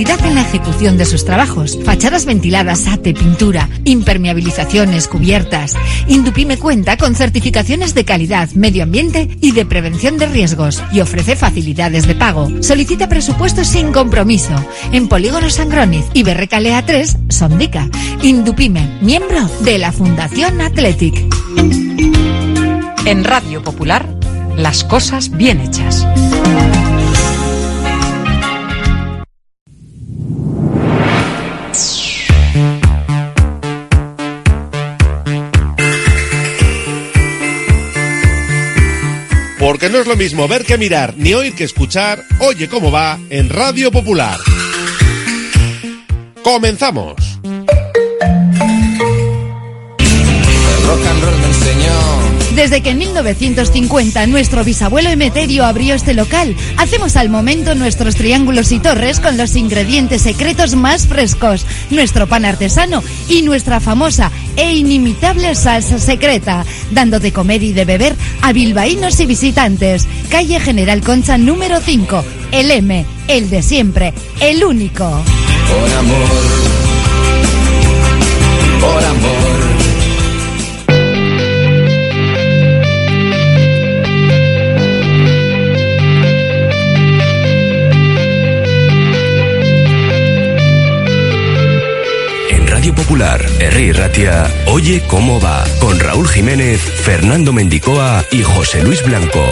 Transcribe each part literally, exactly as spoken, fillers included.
calidad en la ejecución de sus trabajos. Fachadas ventiladas, ate, pintura, impermeabilizaciones, cubiertas. Indupime cuenta con certificaciones de calidad, medio ambiente y de prevención de riesgos y ofrece facilidades de pago. Solicita presupuestos sin compromiso en Polígono Sangroniz y Berrecalea tres, Sondica. Indupime, miembro de la Fundación Athletic. En Radio Popular, las cosas bien hechas. Porque no es lo mismo ver que mirar, ni oír que escuchar. Oye cómo va en Radio Popular. ¡Comenzamos! El rock and roll me enseñó. Desde que en mil novecientos cincuenta nuestro bisabuelo Emeterio abrió este local, hacemos al momento nuestros triángulos y torres con los ingredientes secretos más frescos, nuestro pan artesano y nuestra famosa e inimitable salsa secreta, dando de comer y de beber a bilbaínos y visitantes. Calle General Concha número cinco, el M, el de siempre, el único. Por amor, por amor. Radio Popular, Herri Ratia, Oye cómo va, con Raúl Jiménez, Fernando Mendicoa y José Luis Blanco.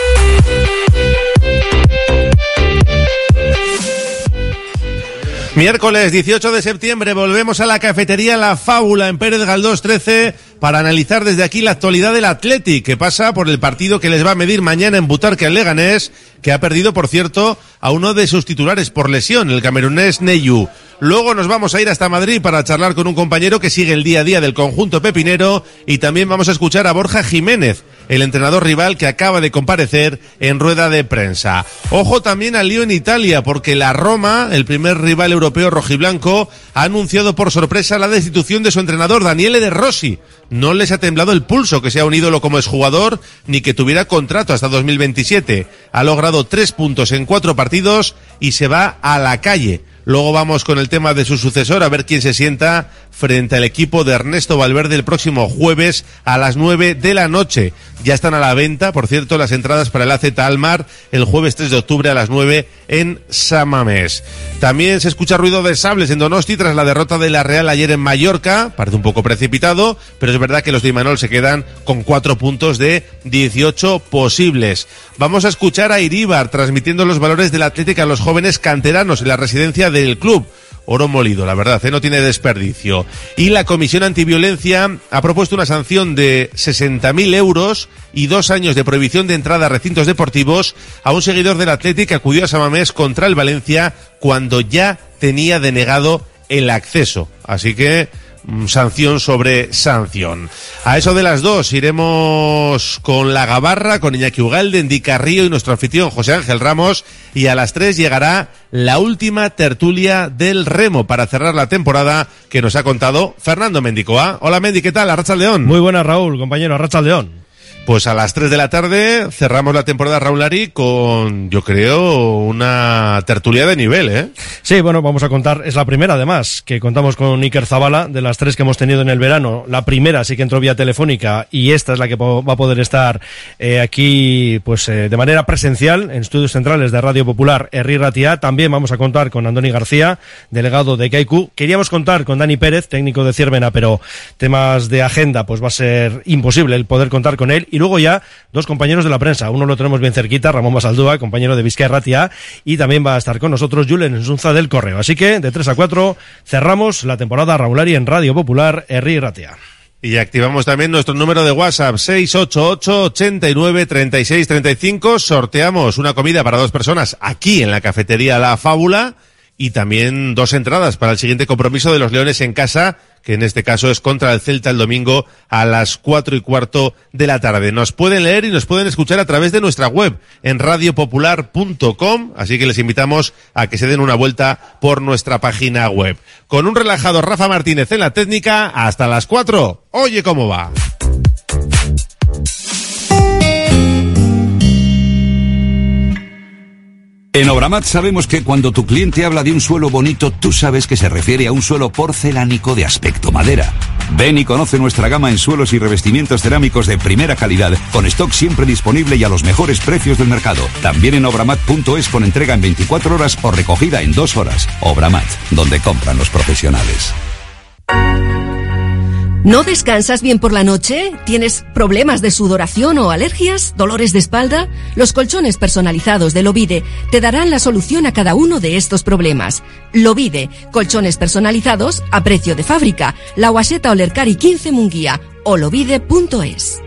Miércoles dieciocho de septiembre volvemos a la cafetería La Fábula en Pérez Galdós trece para analizar desde aquí la actualidad del Athletic, que pasa por el partido que les va a medir mañana en Butarque al Leganés, que ha perdido, por cierto, a uno de sus titulares por lesión, el camerunés Neyu. Luego nos vamos a ir hasta Madrid para charlar con un compañero que sigue el día a día del conjunto pepinero y también vamos a escuchar a Borja Jiménez, el entrenador rival que acaba de comparecer en rueda de prensa. Ojo también al lío en Italia, porque la Roma, el primer rival europeo rojiblanco, ha anunciado por sorpresa la destitución de su entrenador Daniele De Rossi. No les ha temblado el pulso que sea un ídolo como exjugador, ni que tuviera contrato hasta dos mil veintisiete. Ha logrado tres puntos en cuatro partidos y se va a la calle. Luego vamos con el tema de su sucesor, a ver quién se sienta frente al equipo de Ernesto Valverde el próximo jueves a las nueve de la noche. Ya están a la venta, por cierto, las entradas para el A Z Almar el jueves tres de octubre a las nueve en San Mamés. También se escucha ruido de sables en Donosti tras la derrota de la Real ayer en Mallorca. Parece un poco precipitado, pero es verdad que los de Imanol se quedan con cuatro puntos de dieciocho posibles. Vamos a escuchar a Iríbar transmitiendo los valores del Atlético a los jóvenes canteranos en la residencia del club. Oro molido, la verdad, ¿eh? No tiene desperdicio. Y la Comisión Antiviolencia ha propuesto una sanción de sesenta mil euros y dos años de prohibición de entrada a recintos deportivos a un seguidor del Athletic que acudió a San Mamés contra el Valencia cuando ya tenía denegado el acceso. Así que sanción sobre sanción. A eso de las dos iremos con la Gabarra, con Iñaki Ugalde, Ndi Carrillo y nuestro anfitrión José Ángel Ramos, y a las tres llegará la última tertulia del remo para cerrar la temporada que nos ha contado Fernando Mendicoa. Hola Mendi, ¿qué tal? Arratsaldeón. Muy buenas, Raúl, compañero, Arratsaldeón. Pues a las tres de la tarde cerramos la temporada Raulari con, yo creo, una tertulia de nivel, ¿eh? Sí, bueno, vamos a contar, es la primera además, que contamos con Iker Zabala, de las tres que hemos tenido en el verano. La primera sí que entró vía telefónica y esta es la que va a poder estar eh, aquí pues eh, de manera presencial en estudios centrales de Radio Popular Herri Ratia. También vamos a contar con Andoni García, delegado de Kaiku. Queríamos contar con Dani Pérez, técnico de Ciervena, pero temas de agenda pues va a ser imposible el poder contar con él. Y luego ya dos compañeros de la prensa. Uno lo tenemos bien cerquita, Ramón Basaldúa, compañero de Vizcaya Ratia, y también va a estar con nosotros Julen Ensunza del Correo. Así que de tres a cuatro cerramos la temporada Raulari en Radio Popular Herri Ratia. Y activamos también nuestro número de WhatsApp seis ocho ocho, ochenta y nueve, treinta y seis, treinta y cinco. Sorteamos una comida para dos personas aquí en la cafetería La Fábula y también dos entradas para el siguiente compromiso de los Leones en casa, que en este caso es contra el Celta el domingo a las cuatro y cuarto de la tarde. Nos pueden leer y nos pueden escuchar a través de nuestra web en radio popular punto com, así que les invitamos a que se den una vuelta por nuestra página web. Con un relajado Rafa Martínez en la técnica, hasta las cuatro. Oye cómo va. En Obramat sabemos que cuando tu cliente habla de un suelo bonito, tú sabes que se refiere a un suelo porcelánico de aspecto madera. Ven y conoce nuestra gama en suelos y revestimientos cerámicos de primera calidad, con stock siempre disponible y a los mejores precios del mercado. También en obramat punto es con entrega en veinticuatro horas o recogida en dos horas. Obramat, donde compran los profesionales. ¿No descansas bien por la noche? ¿Tienes problemas de sudoración o alergias? ¿Dolores de espalda? Los colchones personalizados de Lovide te darán la solución a cada uno de estos problemas. Lovide, colchones personalizados a precio de fábrica. La Guaseta Olercari quince Munguía o lovide punto es.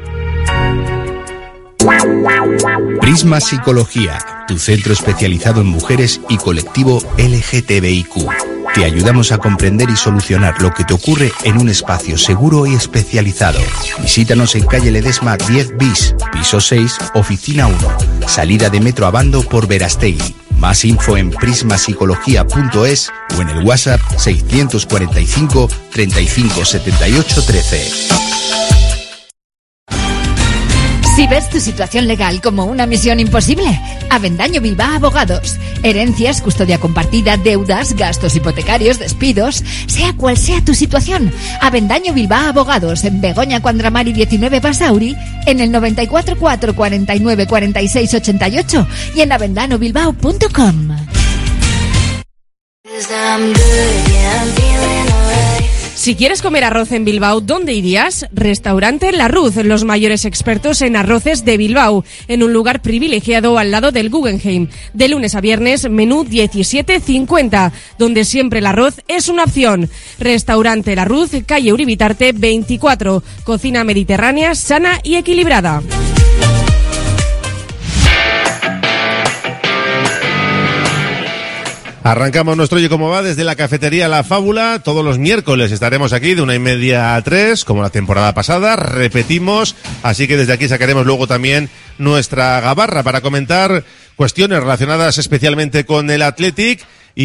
Prisma Psicología, tu centro especializado en mujeres y colectivo L G T B I Q. Te ayudamos a comprender y solucionar lo que te ocurre en un espacio seguro y especializado. Visítanos en calle Ledesma diez bis, piso seis, oficina uno, salida de Metro Abando por Verastegui. Más info en prisma psicología punto es o en el WhatsApp seiscientos cuarenta y cinco, treinta y cinco, setenta y ocho, trece. Si ves tu situación legal como una misión imposible, Avendaño Bilbao Abogados. Herencias, custodia compartida, deudas, gastos hipotecarios, despidos, sea cual sea tu situación. Avendaño Bilbao Abogados en Begoña Cuandramari diecinueve Basauri, en el noventa y cuatro cuatro cuarenta y nueve cuarenta y seis ochenta y ocho y en avendano bilbao punto com. Si quieres comer arroz en Bilbao, ¿dónde irías? Restaurante La Ruz, los mayores expertos en arroces de Bilbao, en un lugar privilegiado al lado del Guggenheim. De lunes a viernes, menú diecisiete cincuenta, donde siempre el arroz es una opción. Restaurante La Ruz, calle Uribitarte veinticuatro, cocina mediterránea, sana y equilibrada. Arrancamos nuestro Oye Cómo Va desde la cafetería La Fábula. Todos los miércoles estaremos aquí de una y media a tres, como la temporada pasada. Repetimos, así que desde aquí sacaremos luego también nuestra gabarra para comentar cuestiones relacionadas especialmente con el Athletic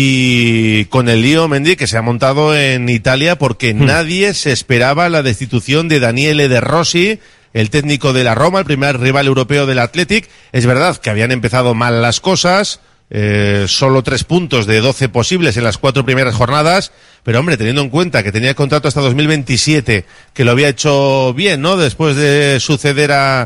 y con el lío Mendy que se ha montado en Italia porque mm. nadie se esperaba la destitución de Daniele De Rossi, el técnico de la Roma, el primer rival europeo del Athletic. Es verdad que habían empezado mal las cosas. Eh, solo tres puntos de doce posibles en las cuatro primeras jornadas, pero hombre, teniendo en cuenta que tenía contrato hasta dos mil veintisiete, que lo había hecho bien, ¿no? Después de suceder a,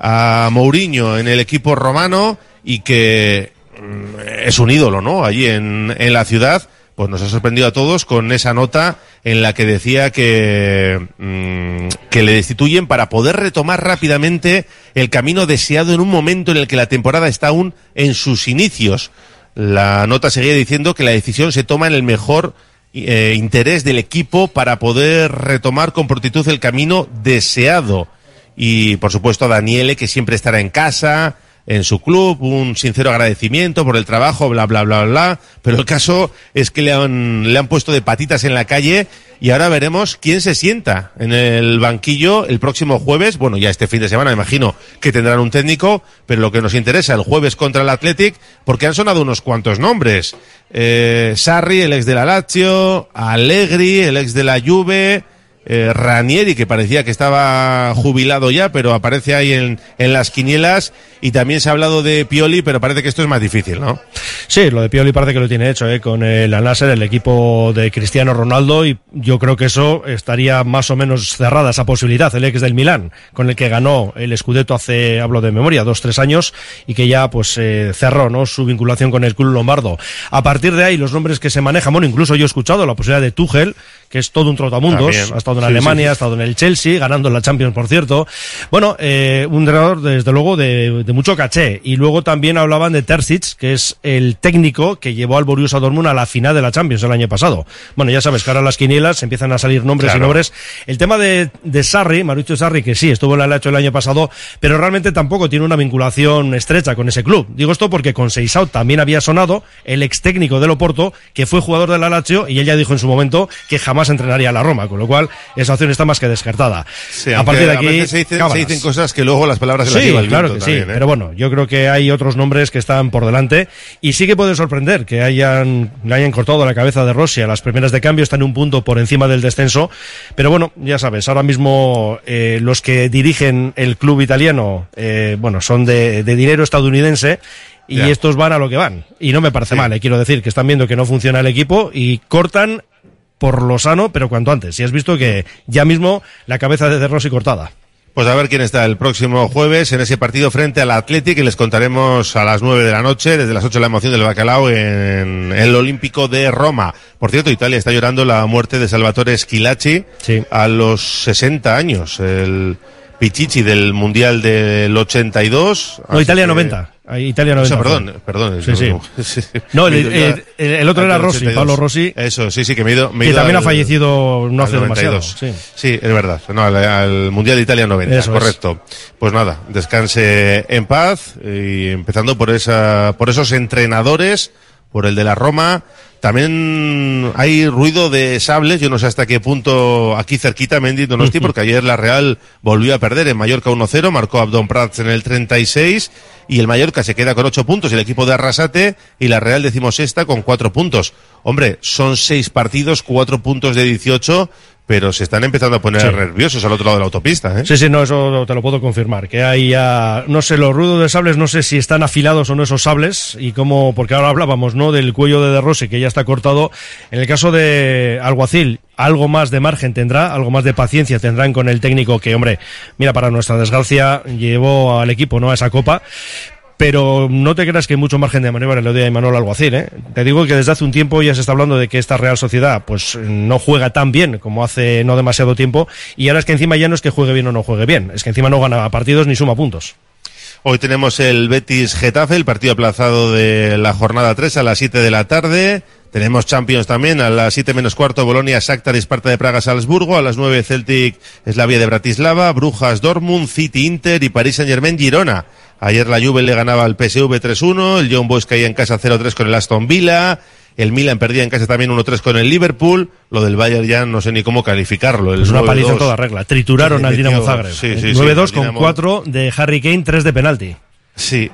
a Mourinho en el equipo romano y que mm, es un ídolo, ¿no? Allí en, en la ciudad, pues nos ha sorprendido a todos con esa nota en la que decía que, mmm, que le destituyen para poder retomar rápidamente el camino deseado en un momento en el que la temporada está aún en sus inicios. La nota seguía diciendo que la decisión se toma en el mejor eh, interés del equipo para poder retomar con prontitud el camino deseado. Y, por supuesto, a Daniele, que siempre estará en casa, en su club, un sincero agradecimiento por el trabajo, bla, bla, bla, bla, pero el caso es que le han, le han puesto de patitas en la calle y ahora veremos quién se sienta en el banquillo el próximo jueves. Bueno, ya este fin de semana me imagino que tendrán un técnico, pero lo que nos interesa el jueves contra el Athletic, porque han sonado unos cuantos nombres. Eh, Sarri, el ex de la Lazio, Allegri, el ex de la Juve, Eh, Ranieri, que parecía que estaba jubilado ya, pero aparece ahí en, en las quinielas, y también se ha hablado de Pioli, pero parece que esto es más difícil, ¿no? Sí, lo de Pioli parece que lo tiene hecho, ¿eh? Con el Al-Nassr, el equipo de Cristiano Ronaldo, y yo creo que eso estaría más o menos cerrada, esa posibilidad. El ex del Milán, con el que ganó el Scudetto hace, hablo de memoria, dos, tres años, y que ya pues eh, cerró, ¿no?, su vinculación con el club lombardo. A partir de ahí, los nombres que se manejan, bueno, incluso yo he escuchado la posibilidad de Tuchel, que es todo un trotamundos, también ha estado en sí, Alemania, sí, sí. ha estado en el Chelsea, ganando la Champions, por cierto. Bueno, eh, un entrenador, desde luego, de, de mucho caché. Y luego también hablaban de Terzic, que es el técnico que llevó al Borussia Dortmund a la final de la Champions el año pasado. Bueno, ya sabes que ahora las quinielas empiezan a salir nombres claro. y nombres. El tema de, de Sarri, Mauricio Sarri, que sí, estuvo en la Lazio el año pasado, pero realmente tampoco tiene una vinculación estrecha con ese club. Digo esto porque con Seixao también había sonado el ex técnico del Oporto, que fue jugador de la Lazio, y él ya dijo en su momento que jamás entrenaría a la Roma, con lo cual esa opción está más que descartada. Sí, a partir de aquí se dicen, se dicen cosas que luego las palabras se sí, las lleva el claro viento que también, sí, ¿eh? Pero bueno, yo creo que hay otros nombres que están por delante y sí que puede sorprender que hayan, le hayan cortado la cabeza de Rossi a las primeras de cambio, están un punto por encima del descenso, pero bueno, ya sabes, ahora mismo eh, los que dirigen el club italiano, eh, bueno, son de, de dinero estadounidense. y Ya. estos van a lo que van. Y no me parece Sí. mal, eh, quiero decir, que están viendo que no funciona el equipo y cortan por lo sano, pero cuanto antes. Si has visto que ya mismo la cabeza de De Rossi cortada. Pues a ver quién está el próximo jueves en ese partido frente al Athletic, que les contaremos a las nueve de la noche, desde las ocho la emoción del bacalao en el Olímpico de Roma. Por cierto, Italia está llorando la muerte de Salvatore Schillaci Sí. a los sesenta años, el Pichichi del Mundial del ochenta y dos. No, Así Italia que- noventa. Ahí, Italia O noventa. sea, perdón, perdón. Sí, no, sí. no. No, el, Me he ido ya el- el- el otro al era del Rossi, ochenta y dos. Pablo Rossi. Eso, sí, sí, que me he ido. Me he Que ido también al- ha fallecido no al hace demasiado. noventa y dos. Sí. Sí, es verdad. No, al, al Mundial de Italia noventa, Eso es. correcto. Pues nada, descanse en paz y empezando por esa, por esos entrenadores, por el de la Roma. También hay ruido de sables, yo no sé hasta qué punto aquí cerquita, Mendy Donosti, porque ayer la Real volvió a perder en Mallorca uno cero, marcó Abdón Prats en el treinta y seis y el Mallorca se queda con ocho puntos, el equipo de Arrasate, y la Real decimosexta con cuatro puntos. Hombre, son seis partidos, cuatro puntos de dieciocho, pero se están empezando a poner Sí. nerviosos al otro lado de la autopista, ¿eh? Sí, sí, no, eso te lo puedo confirmar. Que hay ya, no sé, los ruidos de sables, no sé si están afilados o no esos sables, y cómo, porque ahora hablábamos, ¿no?, del cuello de De Rossi, que ya está cortado. En el caso de Alguacil, algo más de margen tendrá, algo más de paciencia tendrán con el técnico que, hombre, mira, para nuestra desgracia, llevó al equipo, ¿no?, a esa copa. Pero no te creas que hay mucho margen de maniobra en lo de Imanol Alguacil, ¿eh? Te digo que desde hace un tiempo ya se está hablando de que esta Real Sociedad pues no juega tan bien como hace no demasiado tiempo, y ahora es que encima ya no es que juegue bien o no juegue bien, es que encima no gana partidos ni suma puntos. Hoy tenemos el Betis Getafe, el partido aplazado de la jornada tres a las siete de la tarde. Tenemos Champions también a las siete menos cuarto, Bolonia, Shakhtar, Esparta de Praga, Salzburgo. A las nueve, Celtic, Slavia de Bratislava, Brujas, Dortmund, City, Inter y Paris Saint-Germain, Girona. Ayer la Juve le ganaba al P S V tres uno, el Young Boys caía en casa cero tres con el Aston Villa, el Milan perdía en casa también uno tres con el Liverpool. Lo del Bayern ya no sé ni cómo calificarlo. El Es una nueve dos. paliza en toda regla. Trituraron Sí, al Dinamo metió- Zagreb. sí, sí, sí, nueve dos el con Dinamo- cuatro de Harry Kane, tres de penalti. Sí,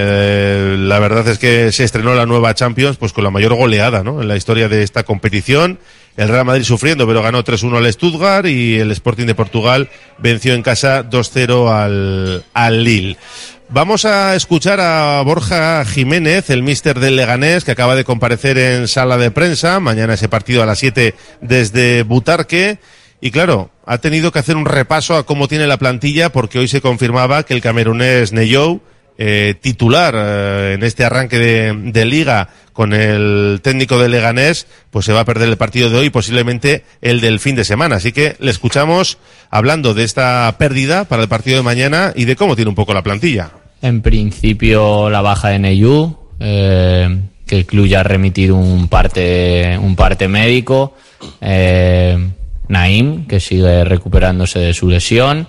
eh, la verdad es que se estrenó la nueva Champions pues con la mayor goleada, ¿no?, en la historia de esta competición. El Real Madrid sufriendo, pero ganó tres uno al Stuttgart, y el Sporting de Portugal venció en casa dos cero al, al Lille. Vamos a escuchar a Borja Jiménez, el míster del Leganés, que acaba de comparecer en sala de prensa. Mañana ese partido a las siete desde Butarque. Y claro, ha tenido que hacer un repaso a cómo tiene la plantilla, porque hoy se confirmaba que el camerunés Neyou, eh, titular eh, en este arranque de, de liga con el técnico de Leganés, pues se va a perder el partido de hoy, posiblemente el del fin de semana. Así que le escuchamos hablando de esta pérdida para el partido de mañana y de cómo tiene un poco la plantilla. En principio la baja de Neyou, eh, que el club ya ha remitido un parte, un parte médico. Eh, Naim, que sigue recuperándose de su lesión,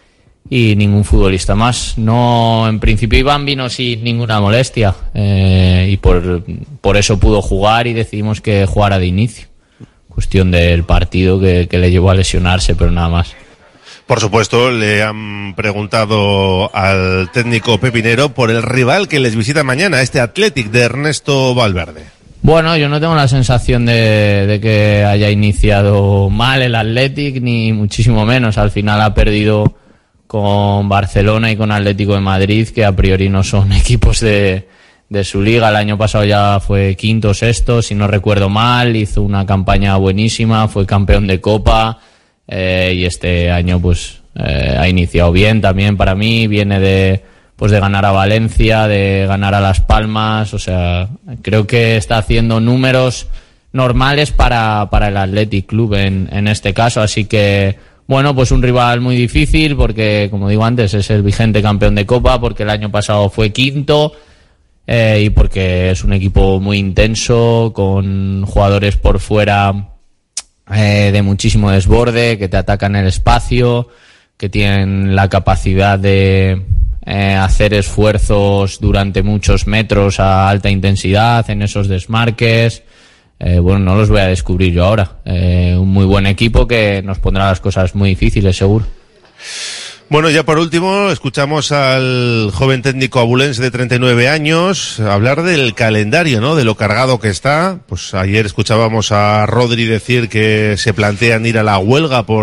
y ningún futbolista más. No, en principio Iván vino sin ninguna molestia, eh, y por, por eso pudo jugar y decidimos que jugara de inicio. Cuestión del partido que, que le llevó a lesionarse, pero nada más. Por supuesto, le han preguntado al técnico pepinero por el rival que les visita mañana, este Athletic de Ernesto Valverde. Bueno, yo no tengo la sensación de, de que haya iniciado mal el Athletic, ni muchísimo menos. Al final ha perdido con Barcelona y con Atlético de Madrid, que a priori no son equipos de, de su liga. El año pasado ya fue quinto o sexto, si no recuerdo mal, hizo una campaña buenísima, fue campeón de Copa, eh, y este año pues eh, ha iniciado bien también para mí. Viene de pues de ganar a Valencia, de ganar a Las Palmas, o sea, creo que está haciendo números normales para, para el Athletic Club en, en este caso, así que, bueno, pues un rival muy difícil porque, como digo antes, es el vigente campeón de Copa, porque el año pasado fue quinto, eh, y porque es un equipo muy intenso, con jugadores por fuera eh, de muchísimo desborde, que te atacan el espacio, que tienen la capacidad de eh, hacer esfuerzos durante muchos metros a alta intensidad en esos desmarques. Eh, bueno, no los voy a descubrir yo ahora. Eh, un muy buen equipo que nos pondrá las cosas muy difíciles, seguro. Bueno, ya por último, escuchamos al joven técnico abulense de treinta y nueve años hablar del calendario, ¿no?, de lo cargado que está. Pues ayer escuchábamos a Rodri decir que se plantean ir a la huelga por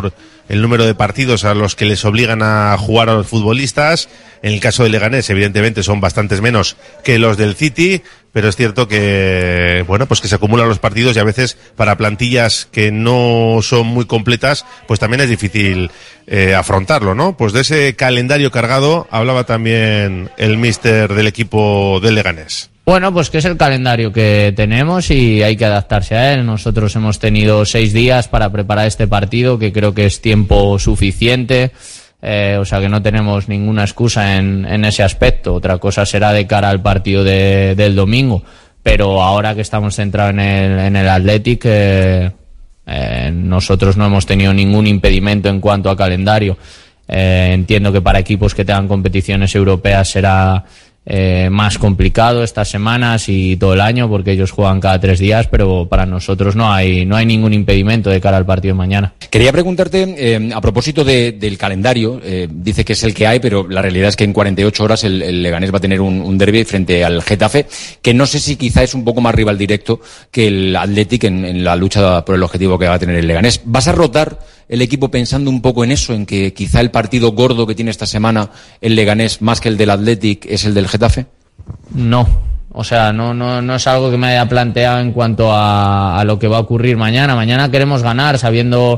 el número de partidos a los que les obligan a jugar a los futbolistas. En el caso del Leganés, evidentemente, son bastantes menos que los del City, pero es cierto que, bueno, pues que se acumulan los partidos y a veces para plantillas que no son muy completas, pues también es difícil eh, afrontarlo, ¿no? Pues de ese calendario cargado hablaba también el míster del equipo del Leganés. Bueno, pues que es el calendario que tenemos y hay que adaptarse a él. Nosotros hemos tenido seis días para preparar este partido, que creo que es tiempo suficiente. Eh, o sea que no tenemos ninguna excusa en, en ese aspecto. Otra cosa será de cara al partido de, del domingo, pero ahora que estamos centrados en el, en el Athletic, eh, eh, nosotros no hemos tenido ningún impedimento en cuanto a calendario. Eh, entiendo que para equipos que tengan competiciones europeas será Eh, más complicado estas semanas y todo el año, porque ellos juegan cada tres días, pero para nosotros no hay no hay ningún impedimento de cara al partido de mañana. Quería preguntarte, eh, a propósito de, del calendario, eh, dice que es el que hay, pero la realidad es que en cuarenta y ocho horas el, el Leganés va a tener un, un derbi frente al Getafe, que no sé si quizá es un poco más rival directo que el Athletic en, en la lucha por el objetivo que va a tener el Leganés. ¿Vas a rotar el equipo pensando un poco en eso, en que quizá el partido gordo que tiene esta semana el Leganés, más que el del Athletic, es el del Getafe? No, o sea, no, no, no es algo que me haya planteado en cuanto a, a lo que va a ocurrir mañana. Mañana queremos ganar sabiendo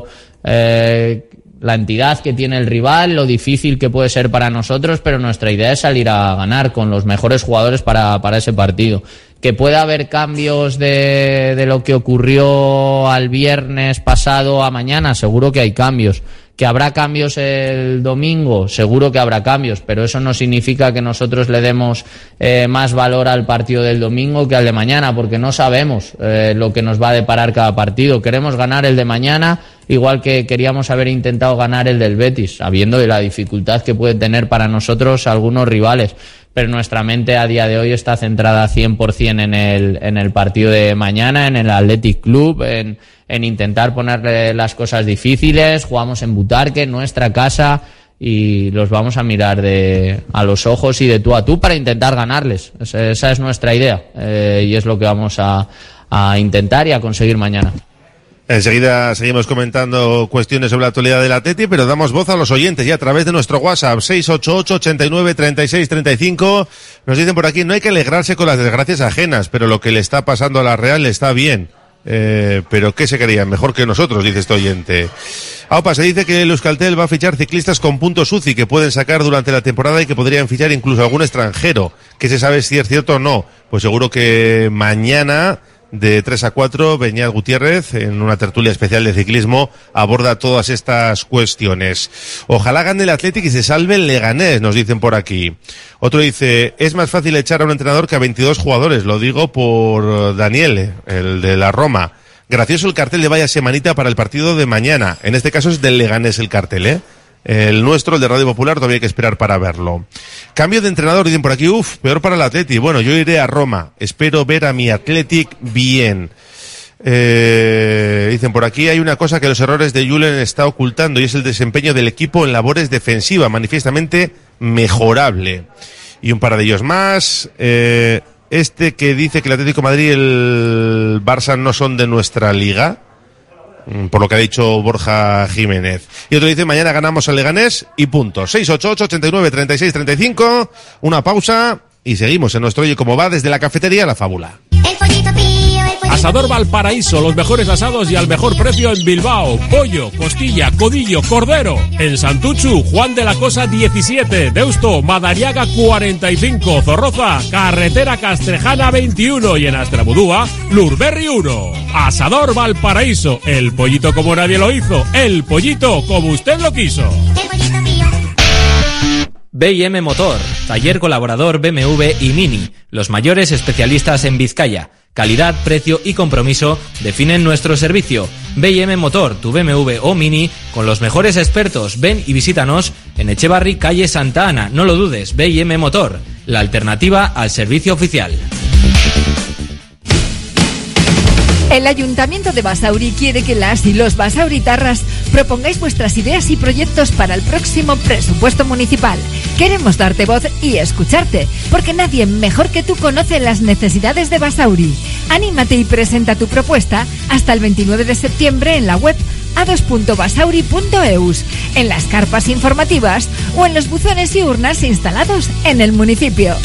eh, la entidad que tiene el rival, lo difícil que puede ser para nosotros, pero nuestra idea es salir a ganar con los mejores jugadores para, para ese partido. Que pueda haber cambios de, de lo que ocurrió al viernes pasado a mañana, seguro que hay cambios. Que habrá cambios el domingo, seguro que habrá cambios, pero eso no significa que nosotros le demos eh, más valor al partido del domingo que al de mañana, porque no sabemos eh, lo que nos va a deparar cada partido. Queremos ganar el de mañana, igual que queríamos haber intentado ganar el del Betis, sabiendo de la dificultad que pueden tener para nosotros algunos rivales. Pero nuestra mente a día de hoy está centrada cien por ciento en el, en el partido de mañana, en el Athletic Club, en, en intentar ponerle las cosas difíciles. Jugamos en Butarque, en nuestra casa, y los vamos a mirar de, a los ojos y de tú a tú para intentar ganarles. Esa, esa es nuestra idea, eh, y es lo que vamos a, a intentar y a conseguir mañana. Enseguida seguimos comentando cuestiones sobre la actualidad del Atleti, pero damos voz a los oyentes ya a través de nuestro WhatsApp seis ocho ocho, ochenta y nueve, treinta y seis, treinta y cinco. Nos dicen por aquí, no hay que alegrarse con las desgracias ajenas, pero lo que le está pasando a la Real le está bien. Eh, pero ¿qué se querían? Mejor que nosotros, dice este oyente. Aupa, se dice que el Euskaltel va a fichar ciclistas con puntos U C I que pueden sacar durante la temporada y que podrían fichar incluso algún extranjero. ¿Qué se sabe si es cierto o no? Pues seguro que mañana, de tres a cuatro, Beñat Gutiérrez, en una tertulia especial de ciclismo, aborda todas estas cuestiones. Ojalá gane el Athletic y se salve el Leganés, nos dicen por aquí. Otro dice, es más fácil echar a un entrenador que a veintidós jugadores, lo digo por Daniel, el de la Roma. Gracioso el cartel de vaya semanita para el partido de mañana. En este caso es del Leganés el cartel, ¿eh? El nuestro, el de Radio Popular, todavía hay que esperar para verlo. Cambio de entrenador, dicen por aquí, uff, peor para el Athletic. Bueno, yo iré a Roma. Espero ver a mi Athletic bien. Eh, dicen por aquí, hay una cosa que los errores de Julen está ocultando y es el desempeño del equipo en labores defensivas, manifiestamente mejorable. Y un par de ellos más. Eh, este que dice que el Atlético de Madrid y el Barça no son de nuestra liga, por lo que ha dicho Borja Jiménez. Y otro dice, mañana ganamos al Leganés y punto. seis ocho ocho, ochenta y nueve, treinta y seis, treinta y cinco. Una pausa y seguimos en nuestro Oye Cómo Va desde la cafetería La Fábula. El pollito pío, el pollito... Asador Valparaíso, los mejores asados y al mejor precio en Bilbao. Pollo, costilla, codillo, cordero. En Santuchu, Juan de la Cosa diecisiete. Deusto, Madariaga cuarenta y cinco. Zorroza, Carretera Castrejana veintiuno. Y en Astrabudúa, Lurberri uno. Asador Valparaíso, el pollito como nadie lo hizo. El pollito como usted lo quiso. El pollito pío. B y M Motor, taller colaborador B M W y Mini, los mayores especialistas en Vizcaya. Calidad, precio y compromiso definen nuestro servicio. B y M Motor, tu B M W o Mini, con los mejores expertos. Ven y visítanos en Echevarri, calle Santa Ana. No lo dudes, B y M Motor, la alternativa al servicio oficial. El Ayuntamiento de Basauri quiere que las y los basauritarras propongáis vuestras ideas y proyectos para el próximo presupuesto municipal. Queremos darte voz y escucharte, porque nadie mejor que tú conoce las necesidades de Basauri. Anímate y presenta tu propuesta hasta el veintinueve de septiembre en la web a dos punto basauri punto eus, en las carpas informativas o en los buzones y urnas instalados en el municipio.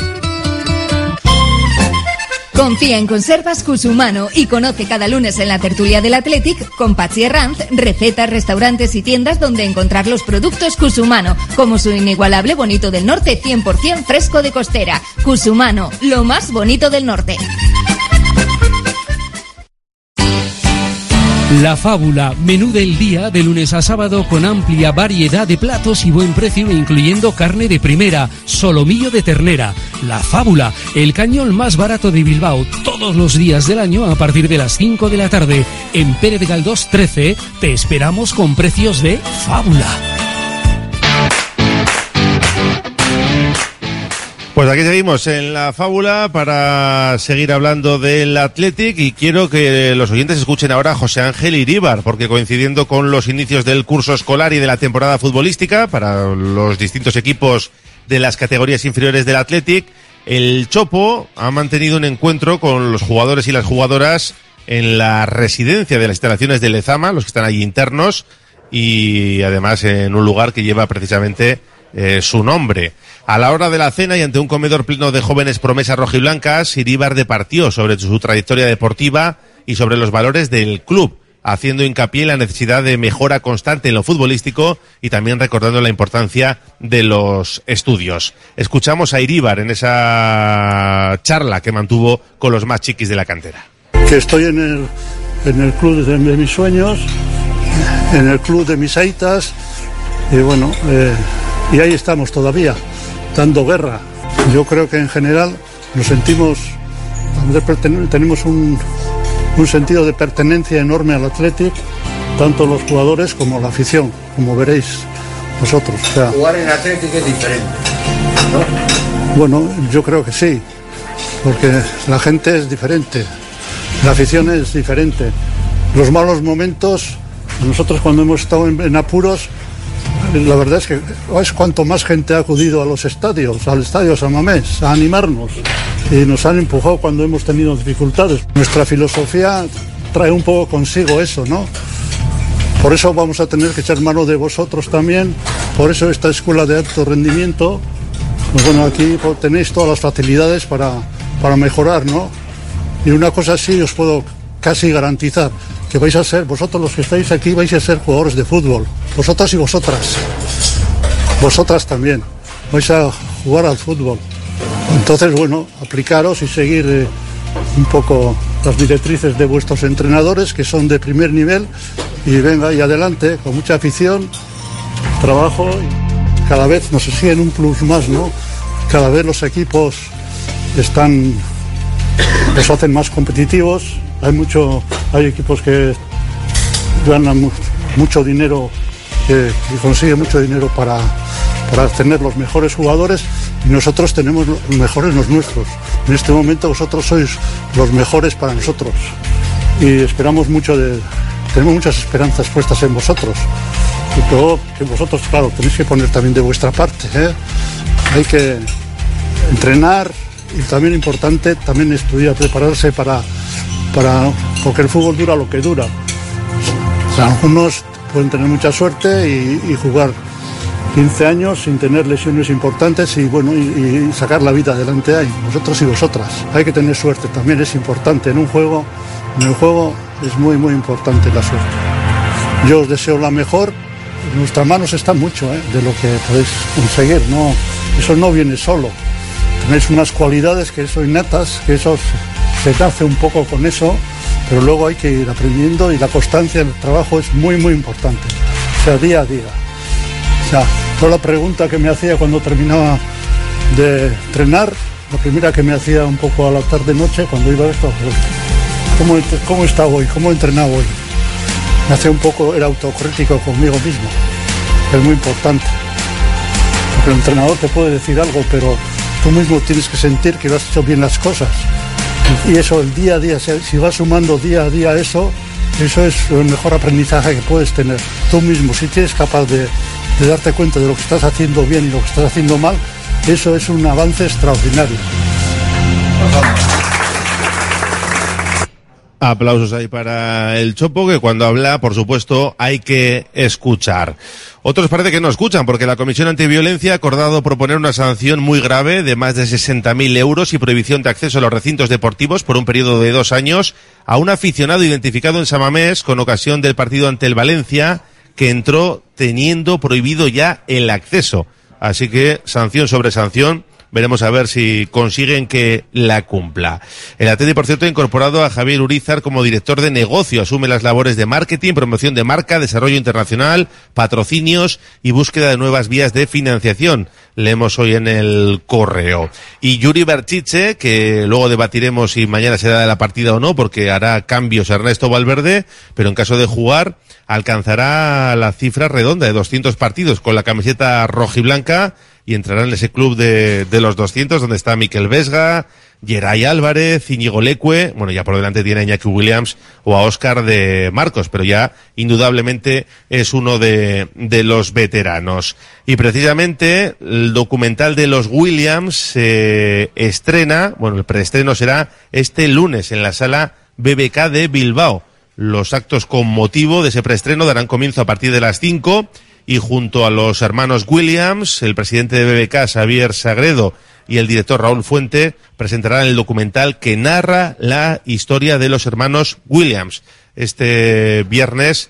Confía en Conservas Cusumano y conoce cada lunes en la tertulia del Athletic con Patxi Herranz recetas, restaurantes y tiendas donde encontrar los productos Cusumano, como su inigualable bonito del norte cien por ciento fresco de costera. Cusumano, lo más bonito del norte. La Fábula, menú del día de lunes a sábado con amplia variedad de platos y buen precio, incluyendo carne de primera, solomillo de ternera. La Fábula, el cañón más barato de Bilbao, todos los días del año a partir de las cinco de la tarde. En Pérez Galdós trece te esperamos con precios de Fábula. Pues aquí seguimos en la Fábula para seguir hablando del Athletic y quiero que los oyentes escuchen ahora a José Ángel Iríbar, porque coincidiendo con los inicios del curso escolar y de la temporada futbolística para los distintos equipos de las categorías inferiores del Athletic, el Chopo ha mantenido un encuentro con los jugadores y las jugadoras en la residencia de las instalaciones de Lezama, los que están allí internos, y además en un lugar que lleva precisamente eh, su nombre. A la hora de la cena y ante un comedor pleno de jóvenes promesas rojiblancas, Iríbar departió sobre su trayectoria deportiva y sobre los valores del club, haciendo hincapié en la necesidad de mejora constante en lo futbolístico y también recordando la importancia de los estudios. Escuchamos a Iríbar en esa charla que mantuvo con los más chiquis de la cantera. Que estoy en el, en el club de, de mis sueños, en el club de mis aitas, y bueno, eh, y ahí estamos todavía, dando guerra. Yo creo que en general nos sentimos, tenemos un, un sentido de pertenencia enorme al Athletic, tanto los jugadores como la afición, como veréis vosotros. O sea, jugar en Athletic es diferente, ¿no? Bueno, yo creo que sí, porque la gente es diferente, la afición es diferente. Los malos momentos, nosotros cuando hemos estado en, en apuros, la verdad es que es cuanto más gente ha acudido a los estadios, al estadio San Mamés, a animarnos, y nos han empujado cuando hemos tenido dificultades. Nuestra filosofía trae un poco consigo eso, ¿no? Por eso vamos a tener que echar mano de vosotros también, por eso esta escuela de alto rendimiento, pues bueno, aquí tenéis todas las facilidades para, para mejorar, ¿no? Y una cosa sí os puedo casi garantizar, que vais a ser, vosotros los que estáis aquí vais a ser jugadores de fútbol, vosotras y vosotras, vosotras también, vais a jugar al fútbol. Entonces, bueno, aplicaros y seguir eh, un poco las directrices de vuestros entrenadores, que son de primer nivel, y venga, y adelante, con mucha afición, trabajo, y cada vez nos exigen un plus más, ¿no? Cada vez los equipos están, los hacen más competitivos. Hay mucho, hay equipos que ganan mu- mucho dinero, que, que consiguen mucho dinero para, para tener los mejores jugadores, y nosotros tenemos los mejores los nuestros. En este momento vosotros sois los mejores para nosotros y esperamos mucho de, tenemos muchas esperanzas puestas en vosotros. Y todo que vosotros, claro, tenéis que poner también de vuestra parte, ¿eh? Hay que entrenar y también importante también estudiar, prepararse para Para, porque el fútbol dura lo que dura. O sea, algunos pueden tener mucha suerte y, y jugar quince años sin tener lesiones importantes y bueno, y, y sacar la vida adelante ahí, vosotros y vosotras. Hay que tener suerte, también es importante en un juego, en el juego es muy muy importante la suerte. Yo os deseo la mejor, en nuestras manos está mucho, ¿eh? De lo que podéis conseguir, no, eso no viene solo. Tenéis unas cualidades que son innatas, que eso se nace un poco con eso, pero luego hay que ir aprendiendo y la constancia en el trabajo es muy muy importante, o sea, día a día. O sea, yo la pregunta que me hacía cuando terminaba de entrenar, la primera que me hacía un poco a la tarde-noche cuando iba a esto, ¿cómo, cómo está hoy? ¿Cómo he entrenado hoy? Me hacía un poco, era autocrítico conmigo mismo, es muy importante, porque el entrenador te puede decir algo, pero tú mismo tienes que sentir que lo has hecho bien las cosas. Y eso, el día a día, si vas sumando día a día eso, eso es el mejor aprendizaje que puedes tener. Tú mismo, si eres capaz de, de darte cuenta de lo que estás haciendo bien y lo que estás haciendo mal, eso es un avance extraordinario. Aplausos ahí para el Chopo, que cuando habla, por supuesto, hay que escuchar. Otros parece que no escuchan, porque la Comisión Antiviolencia ha acordado proponer una sanción muy grave de más de sesenta mil euros y prohibición de acceso a los recintos deportivos por un periodo de dos años a un aficionado identificado en San Mamés con ocasión del partido ante el Valencia, que entró teniendo prohibido ya el acceso. Así que sanción sobre sanción. Veremos a ver si consiguen que la cumpla. El Atleti, por cierto, ha incorporado a Javier Urizar como director de negocio. Asume las labores de marketing, promoción de marca, desarrollo internacional, patrocinios y búsqueda de nuevas vías de financiación. Leemos hoy en el correo. Y Yuri Berchiche, que luego debatiremos si mañana será de la partida o no, porque hará cambios Ernesto Valverde, pero en caso de jugar alcanzará la cifra redonda de doscientos partidos con la camiseta rojiblanca y entrará en ese club de, de los doscientos donde está Mikel Vesga, Geray Álvarez, Íñigo Leque, bueno, ya por delante tiene a Iñaki Williams o a Óscar de Marcos, pero ya indudablemente es uno de, de los veteranos. Y precisamente el documental de los Williams se eh, estrena, bueno, el preestreno será este lunes en la sala B B K de Bilbao. Los actos con motivo de ese preestreno darán comienzo a partir de las cinco y junto a los hermanos Williams, el presidente de B B K, Xavier Sagredo, y el director Raúl Fuente presentarán el documental que narra la historia de los hermanos Williams. Este viernes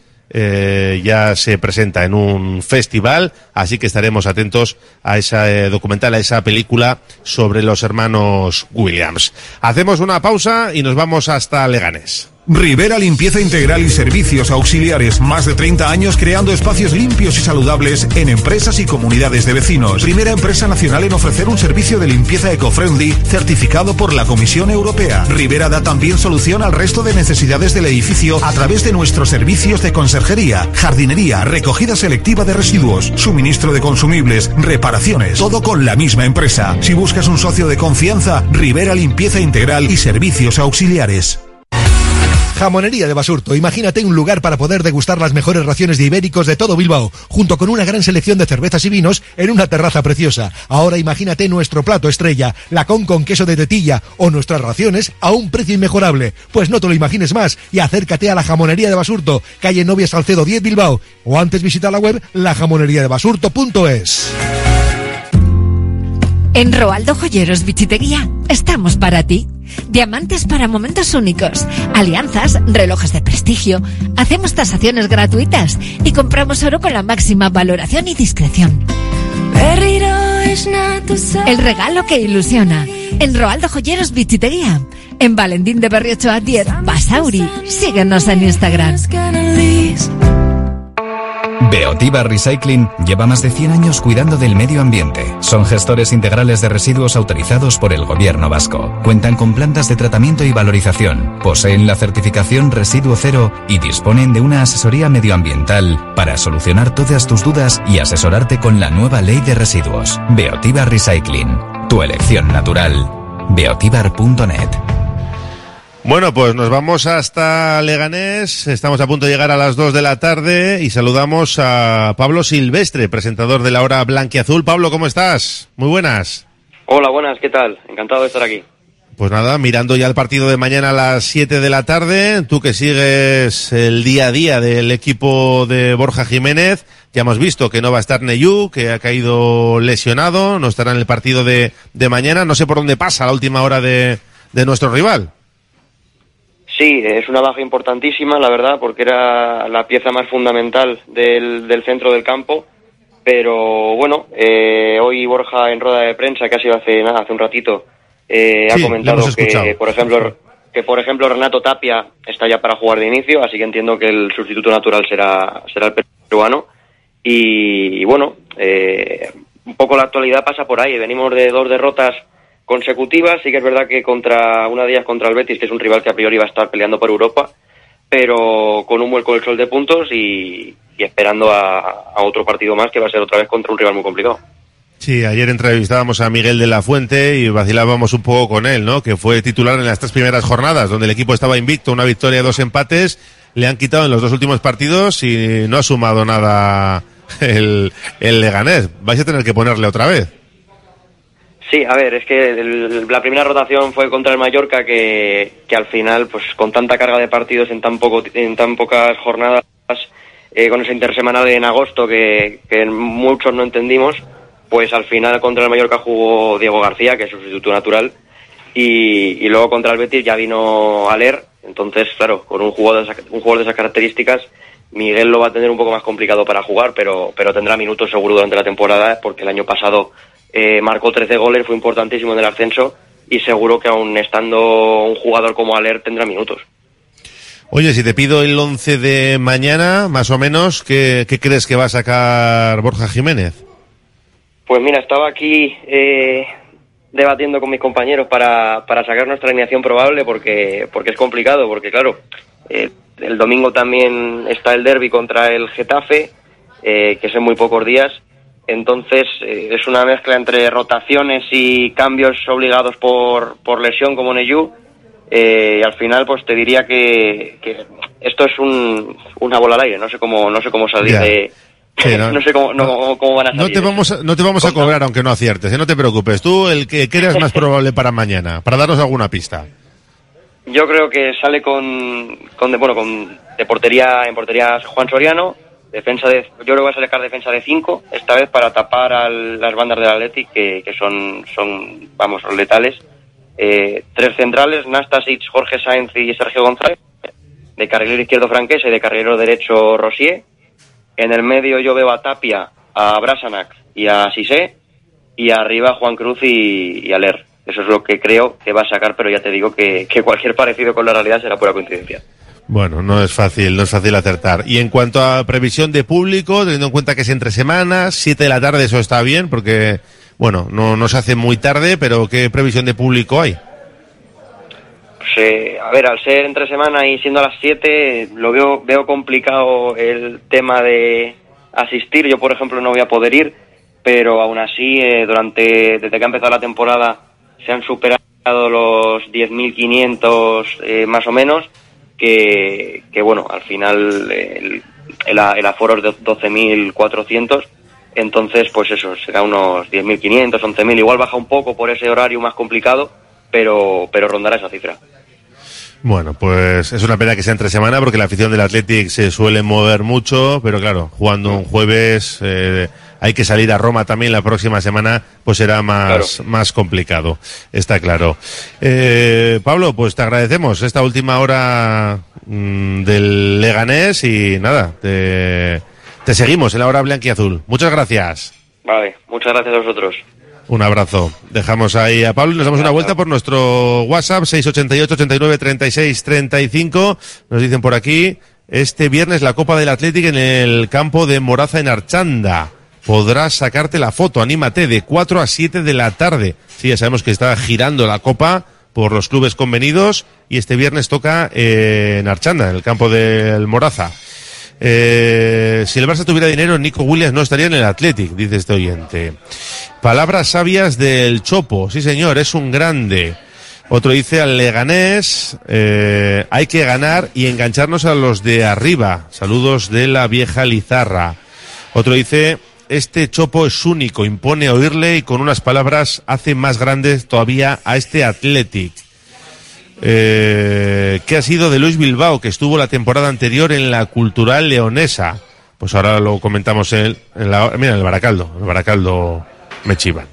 eh, ya se presenta en un festival, así que estaremos atentos a ese documental, a esa película sobre los hermanos Williams. Hacemos una pausa y nos vamos hasta Leganés. Rivera Limpieza Integral y Servicios Auxiliares. Más de treinta años creando espacios limpios y saludables en empresas y comunidades de vecinos. Primera empresa nacional en ofrecer un servicio de limpieza eco-friendly certificado por la Comisión Europea. Rivera da también solución al resto de necesidades del edificio a través de nuestros servicios de conserjería, jardinería, recogida selectiva de residuos, suministro de consumibles, reparaciones. Todo con la misma empresa. Si buscas un socio de confianza, Rivera Limpieza Integral y Servicios Auxiliares. Jamonería de Basurto. Imagínate un lugar para poder degustar las mejores raciones de ibéricos de todo Bilbao, junto con una gran selección de cervezas y vinos en una terraza preciosa. Ahora imagínate nuestro plato estrella, lacón con queso de tetilla, o nuestras raciones a un precio inmejorable. Pues no te lo imagines más y acércate a la Jamonería de Basurto, calle Novia Salcedo diez Bilbao, o antes visita la web la jamonería de basurto punto es. En Roaldo Joyeros Bichitería estamos para ti. Diamantes para momentos únicos, alianzas, relojes de prestigio. Hacemos tasaciones gratuitas y compramos oro con la máxima valoración y discreción. El regalo que ilusiona. En Roaldo Joyeros Bichitería. En Valentín de Berriochoa diez, Basauri. Síguenos en Instagram. Beotiba Recycling lleva más de cien años cuidando del medio ambiente. Son gestores integrales de residuos autorizados por el Gobierno vasco. Cuentan con plantas de tratamiento y valorización, poseen la certificación Residuo Cero y disponen de una asesoría medioambiental para solucionar todas tus dudas y asesorarte con la nueva ley de residuos. Beotiba Recycling, tu elección natural. beotibar punto net. Bueno, pues nos vamos hasta Leganés, estamos a punto de llegar a las dos de la tarde y saludamos a Pablo Silvestre, presentador de la Hora Blanquiazul. Pablo, ¿cómo estás? Muy buenas. Hola, buenas, ¿qué tal? Encantado de estar aquí. Pues nada, mirando ya el partido de mañana a las siete de la tarde, tú que sigues el día a día del equipo de Borja Jiménez, ya hemos visto que no va a estar Neyú, que ha caído lesionado, no estará en el partido de, de mañana, no sé por dónde pasa la última hora de, de nuestro rival. Sí, es una baja importantísima, la verdad, porque era la pieza más fundamental del, del centro del campo, pero bueno, eh, hoy Borja en rueda de prensa, que ha sido hace nada, hace un ratito, eh, sí, ha comentado que, por ejemplo, que por ejemplo Renato Tapia está ya para jugar de inicio, así que entiendo que el sustituto natural será, será el peruano, y, y bueno, eh, un poco la actualidad pasa por ahí, venimos de dos derrotas consecutivas, sí que es verdad que contra una de ellas contra el Betis, que es un rival que a priori va a estar peleando por Europa, pero con un buen colchón de puntos y, y esperando a, a otro partido más que va a ser otra vez contra un rival muy complicado. Sí, ayer entrevistábamos a Miguel de la Fuente y vacilábamos un poco con él, ¿no? Que fue titular en las tres primeras jornadas, donde el equipo estaba invicto, una victoria, dos empates, le han quitado en los dos últimos partidos y no ha sumado nada el, el Leganés. Vais a tener que ponerle otra vez. Sí, a ver, es que el, la primera rotación fue contra el Mallorca, que, que al final, pues con tanta carga de partidos en tan poco en tan pocas jornadas, eh, con esa intersemanal en agosto que, que muchos no entendimos, pues al final contra el Mallorca jugó Diego García, que es su sustituto natural, y, y luego contra el Betis ya vino Aller. Entonces, claro, con un jugador de esas, un jugador de esas características, Miguel lo va a tener un poco más complicado para jugar, pero, pero tendrá minutos seguro durante la temporada, porque el año pasado eh, marcó trece goles, fue importantísimo en el ascenso, y seguro que aún estando un jugador como Aller tendrá minutos. Oye, si te pido el once de mañana, más o menos, ¿qué, qué crees que va a sacar Borja Jiménez? Pues mira, estaba aquí eh, debatiendo con mis compañeros para, para sacar nuestra alineación probable, porque, porque es complicado, porque claro, eh, el domingo también está el derbi contra el Getafe, eh, que es en muy pocos días. Entonces eh, es una mezcla entre rotaciones y cambios obligados por, por lesión como Neyú, eh, y al final pues te diría que, que esto es un, una bola al aire, no sé cómo no sé cómo salir yeah. de sí, no, no sé cómo, no, no, cómo van a salir. No te vamos a, no te vamos a cobrar aunque no aciertes, ¿eh? No te preocupes, tú el que creas más probable para mañana, para darnos alguna pista. Yo creo que sale con, con de, bueno con de portería en portería Juan Soriano. Defensa de, yo creo que va a sacar defensa de cinco, esta vez para tapar a las bandas del Athletic, que, que son, son, vamos, letales. Eh, tres centrales, Nastasic, Jorge Sainz y Sergio González. De carrilero izquierdo Franquesa y de carrilero derecho Rosier. En el medio yo veo a Tapia, a Brasanac y a Sisé. Y arriba Juan Cruz y, y Aller. Eso es lo que creo que va a sacar, pero ya te digo que, que cualquier parecido con la realidad será pura coincidencia. Bueno, no es fácil, no es fácil acertar. Y en cuanto a previsión de público, teniendo en cuenta que es entre semanas, siete de la tarde, eso está bien, porque, bueno, no, no se hace muy tarde, pero ¿qué previsión de público hay? Pues, eh, a ver, al ser entre semana y siendo a las siete, lo veo, veo complicado el tema de asistir. Yo, por ejemplo, no voy a poder ir, pero aún así, eh, durante, desde que ha empezado la temporada, se han superado los diez mil quinientos, eh, más o menos, que, que bueno, al final el, el, el aforo es de doce mil cuatrocientos, entonces pues eso, será unos diez mil quinientos, once mil, igual baja un poco por ese horario más complicado, pero, pero rondará esa cifra. Bueno, pues es una pena que sea entre semana, porque la afición del Athletic se suele mover mucho, pero claro, jugando un jueves, eh, hay que salir a Roma también la próxima semana, pues será más, claro. más complicado, está claro. Eh, Pablo, pues te agradecemos esta última hora mmm, del Leganés y nada, te, te seguimos en la hora blanquiazul. Muchas gracias. Vale, muchas gracias a vosotros. Un abrazo. Dejamos ahí a Pablo y nos damos una vuelta por nuestro WhatsApp seis ocho ocho, ochenta y nueve, treinta y seis, treinta y cinco. Nos dicen por aquí, este viernes la Copa del Athletic en el campo de Moraza en Archanda. Podrás sacarte la foto, anímate, de cuatro a siete de la tarde. Sí, ya sabemos que está girando la Copa por los clubes convenidos y este viernes toca eh, en Archanda, en el campo del Moraza. Eh, si el Barça tuviera dinero, Nico Williams no estaría en el Athletic, dice este oyente. Palabras sabias del Chopo, sí señor, es un grande. Otro dice al Leganés, eh, hay que ganar y engancharnos a los de arriba. Saludos de la vieja Lizarra. Otro dice, este Chopo es único, impone oírle y con unas palabras hace más grandes todavía a este Athletic. Eh, ¿Qué ha sido de Luis Bilbao, que estuvo la temporada anterior en la Cultural Leonesa? Pues ahora lo comentamos en, en la, mira, en el Baracaldo, el Baracaldo me chivan.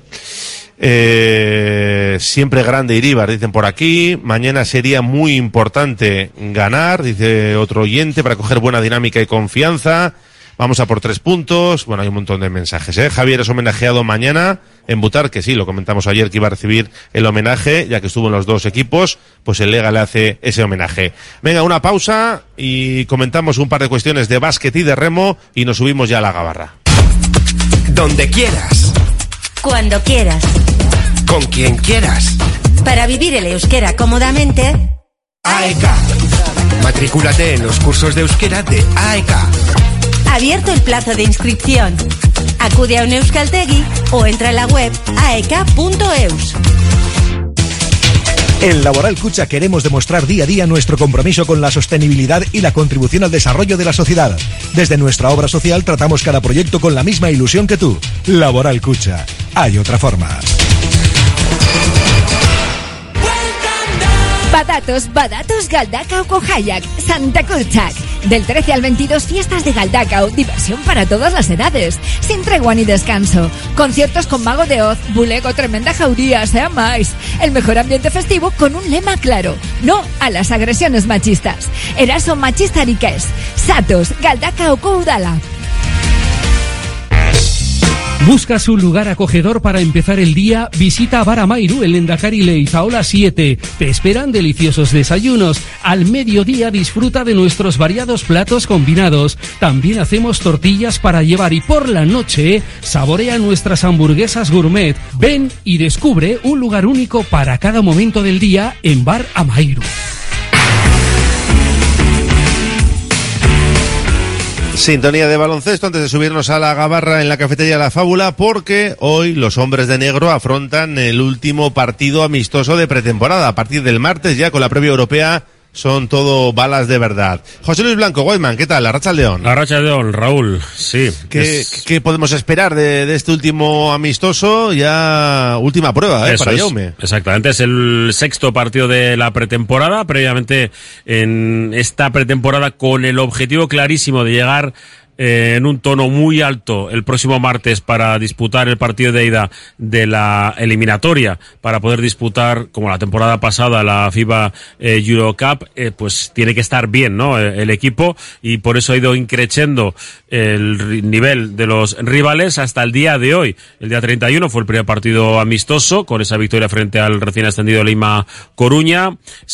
Eh, siempre grande Iríbar, dicen por aquí. Mañana sería muy importante ganar, dice otro oyente, para coger buena dinámica y confianza. Vamos a por tres puntos. Bueno, hay un montón de mensajes, ¿eh? Javier es homenajeado mañana en Butar, que sí, lo comentamos ayer que iba a recibir el homenaje, ya que estuvo en los dos equipos, pues el Lega le hace ese homenaje. Venga, una pausa y comentamos un par de cuestiones de básquet y de remo y nos subimos ya a la gabarra. Donde quieras. Cuando quieras. Con quien quieras. Para vivir el euskera cómodamente. A E K. Matrículate en los cursos de euskera de A E K. Abierto el plazo de inscripción. Acude a un euskaltegi o entra en la web aek punto eus. En Laboral Cucha queremos demostrar día a día nuestro compromiso con la sostenibilidad y la contribución al desarrollo de la sociedad. Desde nuestra obra social tratamos cada proyecto con la misma ilusión que tú. Laboral Cucha. Hay otra forma. Badatos, Badatos Galdacao Cojayac, Santa Curchac. Del trece al veintidós, fiestas de Galdacao, diversión para todas las edades, sin tregua ni descanso. Conciertos con Mago de Oz, Bulego, Tremenda Jauría, sea más. El mejor ambiente festivo con un lema claro: no a las agresiones machistas. Eraso machista riques. Satos, Galdacao Coudala. ¿Buscas un lugar acogedor para empezar el día? Visita Bar Amairu en Lendakari Leizaola siete. Te esperan deliciosos desayunos. Al mediodía disfruta de nuestros variados platos combinados. También hacemos tortillas para llevar y por la noche saborea nuestras hamburguesas gourmet. Ven y descubre un lugar único para cada momento del día en Bar Amairu. Sintonía de baloncesto antes de subirnos a la gabarra en la cafetería La Fábula, porque hoy los hombres de negro afrontan el último partido amistoso de pretemporada. A partir del martes, ya con la previa europea, son todo balas de verdad. José Luis Blanco, Goldman, ¿qué tal? Arratsaldeón. Arratsaldeón, Raúl, sí. ¿Qué, es... ¿Qué podemos esperar de, de este último amistoso? Ya última prueba, ¿eh? Eso para es, Jaume. Exactamente, es el sexto partido de la pretemporada, previamente en esta pretemporada con el objetivo clarísimo de llegar Eh, en un tono muy alto el próximo martes para disputar el partido de ida de la eliminatoria, para poder disputar, como la temporada pasada, la FIBA eh, Eurocup, eh, pues tiene que estar bien, ¿no? El, el equipo, y por eso ha ido increciendo el nivel de los rivales hasta el día de hoy. El día treinta y uno fue el primer partido amistoso, con esa victoria frente al recién ascendido Lima Coruña.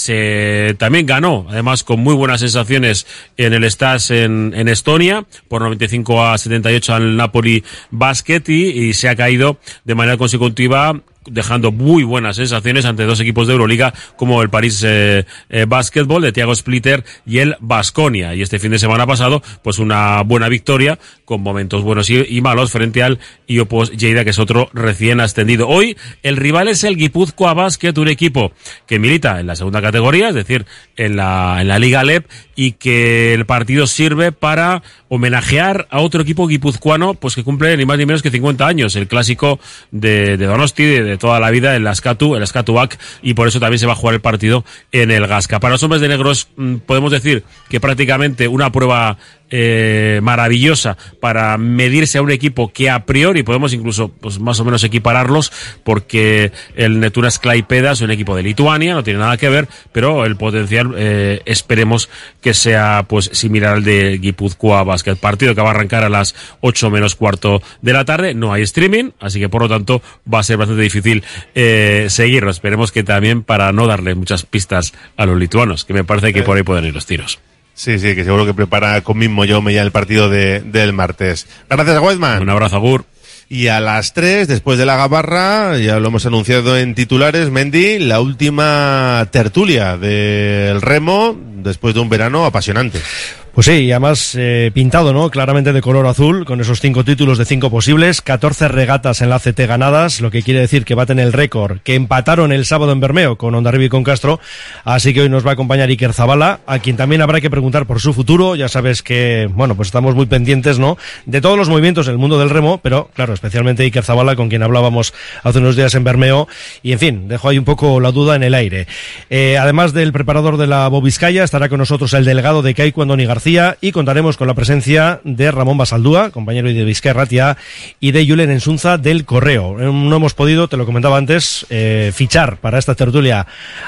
Se también ganó, además con muy buenas sensaciones, en el Stas en, en Estonia, por noventa y cinco a setenta y ocho al Napoli Basket, y, y se ha caído de manera consecutiva, dejando muy buenas sensaciones ante dos equipos de Euroliga como el París eh, eh, Basketball de Thiago Splitter y el Baskonia. Y este fin de semana pasado, pues una buena victoria con momentos buenos y, y malos frente al Iopos Lleida, que es otro recién ascendido. Hoy el rival es el Guipúzcoa Basket, un equipo que milita en la segunda categoría, es decir, en la en la Liga Alep, y que el partido sirve para homenajear a otro equipo guipuzcoano, pues que cumple ni más ni menos que cincuenta años, el clásico de, de Donosti, de, de toda la vida, el Askatu, el Askatuak, y por eso también se va a jugar el partido en el Gasca. Para los hombres de negros podemos decir que prácticamente una prueba eh, maravillosa para medirse a un equipo que a priori podemos incluso pues más o menos equipararlos, porque el Neturas Klaipėda es un equipo de Lituania, no tiene nada que ver, pero el potencial eh, esperemos que sea pues similar al de Guipúzcoa Basket. Partido que va a arrancar a las ocho menos cuarto de la tarde, no hay streaming, así que por lo tanto va a ser bastante difícil eh, seguirlo. Esperemos que también para no darle muchas pistas a los lituanos, que me parece que por ahí pueden ir los tiros. Sí, sí, que seguro que prepara con mismo Jaume ya el partido de, del martes. Gracias, Weidman. Un abrazo, Agur. Y a las tres, después de la gabarra, ya lo hemos anunciado en titulares, Mendy, la última tertulia del remo después de un verano apasionante. Pues sí, y además eh, pintado, ¿no? Claramente de color azul, con esos cinco títulos de cinco posibles, catorce regatas en la A C T ganadas, lo que quiere decir que va a tener el récord, que empataron el sábado en Bermeo con Hondarribia y con Castro, así que hoy nos va a acompañar Iker Zabala, a quien también habrá que preguntar por su futuro. Ya sabes que, bueno, pues estamos muy pendientes, ¿no?, de todos los movimientos en el mundo del remo, pero claro, especialmente Iker Zabala, con quien hablábamos hace unos días en Bermeo, y en fin, dejo ahí un poco la duda en el aire. Eh, además del preparador de la Bobiscaya, estará con nosotros el delegado de Kaiku, Andoni García, y contaremos con la presencia de Ramón Basaldúa, compañero de Vizcaya Ratia, y de Julen Ensunza del Correo. No hemos podido, te lo comentaba antes, eh, fichar para esta tertulia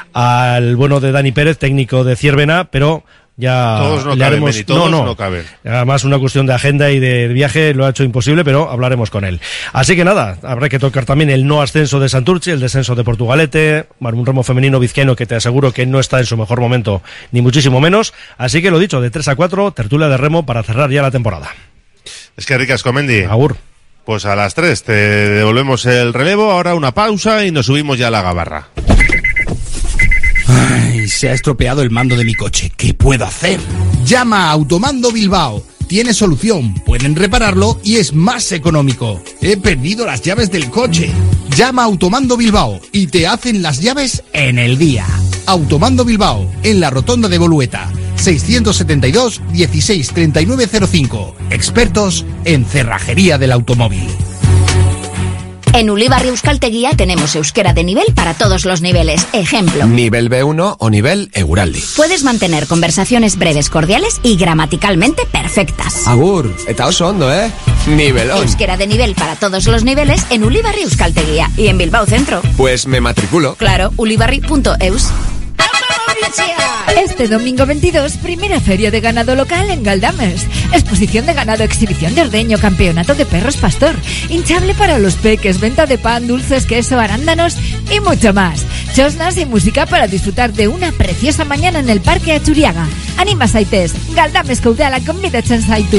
al bueno de Dani Pérez, técnico de Ciervena, pero ya todos no le caben, haremos... Benny, todos no, no. no caben. Además, una cuestión de agenda y de viaje lo ha hecho imposible, pero hablaremos con él. Así que nada, habrá que tocar también el no ascenso de Santurce, el descenso de Portugalete, bueno, un remo femenino vizcaíno que te aseguro que no está en su mejor momento, ni muchísimo menos. Así que lo dicho, de tres a cuatro, tertulia de remo para cerrar ya la temporada. Es que ricas, Comendi. Agur. Pues a las tres te devolvemos el relevo, ahora una pausa y nos subimos ya a la gabarra. Ay, se ha estropeado el mando de mi coche. ¿Qué puedo hacer? Llama a Automando Bilbao. Tiene solución, pueden repararlo y es más económico. He perdido las llaves del coche. Llama a Automando Bilbao y te hacen las llaves en el día. Automando Bilbao, en la rotonda de Bolueta. seiscientos setenta y dos, dieciséis, treinta y nueve cero cinco. Expertos en cerrajería del automóvil. En Ulibarri Euskaltegia tenemos euskera de nivel para todos los niveles. Ejemplo. Nivel B uno o nivel Euraldi. Puedes mantener conversaciones breves, cordiales y gramaticalmente perfectas. Agur, eta oso ondo, ¿eh? Nivelón. Euskera de nivel para todos los niveles en Ulibarri Euskaltegia y en Bilbao Centro. Pues me matriculo. Claro, ulibarri punto eus. Este domingo veintidós, primera feria de ganado local en Galdames. Exposición de ganado, exhibición de ordeño, campeonato de perros pastor, hinchable para los peques, venta de pan, dulces, queso, arándanos y mucho más. Chosnas y música para disfrutar de una preciosa mañana en el Parque Achuriaga. Anima zaites, Galdames Caudala convidatzen zaitu.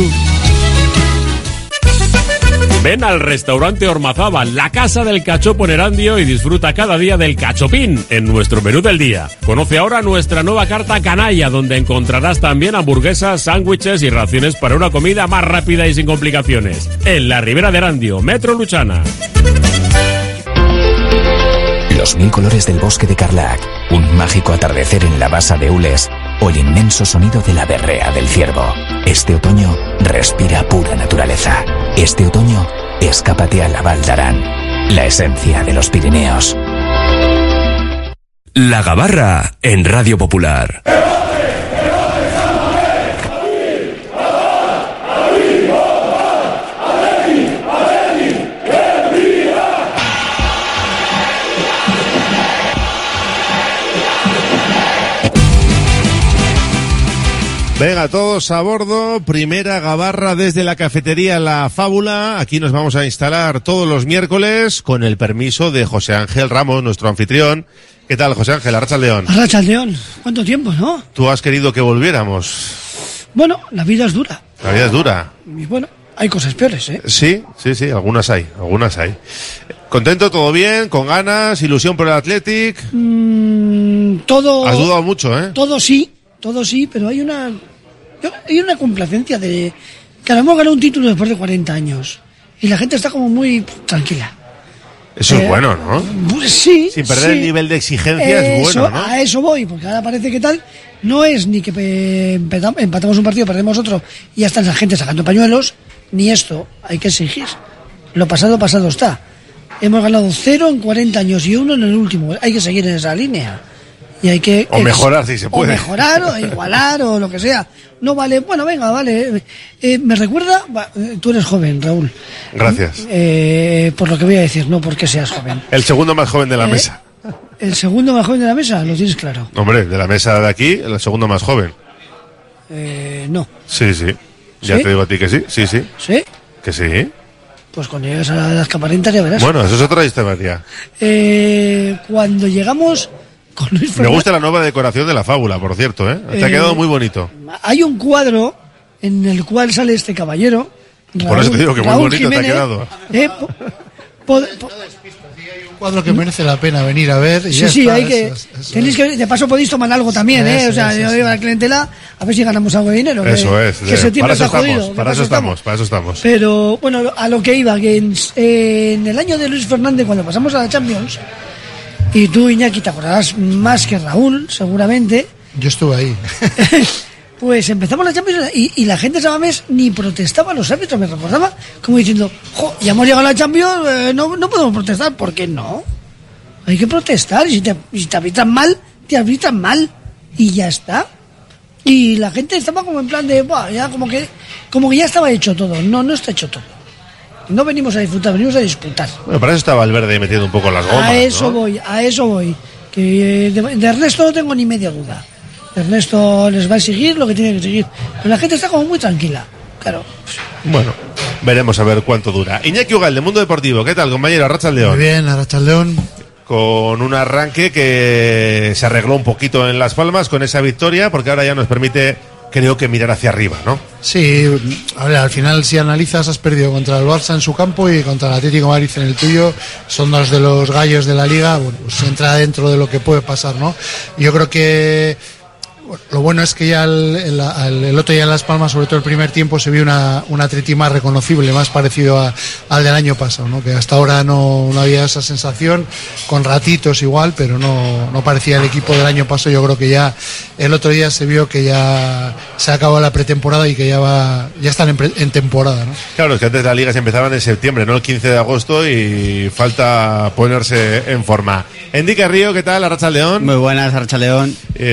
Ven al restaurante Ormazábal, la casa del cachopo en Erandio, y disfruta cada día del cachopín en nuestro menú del día. Conoce ahora nuestra nueva carta canalla, donde encontrarás también hamburguesas, sándwiches y raciones para una comida más rápida y sin complicaciones. En la Ribera de Erandio, Metro Luchana. Los mil colores del bosque de Carlac, un mágico atardecer en la basa de Ules o el inmenso sonido de la berrea del ciervo. Este otoño respira pura naturaleza. Este otoño escápate a la Val d'Aran, la esencia de los Pirineos. La Gabarra en Radio Popular. Venga, todos a bordo, primera gabarra desde la cafetería La Fábula. Aquí nos vamos a instalar todos los miércoles con el permiso de José Ángel Ramos, nuestro anfitrión. ¿Qué tal, José Ángel? Arrachaldeón. Arrachaldeón. ¿Cuánto tiempo, no? Tú has querido que volviéramos. Bueno, la vida es dura. La vida es dura. Y bueno, hay cosas peores, ¿eh? Sí, sí, sí, algunas hay, algunas hay. ¿Contento, todo bien, con ganas, ilusión por el Athletic? Mm, todo... Has dudado mucho, ¿eh? Todo sí. Todo sí, pero hay una hay una complacencia de que hemos ganado un título después de cuarenta años y la gente está como muy tranquila. Eso eh, es bueno, ¿no? Pues sí. Sin perder sí. el nivel de exigencia eh, es bueno, eso, ¿no? A eso voy, porque ahora parece que tal no es ni que empatamos un partido, perdemos otro y ya está la gente sacando pañuelos, ni esto, hay que exigir. Lo pasado, pasado está. Hemos ganado cero en cuarenta años y uno en el último. Hay que seguir en esa línea. Y hay que o mejorar si se puede. O mejorar, o igualar, o lo que sea. No vale, bueno, venga, vale. Eh, me recuerda, tú eres joven, Raúl. Gracias. Eh, por lo que voy a decir, no porque seas joven. El segundo más joven de la eh, mesa. El segundo más joven de la mesa, lo tienes claro. Hombre, de la mesa de aquí, el segundo más joven. Eh, no. Sí, sí. Ya ¿Sí? te digo a ti que sí, sí, sí. ¿Sí? Que sí. Pues cuando llegues a las caparentas ya verás. Bueno, eso es otra historia. Eh, cuando llegamos... Con Luis Fernández, me gusta la nueva decoración de La Fábula, por cierto, ¿eh? Te eh, ha quedado muy bonito. Hay un cuadro en el cual sale este caballero. Raúl, por eso te digo que muy Raúl bonito Jiménez, te ha quedado. Eh, po, po, po, un cuadro que merece la pena venir a ver. Y sí, ya sí, está, hay que, eso, eso, tenéis que. De paso podéis tomar algo también, eso, ¿eh? O sea, eso, yo eso. digo a la clientela, a ver si ganamos algo de dinero. Eso que, es. Que eh, septiembre está estamos, jodido. para eso estamos, para eso estamos. Pero, bueno, a lo que iba, que en, en el año de Luis Fernández, cuando pasamos a la Champions. Y tú, Iñaki, te acordarás más que Raúl, seguramente. Yo estuve ahí. Pues empezamos la Champions y, y la gente de Samamés ni protestaba a los árbitros, me recordaba, como diciendo, jo, ya hemos llegado a la Champions, eh, no, no podemos protestar. ¿Por qué no? Hay que protestar, y si te, si te arbitran mal, te arbitran mal, y ya está. Y la gente estaba como en plan de, buah, ya como que, como que ya estaba hecho todo. No, no está hecho todo. No venimos a disfrutar, venimos a disputar. Bueno, para eso estaba Valverde metiendo un poco las gomas, A eso ¿no? voy, a eso voy. Que de, de Ernesto no tengo ni media duda. Ernesto les va a exigir lo que tiene que exigir. Pero la gente está como muy tranquila. Claro. Bueno, veremos a ver cuánto dura. Iñaki Ugal, de Mundo Deportivo. ¿Qué tal, compañero? Arrachaldeón. Muy bien, Arrachaldeón. Con un arranque que se arregló un poquito en Las Palmas con esa victoria, porque ahora ya nos permite, creo que, mirar hacia arriba, ¿no? Sí, a ver, al final si analizas has perdido contra el Barça en su campo y contra el Atlético de Madrid en el tuyo, son dos de los gallos de la liga, bueno, pues entra dentro de lo que puede pasar, ¿no? Yo creo que Lo bueno es que ya el, el, el, el otro día en Las Palmas, sobre todo el primer tiempo, se vio una, un Atleti más reconocible, más parecido a, al del año pasado, ¿no? Que hasta ahora no, no había esa sensación, con ratitos igual, pero no, no parecía el equipo del año pasado. Yo creo que ya el otro día se vio que ya se acabó la pretemporada y que ya va ya están en, pre, en temporada, ¿no? Claro, es que antes las ligas empezaban en septiembre, no el quince de agosto, y falta ponerse en forma. Enrique Río, ¿qué tal? Arratsaldeón. Muy buenas, Arratsaldeón.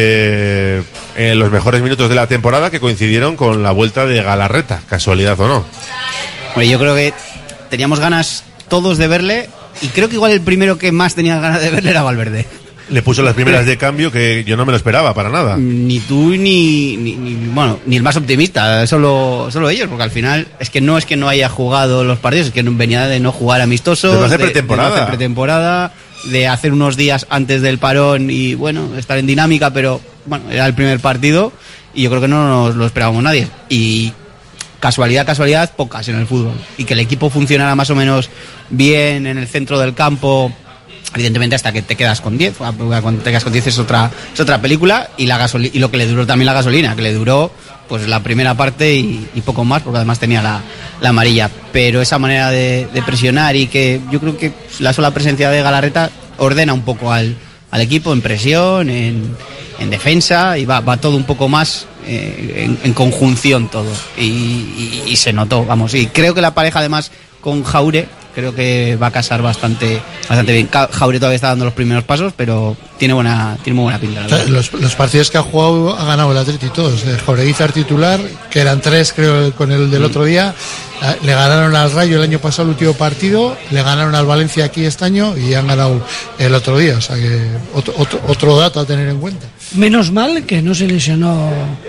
Eh, en los mejores minutos de la temporada que coincidieron con la vuelta de Galarreta, casualidad o no. Bueno, yo creo que teníamos ganas todos de verle, y creo que igual el primero que más tenía ganas de verle era Valverde. Le puso las primeras de cambio que yo no me lo esperaba para nada. Ni tú ni, ni, ni bueno ni el más optimista, solo solo ellos, porque al final es que no es que no haya jugado los partidos, es que venía de no jugar amistosos, de no hacer pretemporada, de, de no hacer pretemporada, de hacer unos días antes del parón y bueno, estar en dinámica, pero bueno, era el primer partido y yo creo que no nos lo esperábamos nadie. Y casualidad, casualidad, pocas en el fútbol. Y que el equipo funcionara más o menos bien en el centro del campo, evidentemente hasta que te quedas con diez. Cuando te quedas con diez es otra, es otra película. Y la gasoli- y lo que le duró también la gasolina, que le duró pues la primera parte y, y poco más, porque además tenía la, la amarilla. Pero esa manera de, de presionar, y que yo creo que la sola presencia de Galarreta ordena un poco al, al equipo en presión, en, en defensa, y va, va todo un poco más eh, en, en conjunción todo. Y, y, y se notó, vamos. Y creo que la pareja además con Jaure, creo que va a casar bastante bastante bien. Jaure todavía está dando los primeros pasos, pero tiene buena tiene muy buena pinta. Los, los partidos que ha jugado ha ganado el Atleti todos. Eh, Jaureguizar titular, que eran tres creo con el del otro día. Le ganaron al Rayo el año pasado el último partido, le ganaron al Valencia aquí este año y han ganado el otro día. O sea que otro, otro, otro dato a tener en cuenta. Menos mal que no se lesionó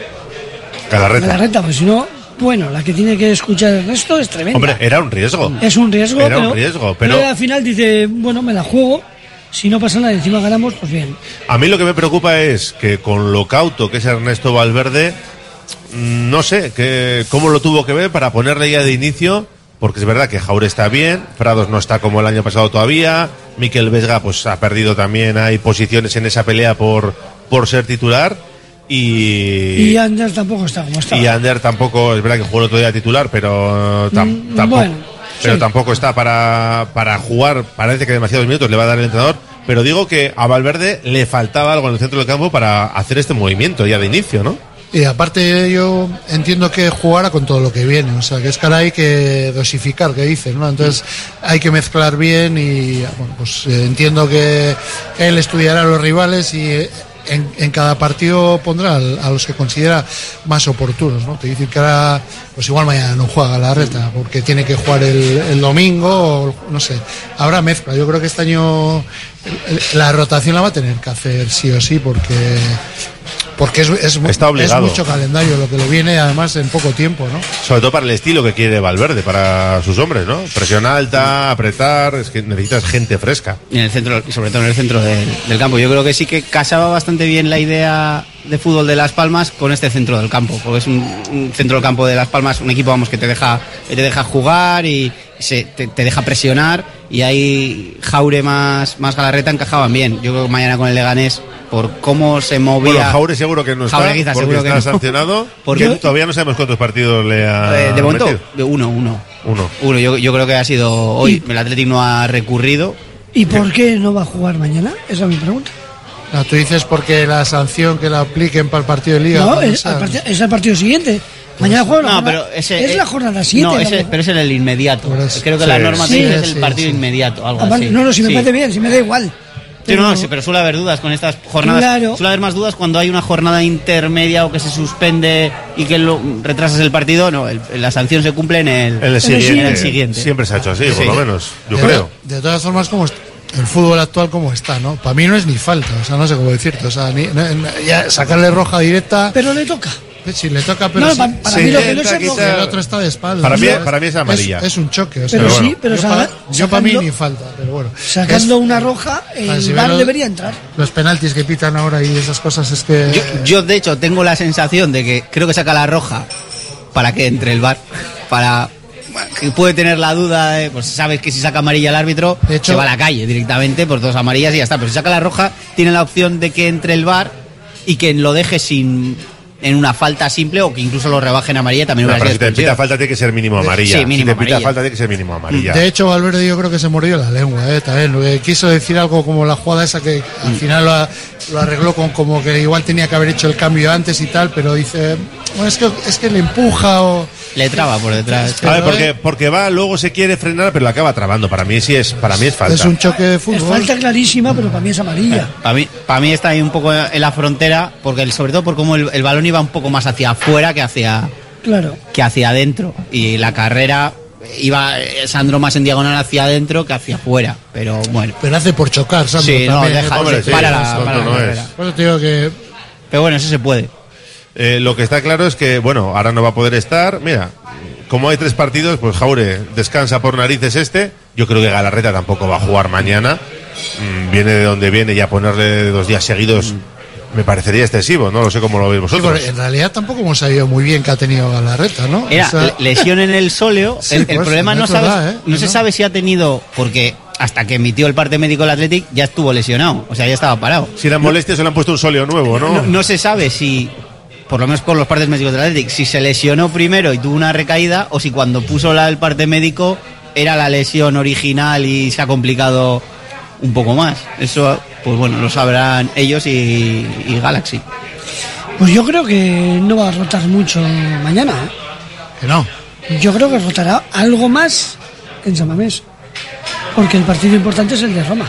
Galarreta. Galarreta, pues si no, bueno, la que tiene que escuchar el resto es tremenda. Hombre, era un riesgo. Es un riesgo, Era pero, un riesgo, pero... pero al final dice, bueno, me la juego. Si no pasa nada y encima ganamos, pues bien. A mí lo que me preocupa es que con lo cauto que es Ernesto Valverde, no sé que, cómo lo tuvo que ver para ponerle ya de inicio, porque es verdad que Jaure está bien, Prados no está como el año pasado todavía, Mikel Vesga pues ha perdido también, hay posiciones en esa pelea por, por ser titular, y... Y Ander tampoco está como está. Y Ander tampoco, es verdad que jugó el otro día titular, pero tam, mm, tampoco... Bueno. Pero Sí. tampoco está para, para jugar, parece que demasiados minutos le va a dar el entrenador, pero digo que a Valverde le faltaba algo en el centro del campo para hacer este movimiento ya de inicio, ¿no? Y aparte yo entiendo que jugara con todo lo que viene, o sea que es que ahora hay que dosificar, que dicen, ¿no? Entonces hay que mezclar bien y bueno, pues eh, entiendo que él estudiará a los rivales y eh, en, en cada partido pondrá al- a los que considera más oportunos, ¿no? Te dicen que ahora, pues igual mañana no juega Galarreta porque tiene que jugar el, el domingo, o no sé, habrá mezcla. Yo creo que este año el- el- la rotación la va a tener que hacer sí o sí porque porque es, es, Está obligado. es mucho calendario lo que le viene, además en poco tiempo, ¿no? Sobre todo para el estilo que quiere Valverde, para sus hombres, ¿no? Presión alta, apretar, es que necesitas gente fresca. Y en el centro, y sobre todo en el centro del, del campo. Yo creo que sí que casaba bastante bien la idea de fútbol de Las Palmas con este centro del campo, porque es un, un centro del campo de Las Palmas, un equipo vamos que te deja, que te deja jugar y se, te, te deja presionar, y ahí Jaure más, más Galarreta encajaban bien. Yo creo que mañana con el Leganés, por cómo se movía. Bueno, Jaure seguro que no está, Jaureguizar porque seguro que está no. sancionado, Porque porque todavía no sabemos cuántos partidos le ha Eh, de momento, metido. de uno, uno. Uno. Uno, yo, yo creo que ha sido hoy. El Athletic no ha recurrido. ¿Y por qué no va a jugar mañana? Esa es mi pregunta. No, tú dices porque la sanción que la apliquen para el partido de Liga. No, cuando es, sea, al parti- es el partido siguiente. Mañana juega la No, jornada- pero ese, es eh, la jornada siete. No, la ese, mejor. pero es en el inmediato. Creo que Sí. la norma Sí, te dice es el sí, partido sí. inmediato, algo Ah, vale. así. No, no, si me Sí. parece bien, si me da igual. Sí, no, sí, pero suele haber dudas con estas jornadas. Claro. Suele haber más dudas cuando hay una jornada intermedia o que se suspende y que lo, retrasas el partido. No, el- la sanción se cumple en el, En el siguiente. en el siguiente. Siempre se ha hecho así, por Sí. lo menos, yo de, creo. De todas formas, como est- el fútbol actual como está, ¿no? Para mí no es ni falta, o sea, no sé cómo decirte, o sea, ni- no- no- ya sacarle roja directa. Pero le toca. Sí, le toca, pero No, sí. pa- para Sí, mí lo que no intenta es roja. quitar- el otro está de espalda. Para mí- ¿sabes? para mí es amarilla. Es, un choque, o sea, Pero bueno. sí, pero yo, saca- para, yo para mí sacando- ni falta, pero bueno. Sacando Es- una roja, el Ah, si V A R ven lo- debería entrar. Los penaltis que pitan ahora y esas cosas es que... Yo, yo, de hecho, tengo la sensación de que creo que saca la roja para que entre el V A R. Para que puede tener la duda, de, pues sabes que si saca amarilla el árbitro, hecho- se va a la calle directamente por dos amarillas y ya está. Pero si saca la roja, tiene la opción de que entre el V A R y que lo deje sin en una falta simple o que incluso lo rebajen a amarilla también. No, hubiera pero sido si te expulsión. pita falta tiene que ser mínimo amarilla. Sí, mínimo si te pita amarilla. falta tiene que ser mínimo amarilla. De hecho, Valverde yo creo que se mordió la lengua, ¿eh? También. Lo que quiso decir algo como la jugada esa que al Mm. final lo, ha- lo arregló con como que igual tenía que haber hecho el cambio antes y tal, pero dice, bueno, es que, es que le empuja o... Le traba por detrás. A ver, porque, porque va, luego se quiere frenar, pero la acaba trabando. Para mí sí es, para mí es falta. Es un choque de Es fútbol. falta clarísima, pero para mí es amarilla. Para mí, para mí está ahí un poco en la frontera, porque el- sobre todo por cómo el, el balón iba un poco más hacia afuera que hacia, Claro. que hacia adentro. Y la carrera iba eh, Sandro más en diagonal hacia adentro que hacia afuera. Pero bueno. Pero hace por chocar, Sandro, Sí, no, también, deja, ¿eh? hombre, sí, para la, tonto para la no carrera. es. Por eso te digo que... Pero bueno, eso se puede. Eh, lo que está claro es que, bueno, ahora no va a poder estar. Mira, como hay tres partidos, pues Jaure descansa por narices este. Yo creo que Galarreta tampoco va a jugar mañana. Mm, viene de donde viene y a ponerle dos días seguidos me parecería excesivo. No lo sé cómo lo veis Sí, vosotros. porque en realidad tampoco hemos sabido muy bien que ha tenido Galarreta, ¿no? Era O sea, le- lesión en el sóleo. Sí, el, el pues, problema no, es sabe, verdad, ¿eh? no se No. sabe si ha tenido, porque hasta que emitió el parte médico del Athletic ya estuvo lesionado. O sea, ya estaba parado. Si eran molestias, se le han puesto un sóleo nuevo, ¿no? No, no se sabe si, por lo menos por los partes médicos del Athletic, si se lesionó primero y tuvo una recaída o si cuando puso la, el parte médico era la lesión original y se ha complicado un poco más. Eso, pues bueno, lo sabrán ellos y, y Galaxy. Pues yo creo que no va a rotar mucho mañana, ¿eh? Que no. Yo creo que rotará algo más en San Mamés. Porque el partido importante es el de Roma.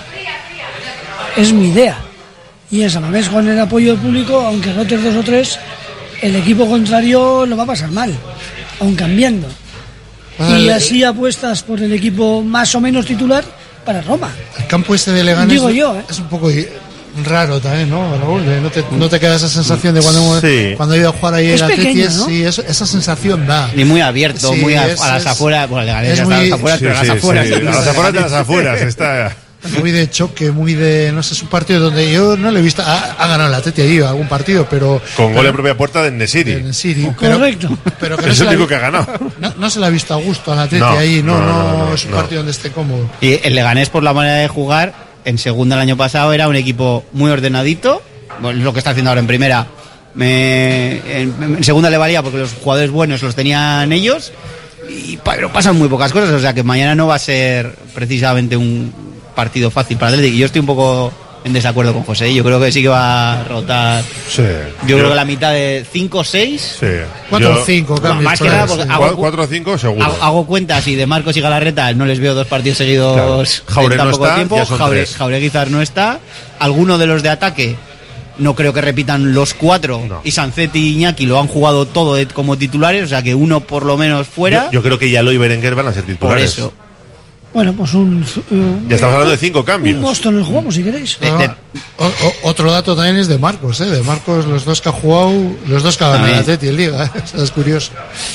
Es mi idea. Y en San Mamés, con el apoyo del público, aunque rotes dos o tres, el equipo contrario lo va a pasar mal, aun cambiando. Ah, Y le- así apuestas por el equipo más o menos titular para Roma. El campo este de Leganés Digo yo, ¿eh? es un poco i- raro también, ¿no, Raúl? De- ¿No te, no te queda esa sensación de cuando, hemos- Sí. cuando he ido a jugar ahí Es el Atleti? pequeño, es- ¿no? Sí, eso- esa sensación da. Y muy abierto, Sí, muy a, es- a las es- afueras. Bueno, Leganés es ya está a muy- las afueras, Sí, pero a sí, las afueras. sí. A las afueras de las afueras está. Muy de choque, muy de... No sé, es un partido donde yo no le he visto... Ha, ha ganado el Atleti allí algún partido, pero... Con gol pero- en propia puerta de Nesiri. en City, pero, Correcto. pero que no Es se, el la, único que ha ganado. no, no se le ha visto a gusto al Atleti No, ahí, no, no, no, no, no, es un no. partido donde esté cómodo. Y el Leganés, por la manera de jugar, en segunda el año pasado era un equipo muy ordenadito. Bueno, lo que está haciendo ahora en primera. Me, en, en segunda le valía porque los jugadores buenos los tenían ellos. Y pa- pero pasan muy pocas cosas. O sea que mañana no va a ser precisamente un partido fácil para Atlético. Y yo estoy un poco en desacuerdo con José. Yo creo que sí que va a rotar. Sí. Yo, creo que la mitad de cinco o seis. Sí. cuatro Yo- o cinco No, cambios. más que por ahí, nada porque sí. hago- Cu- Cuatro o cinco seguro. Hago, hago cuentas y de Marcos y Galarreta no les veo dos partidos seguidos Claro. Jaure en tan no poco está, tiempo. ya son Jaure, tres. Jaureguizar no está. Alguno de los de ataque no creo que repitan los cuatro. No. Y Sancetti y Iñaki lo han jugado todo de- como titulares, o sea que uno por lo menos fuera. Yo, yo creo que Yalo y Berenguer van a ser por titulares. eso. Bueno, pues un... eh, Ya estamos hablando de cinco un cambios. Boston nos jugamos, si queréis. De- No, de- o- o- otro dato también es de Marcos, ¿eh? De Marcos, los dos que ha jugado, los dos que ha ganado el También. Atleti en Liga, ¿eh? Eso es curioso.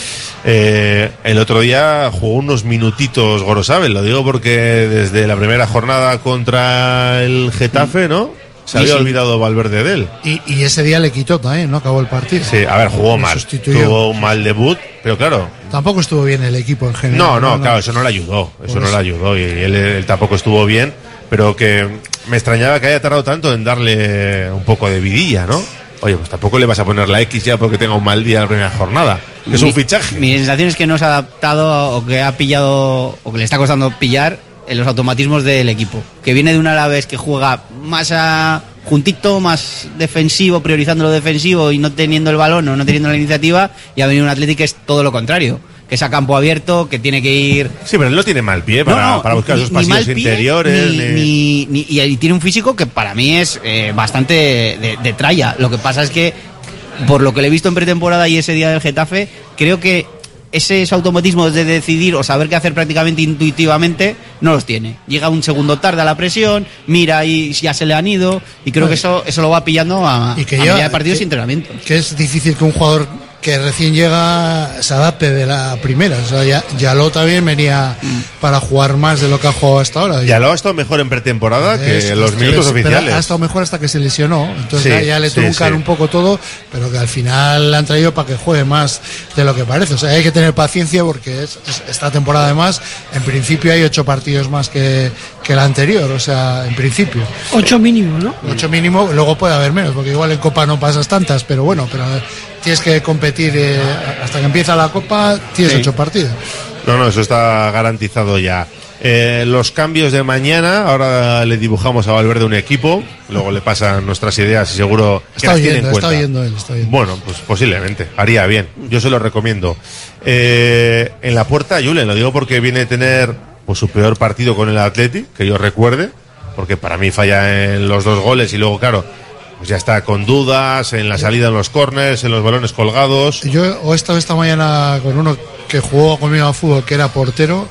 Eh, el otro día jugó unos minutitos Gorosabel, lo digo porque desde la primera jornada contra el Getafe, ¿no? Se Sí, había sí. olvidado Valverde de él. Y, y ese día le quitó también, ¿no? Acabó el partido. Sí, a ver, jugó Lo mal. sustituyó. Tuvo un mal debut, pero claro. Tampoco estuvo bien el equipo en general. No, no, claro, eso no le ayudó. Eso Por no eso. le ayudó. Y él, él tampoco estuvo bien, pero que me extrañaba que haya tardado tanto en darle un poco de vidilla, ¿no? Oye, pues tampoco le vas a poner la X ya porque tenga un mal día en la primera jornada. Que es un Mi- fichaje. Mi sensación es que no se ha adaptado o que ha pillado o que le está costando pillar en los automatismos del equipo. Que viene de un Alavés que juega más a juntito, más defensivo, priorizando lo defensivo y no teniendo el balón o no teniendo la iniciativa, y ha venido un Atlético que es todo lo contrario, que es a campo abierto, que tiene que ir. Sí, pero él no tiene mal pie para, No, no, para buscar ni- esos ni pasillos mal pie, interiores. ni- ni- ni- ni- y, y tiene un físico que para mí es eh, bastante de, de tralla. Lo que pasa es que, por lo que le he visto en pretemporada y ese día del Getafe, creo que esos automatismos de decidir o saber qué hacer prácticamente intuitivamente no los tiene. Llega un segundo tarde a la presión, mira y ya se le han ido, y creo que eso eso lo va pillando a, Y que a lleva- medida de partidos que- y entrenamientos. Que es difícil que un jugador que recién llega se adapte de la primera. O sea, ya, Yaló también venía para jugar más de lo que ha jugado hasta ahora. Yaló ha estado mejor en pretemporada que es, en los pero, minutos pero oficiales. Ha estado mejor hasta que se lesionó. Entonces Sí, ya, ya le sí, truncan sí. un poco todo, pero que al final le han traído para que juegue más de lo que parece. O sea, hay que tener paciencia porque es, es, esta temporada además, en principio hay ocho partidos más que, que la anterior. O sea, en principio. Ocho mínimo, ¿no? Ocho mínimo, luego puede haber menos, porque igual en Copa no pasas tantas, pero bueno, pero tienes que competir eh, hasta que empieza la Copa, tienes Sí. ocho partidos. No, no, eso está garantizado ya. Eh, los cambios de mañana, ahora le dibujamos a Valverde un equipo, luego le pasan nuestras ideas y seguro que Está las tiene en oyendo, está cuenta. oyendo él, está oyendo. Bueno, pues posiblemente, haría bien, yo se lo recomiendo. Eh, en la puerta, Julen, lo digo porque viene a tener pues su peor partido con el Atleti, que yo recuerde, porque para mí falla en los dos goles y luego, claro, pues ya está con dudas en la salida en los corners, en los balones colgados. Yo he estado esta mañana con uno que jugó conmigo a fútbol, que era portero,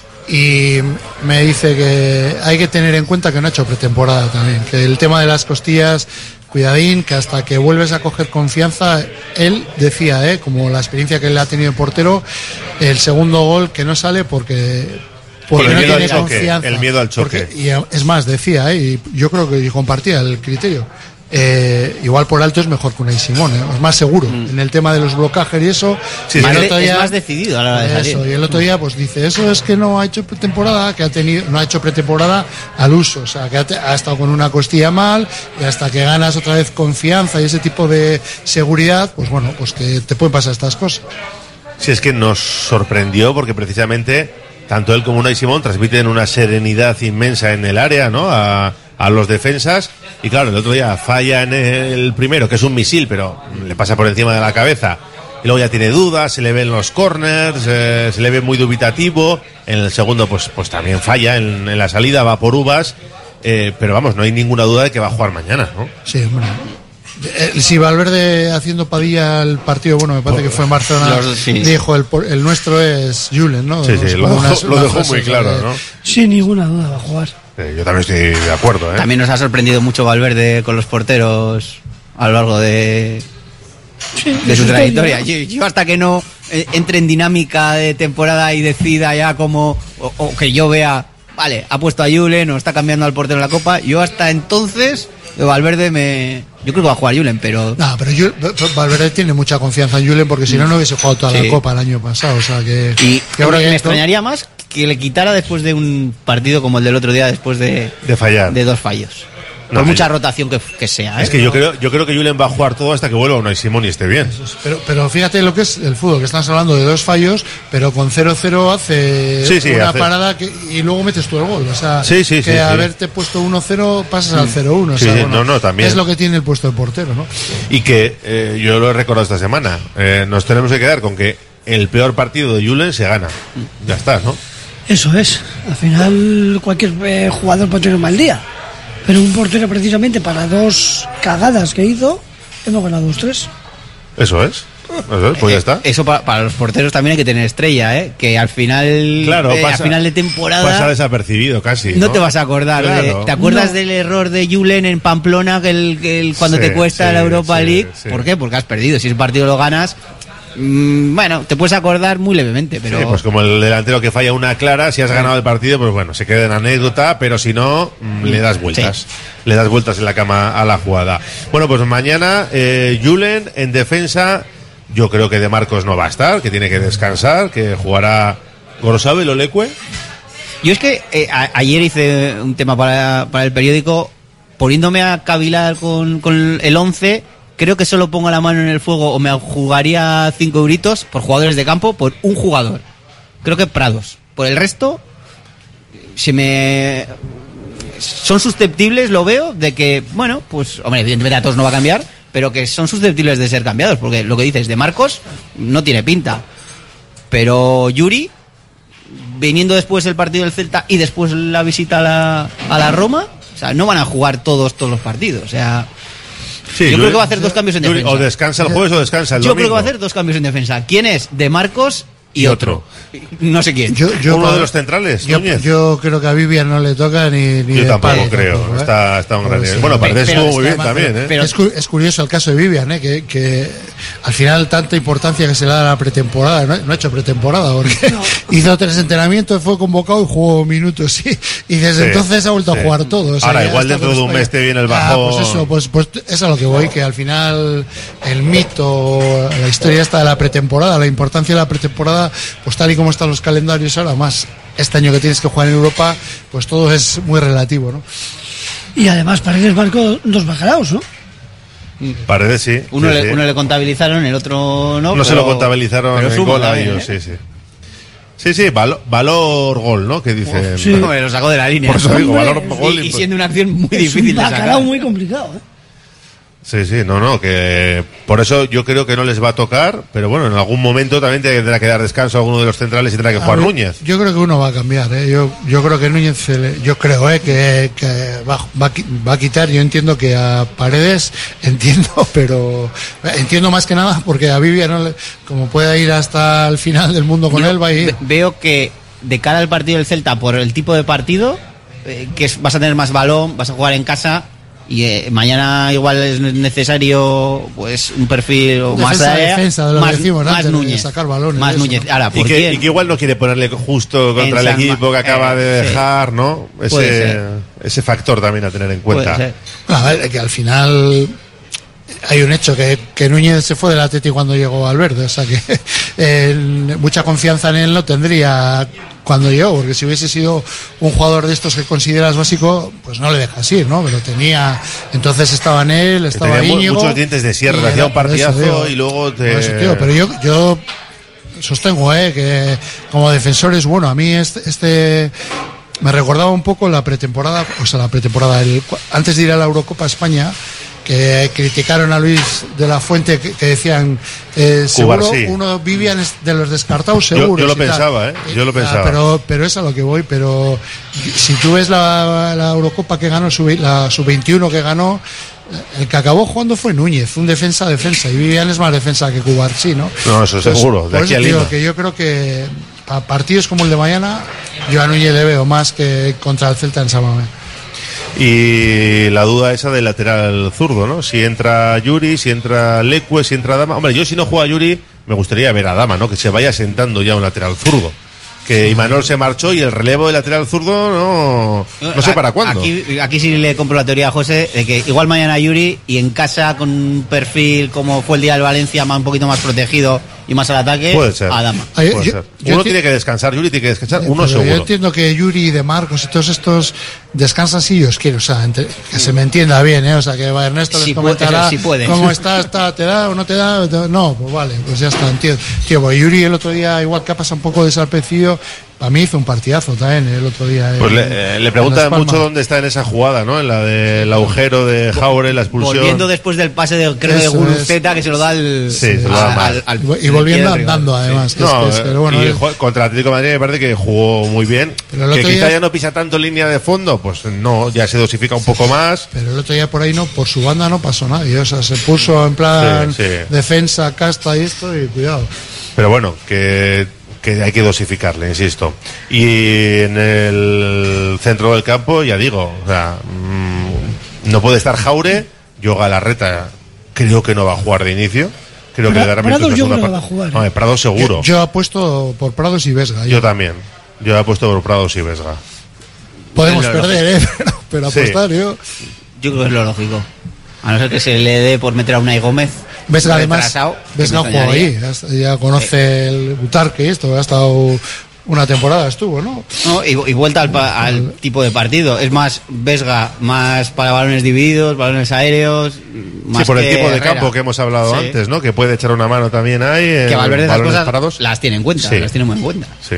y me dice que hay que tener en cuenta que no ha hecho pretemporada también, que el tema de las costillas, cuidadín, que hasta que vuelves a coger confianza, él decía, ¿eh? como la experiencia que él ha tenido de portero, el segundo gol que no sale porque... Porque Por el no miedo tiene al choque, confianza. el miedo al choque. Porque- y es más, decía, ¿eh? y yo creo que compartía el criterio. Eh, igual por alto es mejor que Unai Simón, ¿eh? Es más seguro en el tema de los blocajes y eso. Sí, Y más el de- otro es día- más decidido a la hora de eso, salir. y el otro día pues dice, eso es que no ha hecho pretemporada, que ha tenido, no ha hecho pretemporada al uso, o sea, que ha, te- ha estado con una costilla mal, y hasta que ganas otra vez confianza y ese tipo de seguridad, pues bueno, pues que te pueden pasar estas cosas. Si es que nos sorprendió porque precisamente tanto él como Unai Simón transmiten una serenidad inmensa en el área, ¿no? A, a los defensas. Y claro, el otro día falla en el primero, que es un misil, pero le pasa por encima de la cabeza. Y luego ya tiene dudas, se le ve en los corners, eh, se le ve muy dubitativo. En el segundo, pues, pues también falla en, en la salida, va por uvas. Eh, pero vamos, no hay ninguna duda de que va a jugar mañana, ¿no? Sí, hombre. Eh, Si Valverde haciendo Padilla el partido, bueno, me parece que fue en Barcelona, Los- sí. dijo el, por- el nuestro es Julen, ¿no? Sí, sí, lo Como dejó- lo una dejó frase, muy o sea, claro, que- ¿no? Sin ninguna duda va a jugar. Eh, yo también estoy de acuerdo, ¿eh? También nos ha sorprendido mucho Valverde con los porteros a lo largo de, de su trayectoria. Yo, yo hasta que no eh, entre en dinámica de temporada y decida ya como, o, o que yo vea, vale, ha puesto a Julen o está cambiando al portero en la Copa, yo hasta entonces, de Valverde me... Yo creo que va a jugar Julen, pero... No, pero Jul- Valverde tiene mucha confianza en Julen porque si no, no hubiese jugado toda Sí. la Copa el año pasado. O sea que. Y que ahora me, que me esto- extrañaría más que le quitara después de un partido como el del otro día, después de, De fallar. de dos fallos. No, Por mucha yo- rotación que, que sea, ¿eh? Es que yo creo, yo creo que Julen va a jugar todo hasta que vuelva Unai Simón y esté bien. Pero, pero fíjate lo que es el fútbol, que estás hablando de dos fallos, pero con cero cero hace Sí, sí, una hace- parada que, y luego metes tú el gol. O sea, Sí, sí, que sí, sí. haberte puesto uno cero pasas al cero uno. O Sí, sea, sí, bueno, no, no, también. Es lo que tiene el puesto de portero, ¿no? Y que eh, yo lo he recordado esta semana. Eh, nos tenemos que quedar con que el peor partido de Julen se gana. Ya está, ¿no? Eso es. Al final cualquier eh, jugador puede tener un mal día. Pero un portero precisamente para dos cagadas que hizo, hemos ganado dos tres. Eso es. Eso es, pues ya está. Eh, Eso para, para los porteros también hay que tener estrella, ¿eh? Que al final, Claro, eh, pasa- al final de temporada Pasa desapercibido casi. no, No te vas a acordar. de- Claro. ¿Te acuerdas No. del error de Julen en Pamplona que el, que el- cuando Sí, te cuesta sí, la Europa sí, League? sí. ¿Por qué? Porque has perdido. Si ese partido lo ganas, mm, bueno, te puedes acordar muy levemente, pero Sí, pues como el delantero que falla una clara, si has ganado el partido, pues bueno, se queda en anécdota, pero si no, mm, le das vueltas. Le das vueltas en la cama a la jugada. Bueno, pues mañana, eh, Julen en defensa, yo creo que De Marcos no va a estar, que tiene que descansar, que jugará Gorosabel o Leque. yo es que eh, a- ayer hice un tema para, para el periódico poniéndome a cavilar con, con el once. Creo que solo pongo la mano en el fuego o me jugaría cinco euritos por jugadores de campo por un jugador. Creo que Prados. Por el resto, se me... Son susceptibles, lo veo, de que, bueno, pues, hombre, evidentemente a todos no va a cambiar, pero que son susceptibles de ser cambiados, porque lo que dices de Marcos no tiene pinta. Pero Yuri, viniendo después el partido del Celta y después la visita a la, a la Roma, o sea, no van a jugar todos todos los partidos, o sea... Sí, yo Yuri- creo que va a hacer dos cambios en Yuri defensa. O descansa el jueves o descansa el Yo domingo. creo que va a hacer dos cambios en defensa. ¿Quién es? De Marcos y otro. No sé quién. Yo, yo Uno para- de los centrales, Yo, Núñez. yo creo que a Vivian no le toca ni, ni Yo de tampoco palo creo. tampoco, ¿eh? Está, está a un gran Pero nivel. sí. Bueno, Paredes Pero estuvo muy bien está- también, pero- ¿eh? pero es, cu- es curioso el caso de Vivian, ¿eh? que, que al final tanta importancia que se le da a la pretemporada. No, no ha hecho pretemporada porque hizo tres entrenamientos, fue convocado y jugó minutos. Sí. Y desde Sí, entonces ha vuelto sí. a jugar todo. O sea, Ahora, ya igual está dentro con de un España. mes te viene el Ah, bajón. pues eso, pues, pues es a lo que voy, que al final el mito, la historia esta de la pretemporada, la importancia de la pretemporada, pues tal y como están los calendarios ahora, más este año que tienes que jugar en Europa, pues todo es muy relativo, ¿no? Y además Paredes marcó dos bacalaos, ¿no? Paredes sí. Uno, sí, le, sí. uno le contabilizaron, el otro no. No se pero- lo contabilizaron pero en suma gol a también, ellos, ¿eh? sí, sí. Sí, sí, valo- valor gol, ¿no? Que dicen. Sí. Hombre, lo sacó de la línea. Por eso digo, Hombre, valor gol. y, y siendo una acción muy Es difícil un de bacalao sacar. muy complicado, ¿eh? Sí, sí, no, no, que por eso yo creo que no les va a tocar, pero bueno, en algún momento también tendrá que dar descanso a alguno de los centrales y tendrá que A jugar ver, Núñez. Yo creo que uno va a cambiar, ¿eh? Yo, yo creo que Núñez, se le- yo creo, ¿eh? Que, que va, va, a qui- va a quitar, yo entiendo que a Paredes, entiendo, pero eh, entiendo más que nada porque a Vivian, no le- como puede ir hasta el final del mundo con Yo él, va a ir. ve- Veo que de cara al partido del Celta, por el tipo de partido, eh, que es- vas a tener más balón, vas a jugar en casa. Y eh, mañana igual es necesario pues un perfil o más Defensa, área, defensa, de lo que más, decimos más antes, de Núñez, sacar balones, más eso, Núñez. ¿no? Ahora, Y ¿por que, quién? y que igual no quiere ponerle justo contra En el San Ma- equipo que acaba eh, de sí. dejar, ¿no? Puede Ese, ser. ese factor también a tener en cuenta. Puede ser. A ver, que al final hay un hecho, que, que Núñez se fue del Atlético cuando llegó Valverde, o sea que eh, mucha confianza en él no tendría cuando llegó, porque si hubiese sido un jugador de estos que consideras básico, pues no le dejas ir, ¿no? Pero tenía, entonces estaba en él, estaba Tenía mu- Íñigo. muchos dientes de sierra, y hacía era- un por eso partidazo digo, y luego te... por eso, tío, pero yo, yo sostengo, eh, que como defensor es bueno. A mí este, este me recordaba un poco la pretemporada, o sea, la pretemporada, el, antes de ir a la Eurocopa España, que criticaron a Luis de la Fuente, que, que decían, eh, seguro Cubarsí. uno Vivian es de los descartados, Yo- seguro. yo lo pensaba, ¿eh? Yo lo Ah, pensaba. pero, pero es a lo que voy, pero si tú ves la, la Eurocopa que ganó, sub- la sub veintiuno que ganó, el que acabó jugando fue Núñez, un defensa defensa, y Vivian es más defensa que Cubarsí, ¿no? No, eso Pues, seguro, de por aquí eso a digo Lima. que yo creo que a partidos como el de mañana, yo a Núñez le veo más que contra el Celta en San Mamés. Y la duda esa del lateral zurdo, ¿no? Si entra Yuri, si entra Leque, si entra Dama. Hombre, yo si no juega Yuri, me gustaría ver a Dama, ¿no? Que se vaya sentando ya un lateral zurdo. Que Imanol se marchó y el relevo del lateral zurdo no, no sé para cuándo. Aquí, aquí sí le compro la teoría a José de que igual mañana Yuri y en casa con un perfil como fue el día del Valencia, más un poquito más protegido y más al ataque, Puede ser. Adama. Ay, Puede yo- ser. yo Uno ti- tiene que descansar, Yuri tiene que descansar, uno Pero Yo seguro. entiendo que Yuri, De Marcos y todos estos descansan si ellos quieren, o sea, entre- que se me entienda bien, ¿eh? O sea, que va Ernesto les Si puede- comentará si puede. cómo está, está, te da o no te da, te- no, pues vale, pues ya está, entiendo. Tío, pues Yuri el otro día, igual que ha pasado un poco desapercibido, para mí hizo un partidazo también el otro día. Pues en- le, eh, le en preguntan Las Palmas. mucho dónde está en esa jugada, ¿no? En la del agujero de Jaure, la expulsión. Volviendo después del pase de creo de Eso Guruceta que se lo da al, Sí, se lo da al- mal. al- Y vo- y al volviendo pie del rival. andando, además. que No, es- que es- eh, pero bueno, y eh, jue- contra Atlético de Madrid me parece que jugó muy bien. Pero el Que otro quizá día- ya no pisa tanto en línea de fondo, pues no, ya se dosifica un poco más. Pero el otro día por ahí no, por su banda no pasó nadie, o sea, se puso en plan Sí, sí. defensa, casta y esto, y cuidado. Pero bueno, que, que hay que dosificarle, insisto. Y en el centro del campo, ya digo, o sea, mm, no puede estar Jaure. Yo Galarreta creo que no va a jugar de inicio. Creo que Pra- le dará Prados minutos en yo la creo segunda que va a parte. jugar, ¿eh? No, de Prado seguro. Yo, yo apuesto por Prados y Vesga. Yo también. Yo he apuesto por Prados y Vesga. Podemos Es lo perder, ¿eh? Pero, pero Sí. apostar, yo. Yo creo que es lo lógico. A no ser que se le dé por meter a Unai Gómez. Vesga además, retrasado, que Vesga me jugó ahí, extrañaría. ya, ya conoce el Butarque y esto, ha estado una temporada, estuvo, ¿no? No, y, y vuelta al, pa- al tipo de partido. Es más Vesga, más para balones divididos, balones aéreos. Más Sí, por el que tipo de Herrera. campo que hemos hablado Sí. antes, ¿no? Que puede echar una mano también ahí. Que en Valverde esas balones cosas parados. las tiene en cuenta, Sí. las tiene muy en cuenta. Sí.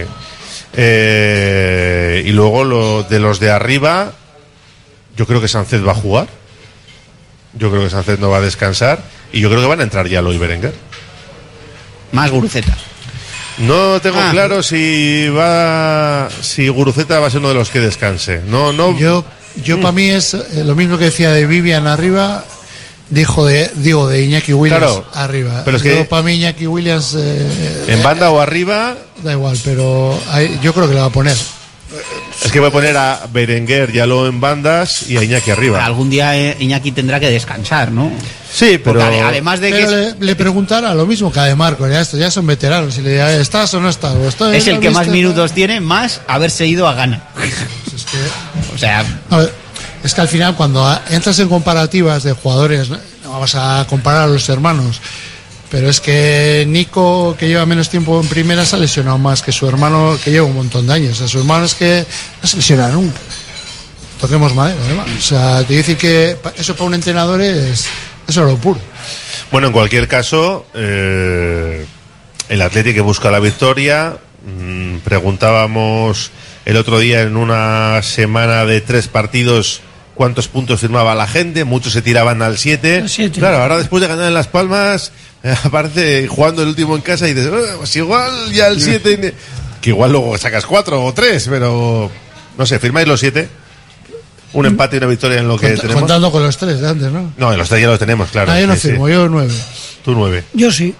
Eh, y luego lo, de los de arriba, yo creo que Sánchez va a jugar. Yo creo que Sánchez no va a descansar. Y yo creo que van a entrar ya Lois Berenguer. Más Guruceta. No tengo Ah. claro si va si Guruceta va a ser uno de los que descanse. No, no. Yo, yo para mí es eh, lo mismo que decía de Vivian arriba. Dijo de, digo, de Iñaki Williams claro, arriba. Pero es que para mí Iñaki Williams... Eh, en banda o arriba... Da igual, pero hay, yo creo que le va a poner. Es que voy a poner a Berenguer ya lo en bandas y a Iñaki arriba. Algún día eh, Iñaki tendrá que descansar, ¿no? Sí, pero... Porque además de pero que... Le, le preguntará lo mismo que a De Marco, ya, esto, ya son veteranos. Si le dirá, ¿estás o no estás? O estoy, es el que ¿viste? más minutos tiene, más haberse ido a Ghana. Es que, o sea... A ver, es que al final cuando entras en comparativas de jugadores, no vamos a comparar a los hermanos, pero es que Nico, que lleva menos tiempo en primera, se ha lesionado más que su hermano, que lleva un montón de años. O sea, su hermano es que no se lesiona nunca. Toquemos madera, además. O sea, te dice que eso para un entrenador es, es oro puro. Bueno, en cualquier caso, eh, el Atlético que busca la victoria. Mmm, preguntábamos el otro día en una semana de tres partidos cuántos puntos firmaba la gente, muchos se tiraban al siete. Claro, ahora después de ganar en Las Palmas, eh, aparte jugando el último en casa y dices, oh, pues igual ya el siete, que igual luego sacas cuatro o tres, pero no sé, firmáis los siete. Un empate y una victoria en lo que Cont- tenemos. Contando con los tres de antes, ¿no? No, en los tres ya los tenemos, claro. Ah, yo no sí, firmo, sí. yo nueve. Tú nueve. Yo sí.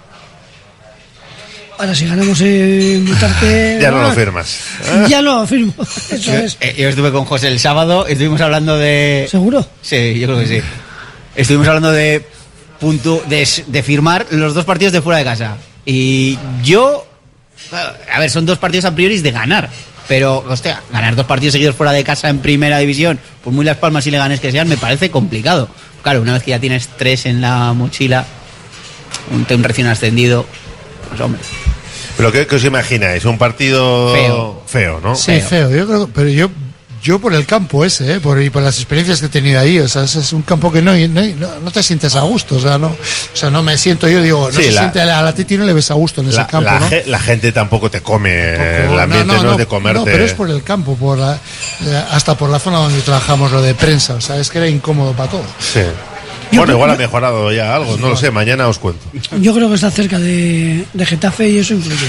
Ahora, si ganamos en Butarque... Ya no lo firmas. Ya no lo firmo. Eso yo, es. eh, yo estuve con José el sábado, estuvimos hablando de... ¿Seguro? Sí, yo creo que sí. Estuvimos hablando de, punto, de, de firmar los dos partidos de fuera de casa. Y yo... A ver, son dos partidos a priori de ganar. Pero, hostia, ganar dos partidos seguidos fuera de casa en primera división, por muy Las Palmas y Leganés que sean, me parece complicado. Claro, una vez que ya tienes tres en la mochila, un, un recién ascendido, pues hombre... ¿Pero qué, qué os imagináis? ¿Un partido feo, feo ¿no? Sí, feo. Yo creo, pero yo, yo por el campo ese, ¿eh? por, y por las experiencias que he tenido ahí, o sea, es, es un campo que no, no, no te sientes a gusto, o sea, no, o sea, no me siento, yo digo, no Sí, se la- siente a la Titi, no le ves a gusto en ese La, campo, la ¿no? ge- la gente tampoco te come, el ambiente no, es de comerte. No, pero es por el campo, por la, eh, hasta por la zona donde trabajamos, lo de prensa, o sea, es que era incómodo para todos. Sí. Bueno, igual ha mejorado ya algo, no lo sé, mañana os cuento. Yo creo que está cerca de, de Getafe y eso influye.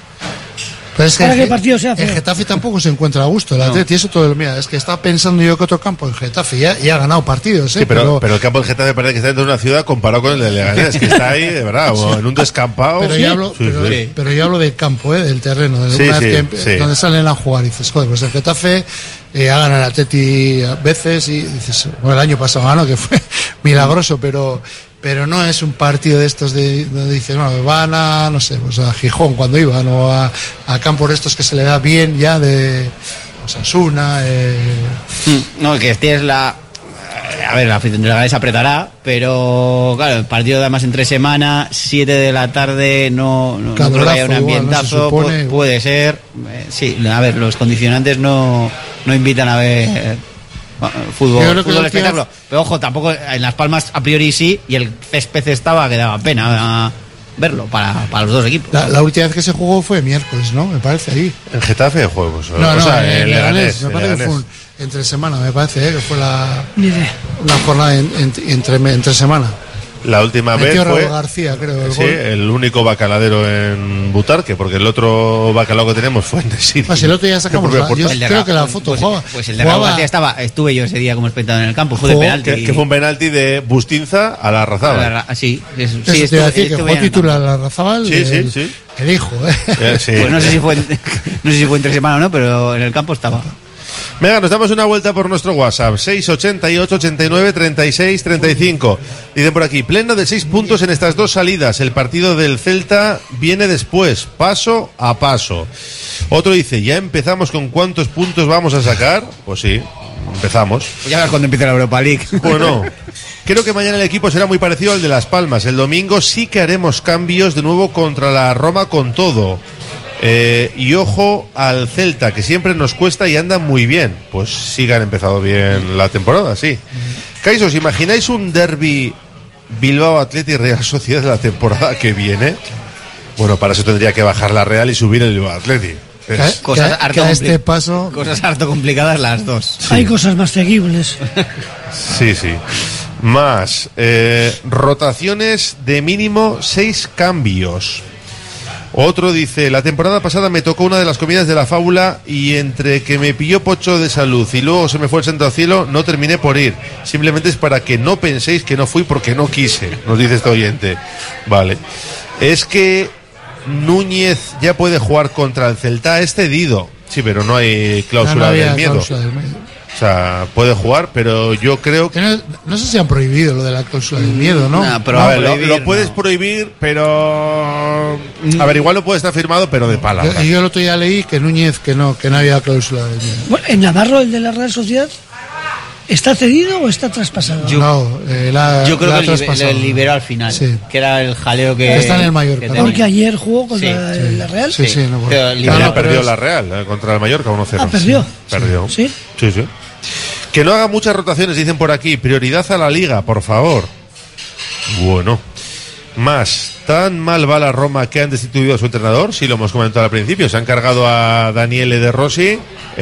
Pero es que Para el, que el partido sea el feo. Getafe tampoco se encuentra a gusto, el No. Atleti, eso todo, mira, es que estaba pensando yo que otro campo en Getafe ya, ya ha ganado partidos, ¿eh? Sí, pero, pero el campo del Getafe parece que está dentro de una ciudad comparado con el de Leganés, que está ahí, de verdad, o en un descampado. Pero, Sí. yo hablo, Sí, pero, sí. pero yo hablo del campo, ¿eh? Del terreno, de Sí, una sí, vez que, sí. donde salen a jugar y dices, joder, pues el Getafe eh, ha ganado el Atleti a veces y dices, bueno, el año pasado ganó, que fue milagroso, pero pero no es un partido de estos de donde dices, bueno, van a, no sé, pues a Gijón cuando iban, o a, a campos de estos que se le da bien ya de Osasuna, eh, No, que este es la... A ver, la afición de Leganés apretará, pero claro, el partido además entre semana, siete de la tarde, no, no, no creo que haya un Cadrazo igual, ¿no? Se ambientazo, supone. pu- puede ser. Eh, sí, a ver, los condicionantes no, no invitan a ver eh, fútbol, Yo creo que fútbol la espectáculo. última- Pero ojo, tampoco en Las Palmas a priori sí, y el césped estaba que daba pena eh, verlo para, para los dos equipos. la, la última vez que se jugó fue miércoles, ¿no? Me parece ahí. ¿En Getafe de juegos? No, o no, sea, en en Leganés, Leganés. me en parece que Leganés. fue un, entre semana, me parece, ¿eh? Que fue la, Ni idea. la jornada en- en- entre, entre semana. La última vez Metió Raúl fue García, creo, el sí, gol. el único bacaladero en Butarque, porque el otro bacalao que tenemos fue en Desiri. Pues el otro día sacamos la- yo El de creo Ra- que la foto pues, jugaba. pues el de Raúl jugaba- García estaba, estuve yo ese día como espectador en el campo, fue de Jugó- penalti. que, que fue un penalti de Bustinza a la A Razada. la Ra- sí, es- Eso sí, te iba a estuve- decir que estuve jugó en el titular la Razabal, Sí, el, sí, sí. el hijo, ¿eh? Eh, sí. Pues no sé si fue en- no sé si fue entre semana o no, pero en el campo estaba. Venga, nos damos una vuelta por nuestro WhatsApp, seis ochenta y ocho, ochenta y nueve, treinta y seis, treinta y cinco. Dicen por aquí, pleno de seis puntos en estas dos salidas. El partido del Celta viene después, paso a paso. Otro dice, ¿ya empezamos con cuántos puntos vamos a sacar? Pues sí, empezamos. Pues ya verás cuando empiece la Europa League. Bueno, creo que mañana el equipo será muy parecido al de Las Palmas. El domingo sí que haremos cambios de nuevo contra la Roma con todo. Eh, y ojo al Celta, que siempre nos cuesta y anda muy bien. Pues sí que han empezado bien la temporada, sí. Kaiso, ¿os imagináis un derbi Bilbao Athletic Real Sociedad de la temporada que viene? Bueno, para eso tendría que bajar la Real y subir el Bilbao Athletic. Es- Cosas que- harto, que a compli- este paso- cosas harto complicadas las dos. Hay cosas más seguibles. Sí, sí. Más, eh, rotaciones de mínimo seis cambios. Otro dice, la temporada pasada me tocó una de las comidas de la Fábula y entre que me pilló pocho de salud y luego se me fue el santo al cielo, no terminé por ir. Simplemente es para que no penséis que no fui porque no quise, nos dice este oyente. Vale. Es que Núñez ya puede jugar contra el Celta, es cedido. Sí, pero no hay cláusula, no, no del miedo. Cláusula del miedo. O sea, puede jugar, pero yo creo que... No, no sé si han prohibido lo de la cláusula del miedo, ¿no? No, pero no, a ver, prohibir, lo, lo puedes no. prohibir, pero... A ver, igual no puede estar firmado, pero de palabra. Yo, yo el otro día leí que Núñez, que no, que no había cláusula del miedo. Bueno, ¿en Navarro, el de la Real Sociedad, está cedido o está traspasado? Yo, no, eh, la, yo creo la que liber, le liberó al final, sí. Que era el jaleo que... que está en el Mallorca. Porque ayer jugó contra sí, sí. sí. la Real. Sí, sí, sí no, pero no, perdió la Real eh, contra el Mallorca uno cero. Ah, perdió. Sí. Perdió. Sí. Sí, sí. Que no haga muchas rotaciones, dicen por aquí. Prioridad a la Liga, por favor. Bueno. Más. ¿Tan mal va la Roma que han destituido a su entrenador? Sí, lo hemos comentado al principio. Se han cargado a Daniele De Rossi,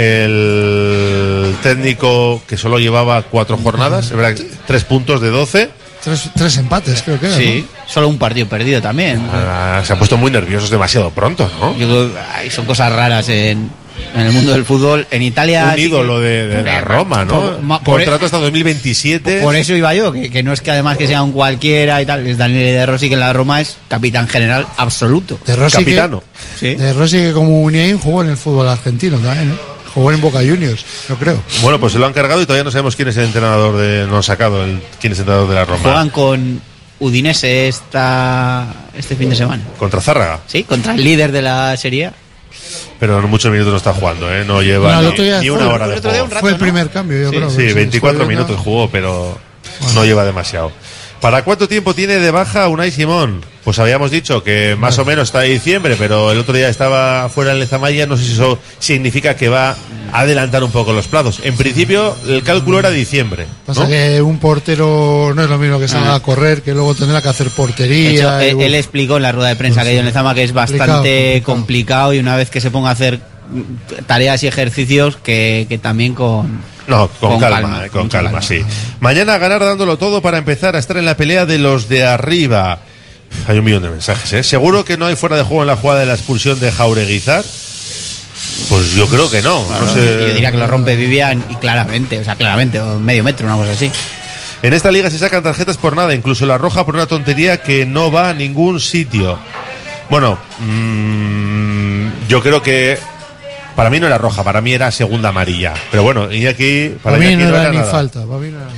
el técnico que solo llevaba cuatro jornadas, es verdad, tres puntos de doce. Tres, tres empates, creo que era. Sí, ¿no? Solo un partido perdido también. Ah, se han puesto muy nerviosos demasiado pronto, ¿no? Yo creo que son cosas raras en... En el mundo del fútbol, en Italia... Un ídolo que, de, de la Roma, ¿no? Por, por Contrato hasta dos mil veintisiete. Por eso iba yo, que, que no es que además que sea un cualquiera y tal, es Daniele De Rossi, que en la Roma es capitán general absoluto. De Rossi Capitano. Que, ¿sí? De Rossi que como Unión jugó en el fútbol argentino también, ¿no? Jugó en Boca Juniors, yo creo. Bueno, pues se lo han cargado y todavía no sabemos quién es el entrenador de... No han sacado el, quién es el entrenador de la Roma. Juegan con Udinese esta, este fin de semana. ¿Contra Zárraga? Sí, contra el líder de la Serie A. Pero en muchos minutos no está jugando, ¿eh? No lleva no, ni, ni una hora de juego. Rato, fue el primer ¿no? cambio, yo sí, creo. Sí, veinticuatro minutos jugó, pero bueno. No lleva demasiado. ¿Para cuánto tiempo tiene de baja Unai Simón? Pues habíamos dicho que más bueno. o menos está de diciembre, pero el otro día estaba fuera en Lezamaya, no sé si eso significa que va a adelantar un poco los plazos. En principio, el cálculo era diciembre, ¿no? Pasa que un portero no es lo mismo que salga ah. a correr, que luego tendrá que hacer portería. De hecho, él, él explicó en la rueda de prensa pues que hay en Lezama que es bastante complicado, complicado y una vez que se ponga a hacer tareas y ejercicios que, que también con... No, con, con calma, calma, eh, con, con calma, calma, sí. Mañana a ganar dándolo todo para empezar a estar en la pelea de los de arriba. Hay un millón de mensajes, ¿eh? ¿Seguro que no hay fuera de juego en la jugada de la expulsión de Jaureguizar? Pues yo creo que no. Bueno, no sé. Yo diría que lo rompe Vivian y claramente, o sea, claramente, o medio metro, una cosa así. En esta liga se sacan tarjetas por nada, incluso la roja por una tontería que no va a ningún sitio. Bueno, mmm, yo creo que para mí no era roja, para mí era segunda amarilla. Pero bueno, y aquí para, para mí no, no era, era ni nada. falta. Para mí no era...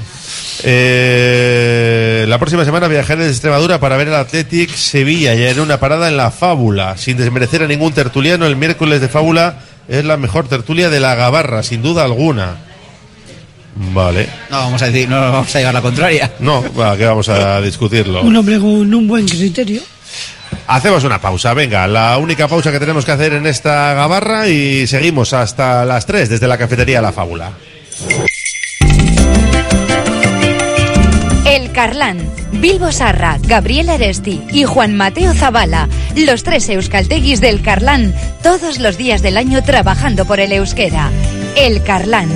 Eh, la próxima semana viajaré desde Extremadura para ver el Athletic Sevilla y haré una parada en la Fábula. Sin desmerecer a ningún tertuliano, el miércoles de Fábula es la mejor tertulia de la Gabarra, sin duda alguna. Vale. No vamos a decir, no vamos a llevar la contraria. No, va, que vamos a discutirlo. Un hombre con un buen criterio. Hacemos una pausa, venga, la única pausa que tenemos que hacer en esta Gabarra y seguimos hasta las tres desde la cafetería La Fábula. El Carlán, Bilbo Sarra, Gabriel Aresti y Juan Mateo Zabala, los tres euskalteguis del Carlán, todos los días del año trabajando por el euskera. El Carlán.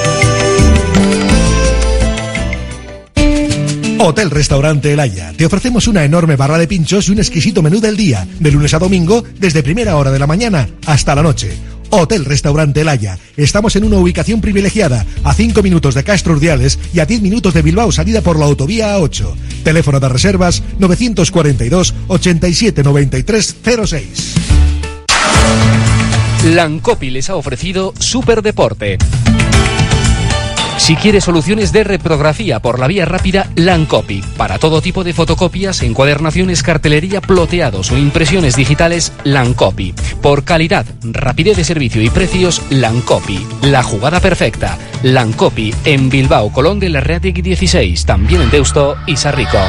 Hotel Restaurante El Haya. Te ofrecemos una enorme barra de pinchos y un exquisito menú del día, de lunes a domingo, desde primera hora de la mañana hasta la noche. Hotel Restaurante El Haya. Estamos en una ubicación privilegiada, a cinco minutos de Castro Urdiales y a diez minutos de Bilbao, salida por la autovía A ocho. Teléfono de reservas novecientos cuarenta y dos, ochenta y siete, noventa y tres, cero seis. Lancopi les ha ofrecido Superdeporte. Si quieres soluciones de reprografía por la vía rápida, Lancopi. Para todo tipo de fotocopias, encuadernaciones, cartelería, ploteados o impresiones digitales, Lancopi. Por calidad, rapidez de servicio y precios, Lancopi. La jugada perfecta. Lancopi en Bilbao, Colón de Larreategui dieciséis, también en Deusto y Sarrico.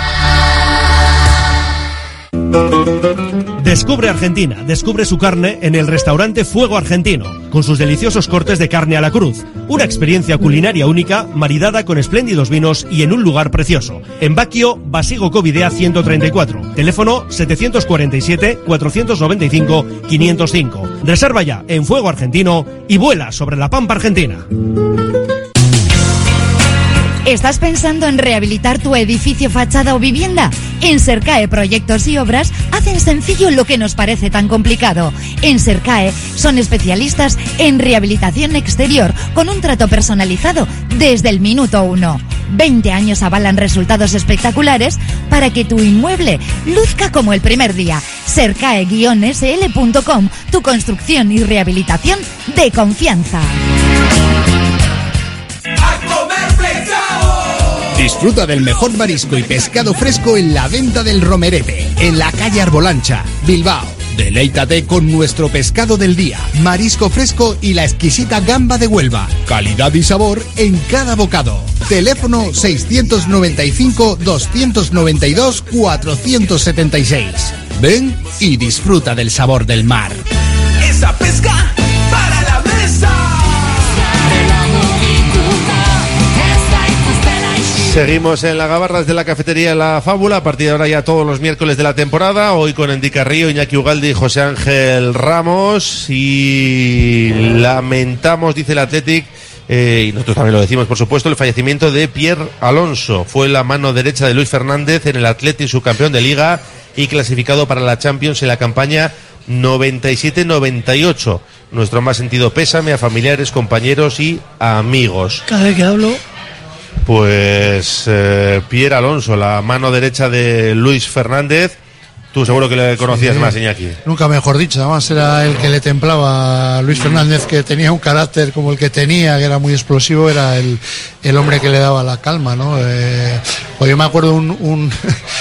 Descubre Argentina, descubre su carne en el restaurante Fuego Argentino, con sus deliciosos cortes de carne a la cruz. Una experiencia culinaria única, maridada con espléndidos vinos y en un lugar precioso. En Baquio, Basigo Covidea ciento treinta y cuatro. Teléfono setecientos cuarenta y siete, cuatrocientos noventa y cinco, quinientos cinco. Reserva ya en Fuego Argentino y vuela sobre la pampa argentina. ¿Estás pensando en rehabilitar tu edificio, fachada o vivienda? En Sercae Proyectos y Obras hacen sencillo lo que nos parece tan complicado. En Sercae son especialistas en rehabilitación exterior con un trato personalizado desde el minuto uno. veinte años avalan resultados espectaculares para que tu inmueble luzca como el primer día. Sercae guion ese ele punto com, tu construcción y rehabilitación de confianza. Disfruta del mejor marisco y pescado fresco en la Venta del Romerete, en la calle Arbolancha, Bilbao. Deleítate con nuestro pescado del día, marisco fresco y la exquisita gamba de Huelva. Calidad y sabor en cada bocado. Teléfono seiscientos noventa y cinco, doscientos noventa y dos, cuatrocientos setenta y seis. Ven y disfruta del sabor del mar. Esa pesca para la mesa. Seguimos en la gabarras de la cafetería La Fábula, a partir de ahora ya todos los miércoles de la temporada, hoy con Endy Carrillo, Iñaki Ugalde y José Ángel Ramos, y lamentamos, dice el Athletic, eh, y nosotros también lo decimos por supuesto, el fallecimiento de Pierre Alonso. Fue la mano derecha de Luis Fernández en el Athletic, subcampeón de Liga y clasificado para la Champions en la campaña noventa y siete noventa y ocho. Nuestro más sentido pésame a familiares, compañeros y amigos. Cada vez que hablo... Pues eh, Pierre Alonso, la mano derecha de Luis Fernández. Tú seguro que le conocías sí, más, Iñaki. Nunca mejor dicho, además era el que le templaba a Luis Fernández, que tenía un carácter como el que tenía, que era muy explosivo, era el, el hombre que le daba la calma, ¿no? Eh, pues yo me acuerdo un, un,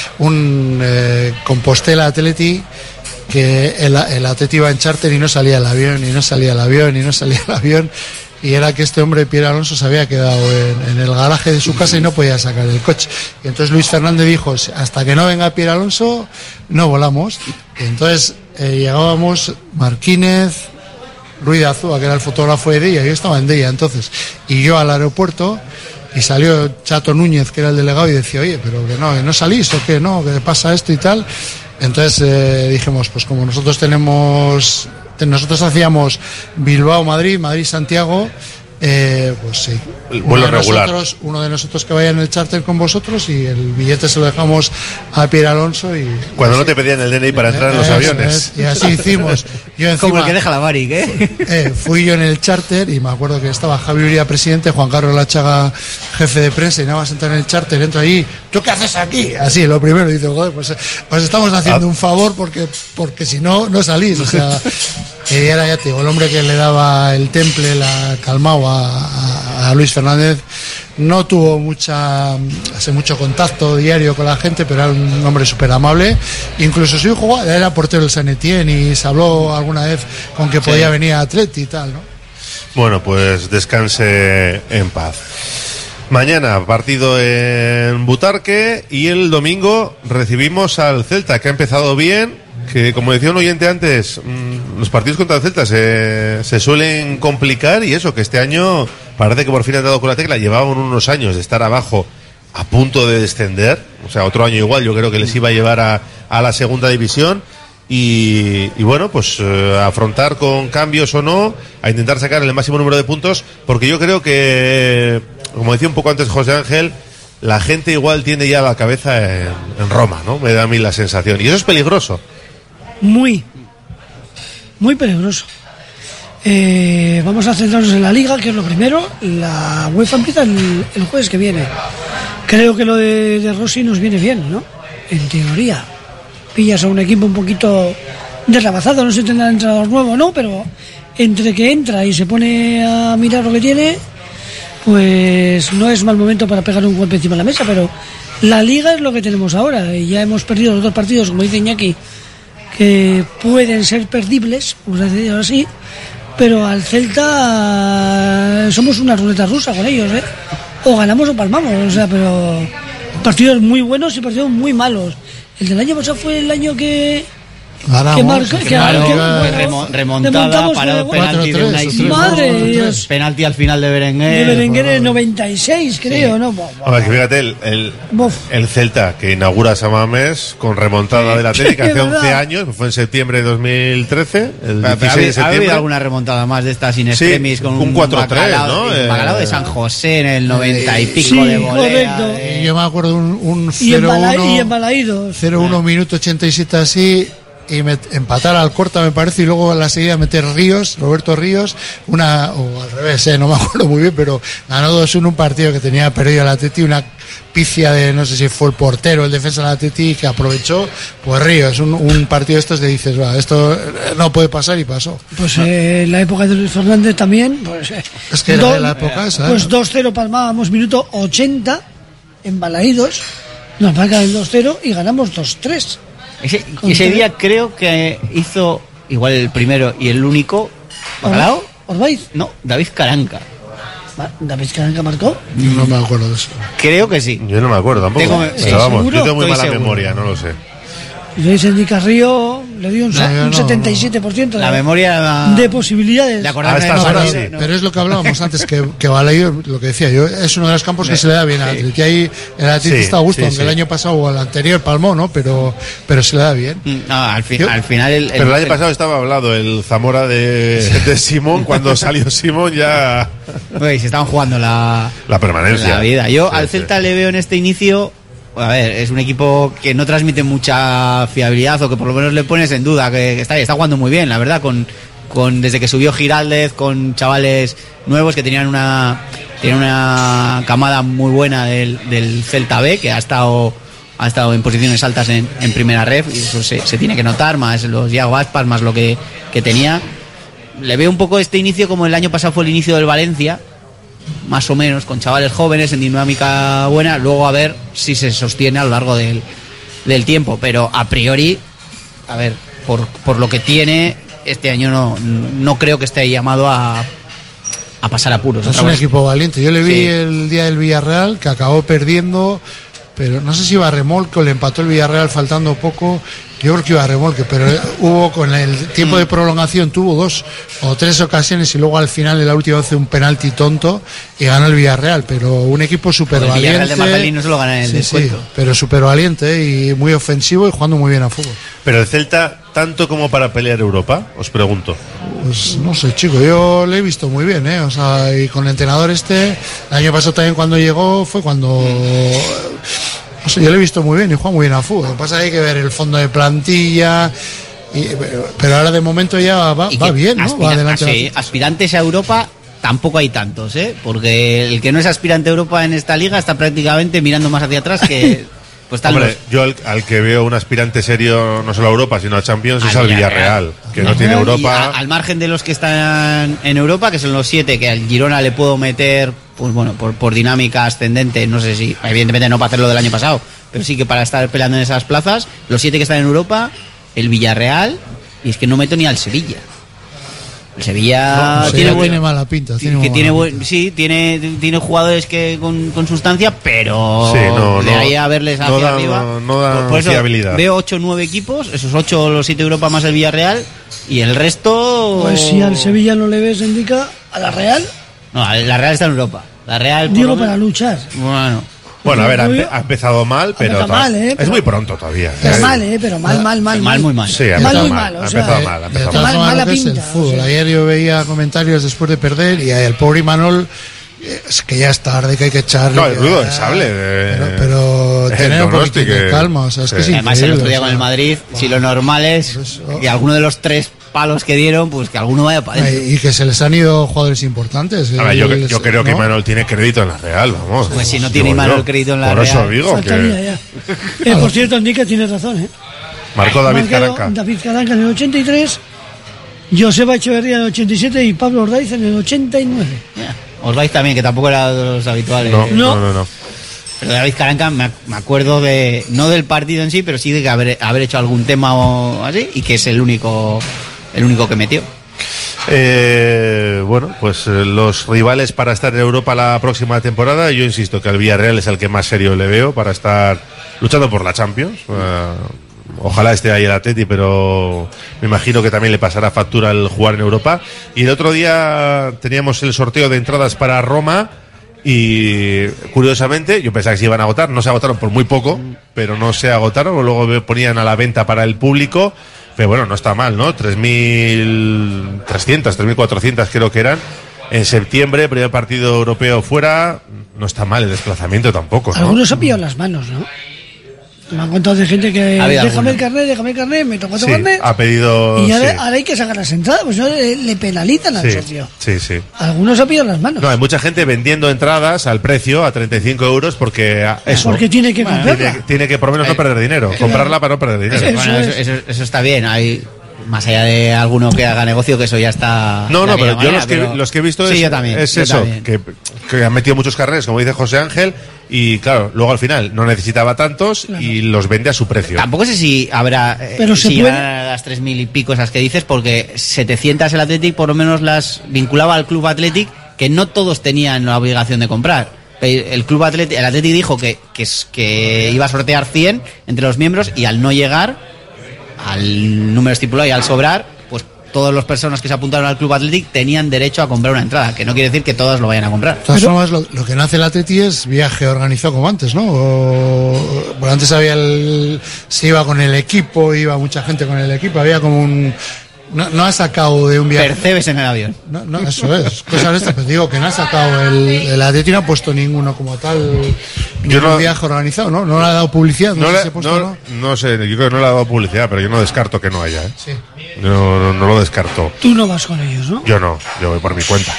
un eh, Compostela Atleti, que el, el Atleti iba en charter y no salía el avión, y no salía el avión, y no salía el avión. Y era que este hombre, Pierre Alonso, se había quedado en, en el garaje de su casa y no podía sacar el coche. Y entonces Luis Fernández dijo, hasta que no venga Pierre Alonso, no volamos. Y entonces eh, llegábamos Marquínez, Ruiz de Azúa, que era el fotógrafo de Deia, yo estaba en Deia entonces, y yo al aeropuerto, y salió Chato Núñez, que era el delegado, y decía, oye, pero que no, que no salís, o que no, que pasa esto y tal. Entonces eh, dijimos, pues como nosotros tenemos... Nosotros hacíamos Bilbao-Madrid, Madrid-Santiago, eh, pues sí. El vuelo uno de regular. Nosotros, uno de nosotros que vaya en el charter con vosotros, y el billete se lo dejamos a Pierre Alonso. Y cuando no te pedían el D N I para entrar en los aviones. Es, y así hicimos. Yo encima, como el que deja la Baric, ¿eh? ¿eh? Fui yo en el charter y me acuerdo que estaba Javi Uría presidente, Juan Carlos Lachaga jefe de prensa, y nada más entrar en el charter, entro allí, ¿tú qué haces aquí? Así, lo primero, y dice, joder, pues, pues estamos haciendo ah. un favor porque, porque si no, no salís, o sea... Y era, ya te digo, el hombre que le daba el temple, la calmaba a, a, a Luis Fernández. No tuvo mucha, hace mucho contacto diario con la gente, pero era un hombre súper amable. Incluso su hijo era portero del San Etienne y se habló alguna vez con que podía sí. venir a Atleti y tal, ¿no? Bueno, pues descanse en paz. Mañana partido en Butarque y el domingo recibimos al Celta, que ha empezado bien. Que como decía un oyente antes, mmm, los partidos contra el Celta se, se suelen complicar, y eso, que este año parece que por fin han dado con la tecla. Llevaban unos años de estar abajo a punto de descender, o sea, otro año igual yo creo que les iba a llevar a, a la segunda división, y, y bueno, pues eh, afrontar con cambios o no, a intentar sacar el máximo número de puntos, porque yo creo que, como decía un poco antes José Ángel, la gente igual tiene ya la cabeza en, en Roma, ¿no? Me da a mí la sensación, y eso es peligroso. Muy, muy peligroso. Eh, vamos a centrarnos en la Liga, que es lo primero. La UEFA empieza el, el jueves que viene. Creo que lo de, de Rossi nos viene bien, ¿no? En teoría. Pillas a un equipo un poquito deslavazado, no sé si tendrá entrenador nuevo o no, pero entre que entra y se pone a mirar lo que tiene, pues no es mal momento para pegar un golpe encima de la mesa. Pero la Liga es lo que tenemos ahora, y ya hemos perdido los dos partidos, como dice Iñaki, que pueden ser perdibles, vamos a decirlo así, pero al Celta somos una ruleta rusa con ellos, ¿eh? O ganamos o palmamos, o sea, pero partidos muy buenos y partidos muy malos. El del año pasado fue el año que Ganamos. Que marca, que, Claro, que- remo- remontada, remontamos parado de- penalti de Unai Simón, Madre de Dios. penalti al final de Berenguer. De Berenguer en noventa y seis, creo, ¿no? Buah, buah. Hombre, que fíjate, el, el, Buf. el Celta que inaugura Samames con remontada de la Atlético Es hace verdad. once años, fue en septiembre de dos mil trece, el Pero, pero dieciséis ha, de habido, ha habido septiembre. alguna remontada más de estas in Sí, extremis con un un cuatro tres, bacalao, ¿no? el Eh, bacalao de San José en el noventa y pico Sí, de volea. correcto. eh. Y yo me acuerdo un, un Y, embala- y cero uno embalaídos. cero uno minuto ochenta y siete así y met- empatar al Corta me parece y luego a la seguida meter Ríos, Roberto Ríos, una o al revés, eh, no me acuerdo muy bien, pero ganó dos uno un partido que tenía perdido el Atleti, una picia de no sé si fue el portero, el defensa del Atleti que aprovechó, pues Ríos, un, un partido de estos de dices, va, esto eh, no puede pasar y pasó. Pues eh, en la época de Luis Fernández también, pues, eh, Es que era de la época esa, pues ¿eh? dos cero palmábamos, minuto ochenta, embalaídos, nos marcan el dos cero y ganamos dos tres. Ese, Con ese tres. día creo que hizo igual el primero y el único. ¿Bacalao? ¿Orbaiz? No, David Caranca. Ma- ¿David Caranca marcó? No me acuerdo de eso. Creo que sí. Yo no me acuerdo tampoco. Tengo- Pero vamos, ¿seguro? yo tengo muy Estoy mala seguro. memoria, no lo sé. Y Luis Enrique Río le dio un, No, yo un no, setenta y siete por ciento La de, memoria de posibilidades. de acordarme A estas de horas Madrid, sí. no. Pero es lo que hablábamos antes, que, que Balaído, lo que decía yo, es uno de los campos que se le da bien al Atleti. Ahí el Atleti Sí, está a gusto, sí, aunque sí. el año pasado o el anterior palmó, ¿no? Pero, pero se le da bien. Mm, No, al, fi- Yo- al final el, Pero el año pasado estaba hablado el Zamora de, de Simón, cuando salió Simón ya Pues, se estaban jugando la, la permanencia. la vida. Yo Sí, al sí. Celta le veo en este inicio, a ver, es un equipo que no transmite mucha fiabilidad o que por lo menos le pones en duda, que, que está, está jugando muy bien, la verdad, con, con desde que subió Giraldez, con chavales nuevos que tenían una tenían una camada muy buena del, del Celta B, que ha estado ha estado en posiciones altas en, en primera ref, y eso se, se tiene que notar, más los Iago Aspas, más lo que, que tenía. Le veo un poco este inicio como el año pasado fue el inicio del Valencia, más o menos, con chavales jóvenes en dinámica buena, luego a ver si se sostiene a lo largo del, del tiempo, pero a priori, a ver, por, por lo que tiene, este año no, no creo que esté llamado a, a pasar apuros. Es Otra un vez. equipo valiente. Yo le vi Sí. el día del Villarreal, que acabó perdiendo, pero no sé si iba a remolque o le empató el Villarreal faltando poco. Yo creo que iba a remolque, pero hubo con el tiempo de prolongación, tuvo dos o tres ocasiones y luego al final en la última hace un penalti tonto y ganó el Villarreal, pero un equipo súper El valiente. Villarreal de Marcelín no se lo gana en el Sí, sí, descuento. pero súper valiente y muy ofensivo y jugando muy bien a fútbol. Pero el Celta, tanto como para pelear Europa, os pregunto. Pues no sé, chico, yo le he visto muy bien, ¿eh? O sea, y con el entrenador este, el año pasado también cuando llegó fue cuando... No sé, yo le he visto muy bien y juega muy bien a fútbol. Lo que pasa es que hay que ver el fondo de plantilla, y- pero, pero ahora de momento ya va, Y va que bien, ¿no? aspira- Va adelante. ah, sí, aspirantes a Europa tampoco hay tantos, ¿eh? Porque el que no es aspirante a Europa en esta liga está prácticamente mirando más hacia atrás que... Pues tal Hombre, yo al, al que veo un aspirante serio, no solo a Europa, sino a Champions, es Al al Villarreal, que no tiene Y Europa. a- al margen de los que están en Europa, que son los siete, que al Girona le puedo meter, pues bueno, por, por dinámica ascendente, no sé si, evidentemente no para hacerlo del año pasado, pero sí que para estar peleando en esas plazas, los siete que están en Europa, el Villarreal, y es que no meto ni al Sevilla. El Sevilla No, tiene, Sevilla buen- tiene mala pinta. Tiene que muy tiene mala buen- sí, tiene, tiene jugadores que con, con sustancia, pero Sí, no, de no. ahí a verles hacia No dan- arriba. no dan por, por eso fiabilidad. veo ocho o nueve equipos, esos ocho los siete de Europa más el Villarreal, y el resto. Pues si al Sevilla no le ves, indica a la Real, No, la Real está en Europa. La Real. por digo lo para menos- luchar. Bueno. Bueno, a ver, ha, Yo- empe- ha empezado mal, pero empezado ta- mal, ¿eh? es Pero- muy pronto todavía. Pero Eh, mal, ¿eh? Pero mal, mal, mal. Mal, muy mal. Sí, ha Mal, empezado muy mal. mal, o Ha sea, empezado mal, ha De empezado todas mal, mal. formas, mala lo que es el pinta, fútbol. o sea. Ayer yo veía comentarios después de perder y el pobre Imanol, eh, es que ya es tarde, que hay que echarle. No, el que ruido ya- del sable. eh, Pero, pero el tener un poquito Donosti de que- calma, o sea, es que sí. es Además, el increíble, otro día o con sea. el Madrid, si lo normal es que alguno de los tres palos que dieron, pues que alguno vaya para adentro. Eh, Y que se les han ido jugadores importantes. A ver, yo, El- yo creo que ¿no? Imanol tiene crédito en la Real, vamos. Pues si no tiene Digo Imanol yo. crédito en la Por eso Real, digo Faltaría que ya. Eh, por cierto, Enrique tiene razón, ¿eh? marcó David Marcado Caranca. David Caranca en el ochenta y tres, Joseba Echeverría en el ochenta y siete y Pablo Ordaiz en el ochenta y nueve. Os vais también, que tampoco era de los habituales. No, ¿eh? No. no, no, no. Pero David Caranca, me, ac- me acuerdo de, no del partido en sí, pero sí de que haber, haber hecho algún tema o así, y que es el único, el único que metió. Eh, bueno, pues eh, los rivales para estar en Europa la próxima temporada, yo insisto que el Villarreal es el que más serio le veo para estar luchando por la Champions. Eh, ojalá esté ahí el Atleti, pero me imagino que también le pasará factura al jugar en Europa. Y el otro día teníamos el sorteo de entradas para Roma y curiosamente yo pensaba que se iban a agotar, no se agotaron por muy poco, pero no se agotaron, luego ponían a la venta para el público, pero bueno, no está mal, ¿no? tres mil trescientas, tres mil cuatrocientas creo que eran. En septiembre, primer partido europeo fuera, no está mal el desplazamiento tampoco, ¿no? Algunos han pillado las manos, ¿no? Me han contado de gente que déjame alguna. el carnet, déjame el carnet, me tocó sí, tu carnet. Ha pedido. Y ahora, sí. ahora hay que sacar las entradas, pues no le, le penalizan al sí, socio. Sí, sí. Algunos han pillado las manos. No, hay mucha gente vendiendo entradas al precio, a treinta y cinco euros, porque eso. Porque tiene que comprarla. Tiene, tiene que por lo menos no perder dinero. Claro. Comprarla para no perder dinero. Eso, bueno, eso, eso, eso está bien. Hay. Más allá de alguno que haga negocio, que eso ya está. No, no, pero manera, yo los que, pero... los que he visto sí, es, yo también, es yo eso, también. Que, que han metido muchos carnets, como dice José Ángel, y claro, luego al final no necesitaba tantos claro. y los vende a su precio. Tampoco sé si habrá. Pero eh, se si puede... a las tres mil y pico esas que dices, porque setecientas el Athletic por lo menos las vinculaba al Club Athletic, que no todos tenían la obligación de comprar. El Club Athletic, el Athletic dijo que, que, que iba a sortear cien entre los miembros y al no llegar al número estipulado y al sobrar, pues todas las personas que se apuntaron al Club Athletic tenían derecho a comprar una entrada, que no quiere decir que todas lo vayan a comprar. De todas formas, lo, lo que no hace el Atleti es viaje organizado como antes, ¿no? O, bueno, antes había el, se iba con el equipo, iba mucha gente con el equipo, había como un... No, no ha sacado de un viaje. Percebes en el avión. No, no, eso es. Cosas de estas, pero digo que no ha sacado el, el Atleti, no ha puesto ninguno como tal. Yo no, un viaje organizado, ¿no? No le ha dado publicidad. No, no, sé, le, si puesto, no, no sé, yo creo que no le ha dado publicidad, pero yo no descarto que no haya, ¿eh? Sí. No, no, no lo descarto. Tú no vas con ellos, ¿no? Yo no, yo voy por mi cuenta.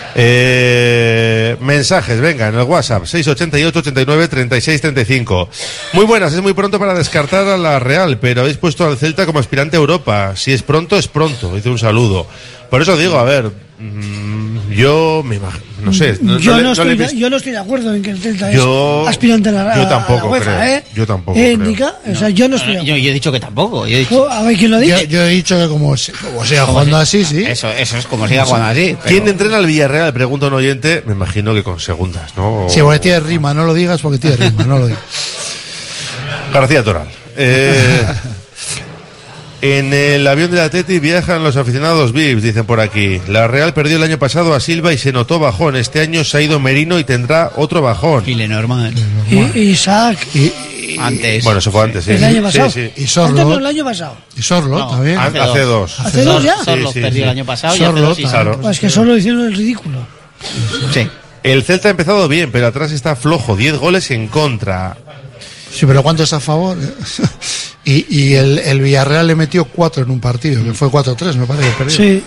Eh, mensajes, venga, en el WhatsApp seis ochenta y ocho, ochenta y nueve, treinta y seis, treinta y cinco. Muy buenas, es muy pronto para descartar a la Real, pero habéis puesto al Celta como aspirante a Europa. Si es pronto, es pronto. Dice un saludo. Por eso digo, a ver, mmm, yo me imagino, no sé. No, yo, no, no no estoy, le, yo no estoy de acuerdo en que el Celta yo, es aspirante a la, yo tampoco a la UEFA, creo, ¿eh? Yo tampoco ¿Eh, creo. Indica? O sea, yo no estoy de acuerdo. Yo, yo he dicho que tampoco. Yo he dicho... A ver, ¿quién lo dice? Yo, yo he dicho que como, como siga jugando así, sí. Eso, eso es como siga jugando así. Pero... ¿Quién entrena al Villarreal? Pregunta un oyente. Me imagino que con segundas, ¿no? O... Sí, porque tiene rima, no lo digas porque tiene rima, no lo digas. García Toral. Eh... En el avión del Atleti viajan los aficionados V I Ps, dicen por aquí. La Real perdió el año pasado a Silva y se notó bajón. Este año se ha ido Merino y tendrá otro bajón. Y Lenormand. Y, Isaac. Y, y, antes. Bueno, eso fue antes, sí. El año pasado. Sí, sí. Y Sorlo. Antes no, el año pasado. Y Sorlo no, también. Hace, hace dos. Hace, ¿Hace dos ya? Sorlo sí, sí, perdió sí. el año pasado Sorlo, y hace dos y claro. Pues que solo hicieron el ridículo. Sí. El Celta ha empezado bien, pero atrás está flojo. diez goles en contra. Sí, pero ¿cuántos a favor? Y, y el, el Villarreal le metió cuatro en un partido, que fue cuatro tres, me parece que perdió. Sí.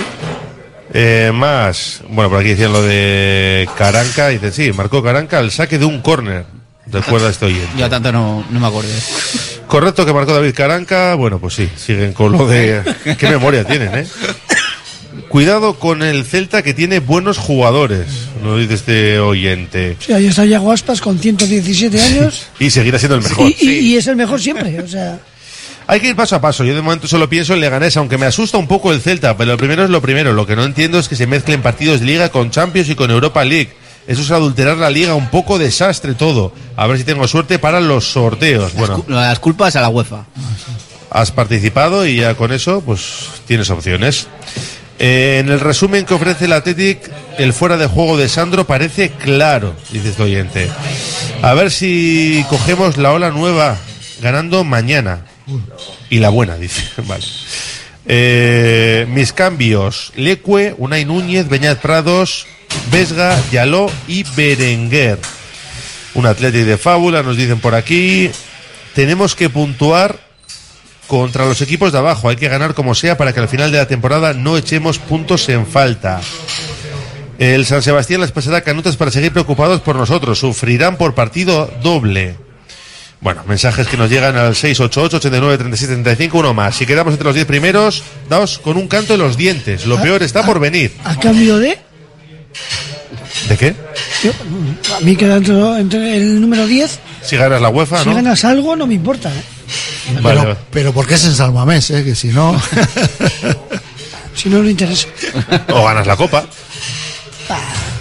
Eh, más, bueno, por aquí decían lo de Caranca, dicen, sí, marcó Caranca el saque de un córner. Recuerda este oyente. Yo tanto no, no me acuerdo. Correcto que marcó David Caranca, bueno, pues sí, siguen con lo de... ¿Qué memoria tienen, eh? Cuidado con el Celta que tiene buenos jugadores, nos dice este oyente. Sí, ahí está Yago Aspas con ciento diecisiete años. Y seguirá siendo el mejor. Y, y, y es el mejor siempre, o sea... Hay que ir paso a paso. Yo de momento solo pienso en Leganés, aunque me asusta un poco el Celta, pero lo primero es lo primero. Lo que no entiendo es que se mezclen partidos de Liga con Champions y con Europa League. Eso es adulterar la Liga, un poco desastre todo. A ver si tengo suerte para los sorteos. Bueno, las, las culpas a la UEFA. Has participado y ya con eso, pues tienes opciones. Eh, en el resumen que ofrece el Athletic, el fuera de juego de Sandro parece claro, dice este oyente. A ver si cogemos la ola nueva, ganando mañana. Y la buena, dice. Vale. Eh, mis cambios: Lecue, Unai Núñez, Beñat Prados, Vesga, Yaló y Berenguer. Un Athletic de fábula, nos dicen por aquí. Tenemos que puntuar contra los equipos de abajo, hay que ganar como sea para que al final de la temporada no echemos puntos en falta. El San Sebastián les pasará canutas para seguir preocupados por nosotros, sufrirán por partido doble. Bueno, mensajes que nos llegan al seis ocho ocho, ochenta y nueve, treinta y siete, treinta y cinco, uno más. Si quedamos entre los diez primeros, daos con un canto en los dientes, lo peor está por venir. ¿A cambio de? ¿De qué? Yo, a mí queda entre, entre el número diez. Si ganas la UEFA, si ¿no? Si ganas algo, no me importa, ¿eh? Pero, vale, vale. pero porque es en San Mamés, ¿eh? Que si no... si no, no interesa. O ganas la Copa. Ah,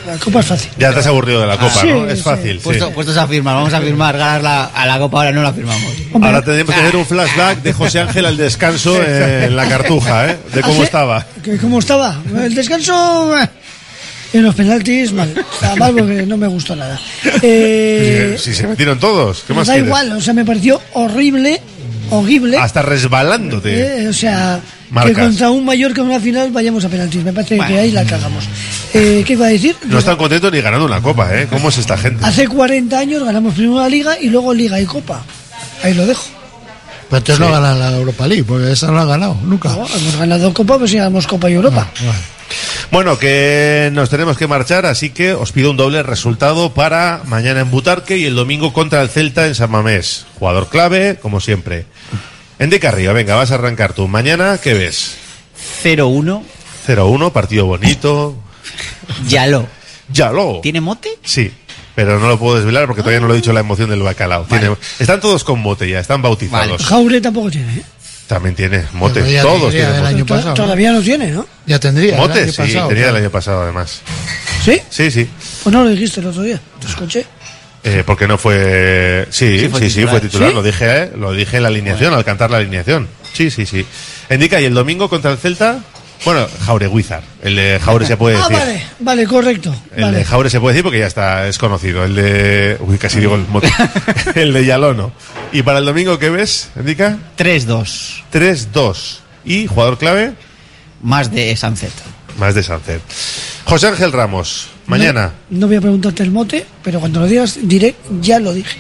La Copa es fácil. Ya te has aburrido de la Copa, sí, ¿no? Es sí. fácil. Puesto, sí. Puestos a firmar, vamos a firmar, ganar la, a la Copa ahora no la firmamos. Ahora tenemos que hacer un flashback de José Ángel al descanso eh, en la Cartuja, ¿eh? De cómo ¿Ah, sí? estaba. ¿Que ¿Cómo estaba? El descanso... eh, En los penaltis, mal. Está mal porque no me gustó nada. Eh, Si se metieron todos, ¿qué más da quieres? igual, o sea, me pareció horrible, horrible. Hasta resbalándote. Eh, o sea, Marcas. que contra un Mallorca en una final vayamos a penaltis. Me parece que ahí la cagamos. Eh, ¿Qué iba a decir? No están contentos ni ganando una copa, ¿eh? ¿Cómo es esta gente? Hace cuarenta años ganamos primero la Liga y luego Liga y Copa. Ahí lo dejo. Pero entonces Sí. no ganan la Europa League, porque esa no la han ganado, nunca. No, hemos ganado Copa, pues si ganamos Copa y Europa. Bueno, que nos tenemos que marchar, así que os pido un doble resultado para mañana en Butarque y el domingo contra el Celta en San Mamés. Jugador clave, como siempre. Enrique Carrillo, venga, vas a arrancar tú. Mañana, ¿qué ves? cero uno. cero uno, partido bonito. Yalo. Yalo. ¿Tiene mote? Sí, pero no lo puedo desvelar porque todavía no lo he dicho la emoción del bacalao. Vale. Tiene- están todos con mote ya, están bautizados. Jaure tampoco tiene, ¿eh? También tiene mote, Pero ya todos tendría tienen del mote. año To- pasado, Todavía no tiene, ¿no? Ya tendría. Mote, el año sí, pasado, tenía claro. el año pasado además. ¿Sí? Sí, sí. Pues no lo dijiste el otro día. Te escuché. Eh, porque no fue. Sí, sí, Sí, fue sí, sí, titular. fue titular. ¿Sí? Lo dije, eh, lo dije en la alineación, al cantar la alineación. Sí, sí, sí. Indica, ¿y el domingo contra el Celta? Bueno, Jaureguizar. El de Jaure se puede Ah, decir. vale, vale, correcto. El Vale. de Jaure se puede decir porque ya está, es conocido. El de. Uy, casi digo el mote. El de Yalono. ¿Y para el domingo qué ves, Indica? tres dos. tres dos. ¿Y jugador clave? Más de Sancet. Más de Sánchez. José Ángel Ramos, mañana. No, no voy a preguntarte el mote, pero cuando lo digas diré, ya lo dije.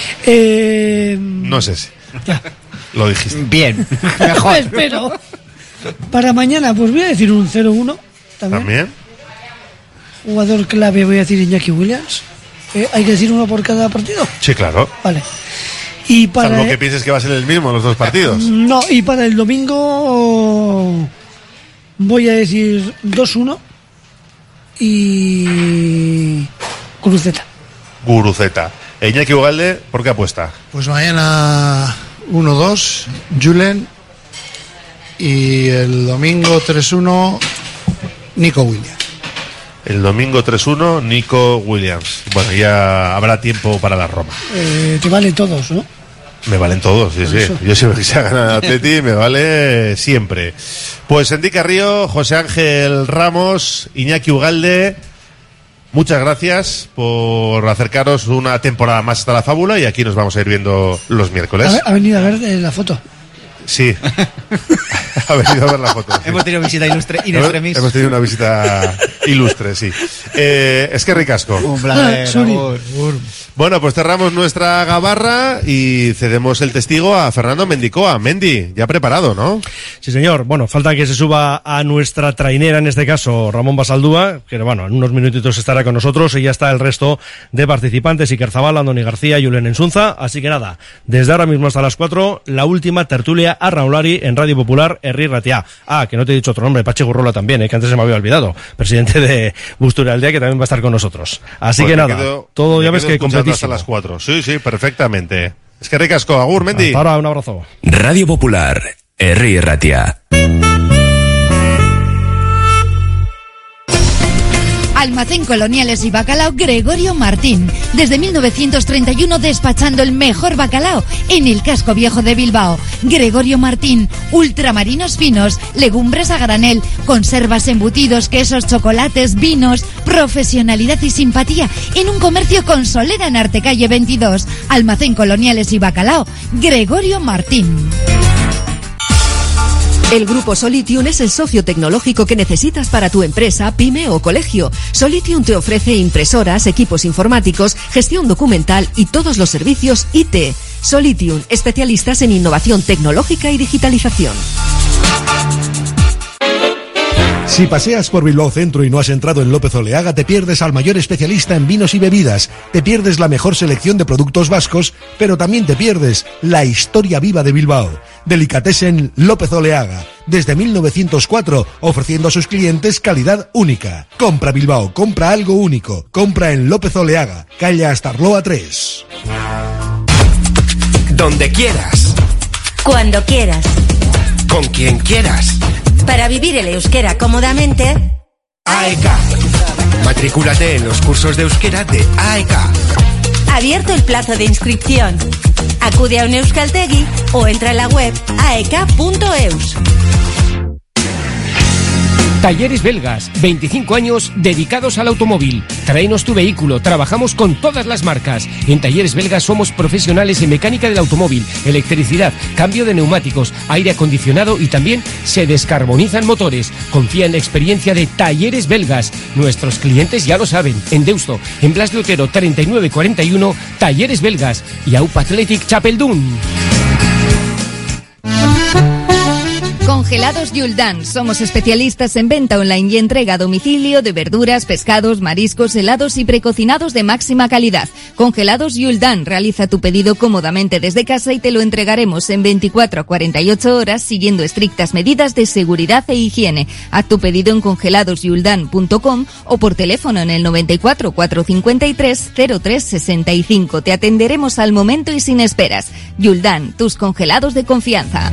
Eh, No sé si. Lo dijiste. Bien. Mejor. Espero. Para mañana, pues voy a decir un cero uno también. También. Jugador clave, voy a decir Iñaki Williams. Eh, ¿Hay que decir uno por cada partido? Sí, claro. Vale. Y para Salvo que pienses que va a ser el mismo en los dos partidos. No, y para el domingo voy a decir dos uno y Cruceta. Guruceta. E Iñaki Ugalde, ¿por qué apuesta? Pues mañana uno dos, Julen. Y el domingo tres uno, Nico Williams. El domingo tres uno, Nico Williams. Bueno, ya habrá tiempo para la Roma. Eh, te vale todos, ¿no? Me valen todos, sí, sí. Eso. Yo siempre quise ganar a Atleti, me vale siempre. Pues Enrique Carrillo, José Ángel Ramos, Iñaki Ugalde, muchas gracias por acercaros una temporada más hasta la fábula y aquí nos vamos a ir viendo los miércoles. Ha, ha venido a ver eh, la foto. Sí. Ha venido a ver la foto. Sí. Hemos tenido visita ilustre in Hemos, extremis. hemos tenido una visita ilustre, sí. Eh, es que ricasco. Un placer. Ah, sorry. Agur. Bueno, pues cerramos nuestra gabarra y cedemos el testigo a Fernando Mendicoa. Mendi, ya preparado, ¿no? Sí, señor. Bueno, falta que se suba a nuestra trainera, en este caso Ramón Basaldúa, que bueno, en unos minutitos estará con nosotros y ya está el resto de participantes, Iker Zabala, Andoni García, Julen Ensunza. Así que nada, desde ahora mismo hasta las cuatro, la última tertulia a Raulari en Radio Popular, Herri Ratia. Ah, que no te he dicho otro nombre, Pachi Gurrola también, eh, que antes se me había olvidado, presidente de Busturaldea, que también va a estar con nosotros. Así Pues que me nada, quedo- todo me ya ves quedo que escuchando completísimo. hasta las cuatro. Sí, sí, perfectamente. Es que ricasco, agur, Mendi. Hasta ahora, un abrazo. Radio Popular, Herri Ratia. Almacén Coloniales y Bacalao Gregorio Martín. Desde mil novecientos treinta y uno despachando el mejor bacalao en el casco viejo de Bilbao. Gregorio Martín, ultramarinos finos, legumbres a granel, conservas, embutidos, quesos, chocolates, vinos, profesionalidad y simpatía en un comercio con solera en Artecalle veintidós. Almacén Coloniales y Bacalao Gregorio Martín. El Grupo Solitium es el socio tecnológico que necesitas para tu empresa, pyme o colegio. Solitium te ofrece impresoras, equipos informáticos, gestión documental y todos los servicios I T. Solitium, especialistas en innovación tecnológica y digitalización. Si paseas por Bilbao Centro y no has entrado en López Oleaga, te pierdes al mayor especialista en vinos y bebidas, te pierdes la mejor selección de productos vascos, pero también te pierdes la historia viva de Bilbao. Delicatessen López Oleaga, desde mil novecientos cuatro, ofreciendo a sus clientes calidad única. Compra Bilbao, compra algo único, compra en López Oleaga, calle Astarloa tres. Donde quieras, Cuando quieras. con quien quieras. Para vivir el euskera cómodamente, A E K. Matricúlate en los cursos de euskera de A E K. Abierto el plazo de inscripción. Acude a un euskaltegui o entra en la web a e k punto eus. Talleres Belgas, veinticinco años dedicados al automóvil. Tráenos tu vehículo, trabajamos con todas las marcas. En Talleres Belgas somos profesionales en mecánica del automóvil, electricidad, cambio de neumáticos, aire acondicionado y también se descarbonizan motores. Confía en la experiencia de Talleres Belgas. Nuestros clientes ya lo saben. En Deusto, en Blas de Otero treinta y nueve cuarenta y uno, Talleres Belgas y A U P Athletic Chapeldún. Congelados Yuldan. Somos especialistas en venta online y entrega a domicilio de verduras, pescados, mariscos, helados y precocinados de máxima calidad. Congelados Yuldan. Realiza tu pedido cómodamente desde casa y te lo entregaremos en veinticuatro a cuarenta y ocho horas siguiendo estrictas medidas de seguridad e higiene. Haz tu pedido en congelados yuldan punto com o por teléfono en el noventa y cuatro, cuatrocientos cincuenta y tres, cero tres sesenta y cinco. Te atenderemos al momento y sin esperas. Yuldan, tus congelados de confianza.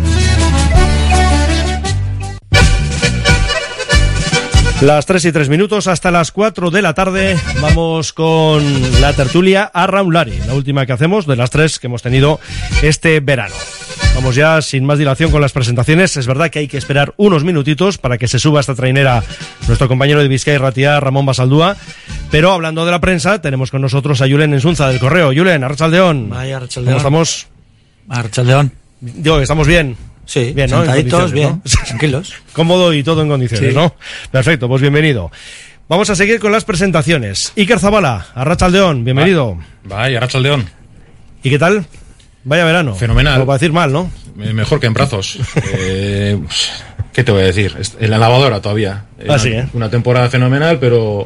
Las tres y tres minutos hasta las cuatro de la tarde. Vamos con la tertulia Arraunlari, la última que hacemos de las tres que hemos tenido este verano. Vamos ya sin más dilación con las presentaciones. Es verdad que hay que esperar unos minutitos para que se suba esta trainera nuestro compañero de Bizkaia Irratia, Ramón Basaldúa. Pero hablando de la prensa, tenemos con nosotros a Julen Ensunza del Correo. Julen, Arratsaldeón. Vaya, Arratsaldeón. ¿Cómo estamos? Arratsaldeón. Digo, estamos bien. Sí, bien, ¿no? sentaditos, bien, ¿no? Tranquilos. Cómodo y todo en condiciones, sí. ¿No? Perfecto, pues bienvenido. Vamos a seguir con las presentaciones. Iker Zabala, Arratsaldeón, bienvenido. Vaya, Arratsaldeón. ¿Y qué tal? Vaya verano. Fenomenal. No va a decir mal, ¿no? Mejor que en Brazos. eh, ¿Qué te voy a decir? En la lavadora todavía. Ah, sí, ¿eh? Una temporada fenomenal, pero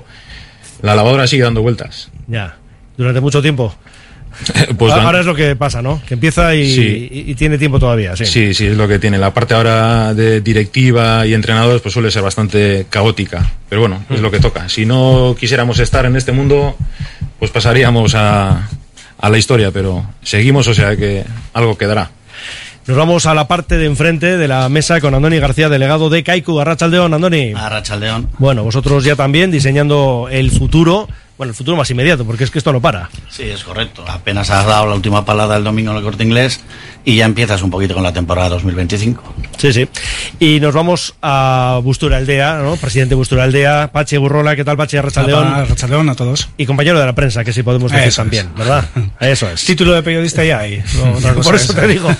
la lavadora sigue dando vueltas. Ya, durante mucho tiempo. Pues ahora dan... es lo que pasa, ¿no? Que empieza y, sí. y, y tiene tiempo todavía, sí. Sí, sí, es lo que tiene. La parte ahora de directiva y entrenadores pues suele ser bastante caótica. Pero bueno, es lo que toca. Si no quisiéramos estar en este mundo, pues pasaríamos a, a la historia, pero seguimos, o sea que algo quedará. Nos vamos a la parte de enfrente de la mesa con Andoni García, delegado de Kaiku. Arratsaldeón, Andoni. Arratsaldeón. Bueno, vosotros ya también diseñando el futuro. Bueno, el futuro más inmediato, porque es que esto no para. Sí, es correcto. Apenas has dado la última palada el domingo en el Corte Inglés y ya empiezas un poquito con la temporada dos mil veinticinco. Sí, sí. Y nos vamos a Busturaldea, ¿no? Presidente Busturaldea, Pachi Burrola. ¿Qué tal, Pachi? Arratsaldeón. Arratsaldeón a todos. Y compañero de la prensa, que sí podemos decir eso también, es. ¿verdad? Eso es. Título de periodista ya hay. No, otra cosa por eso es, te digo.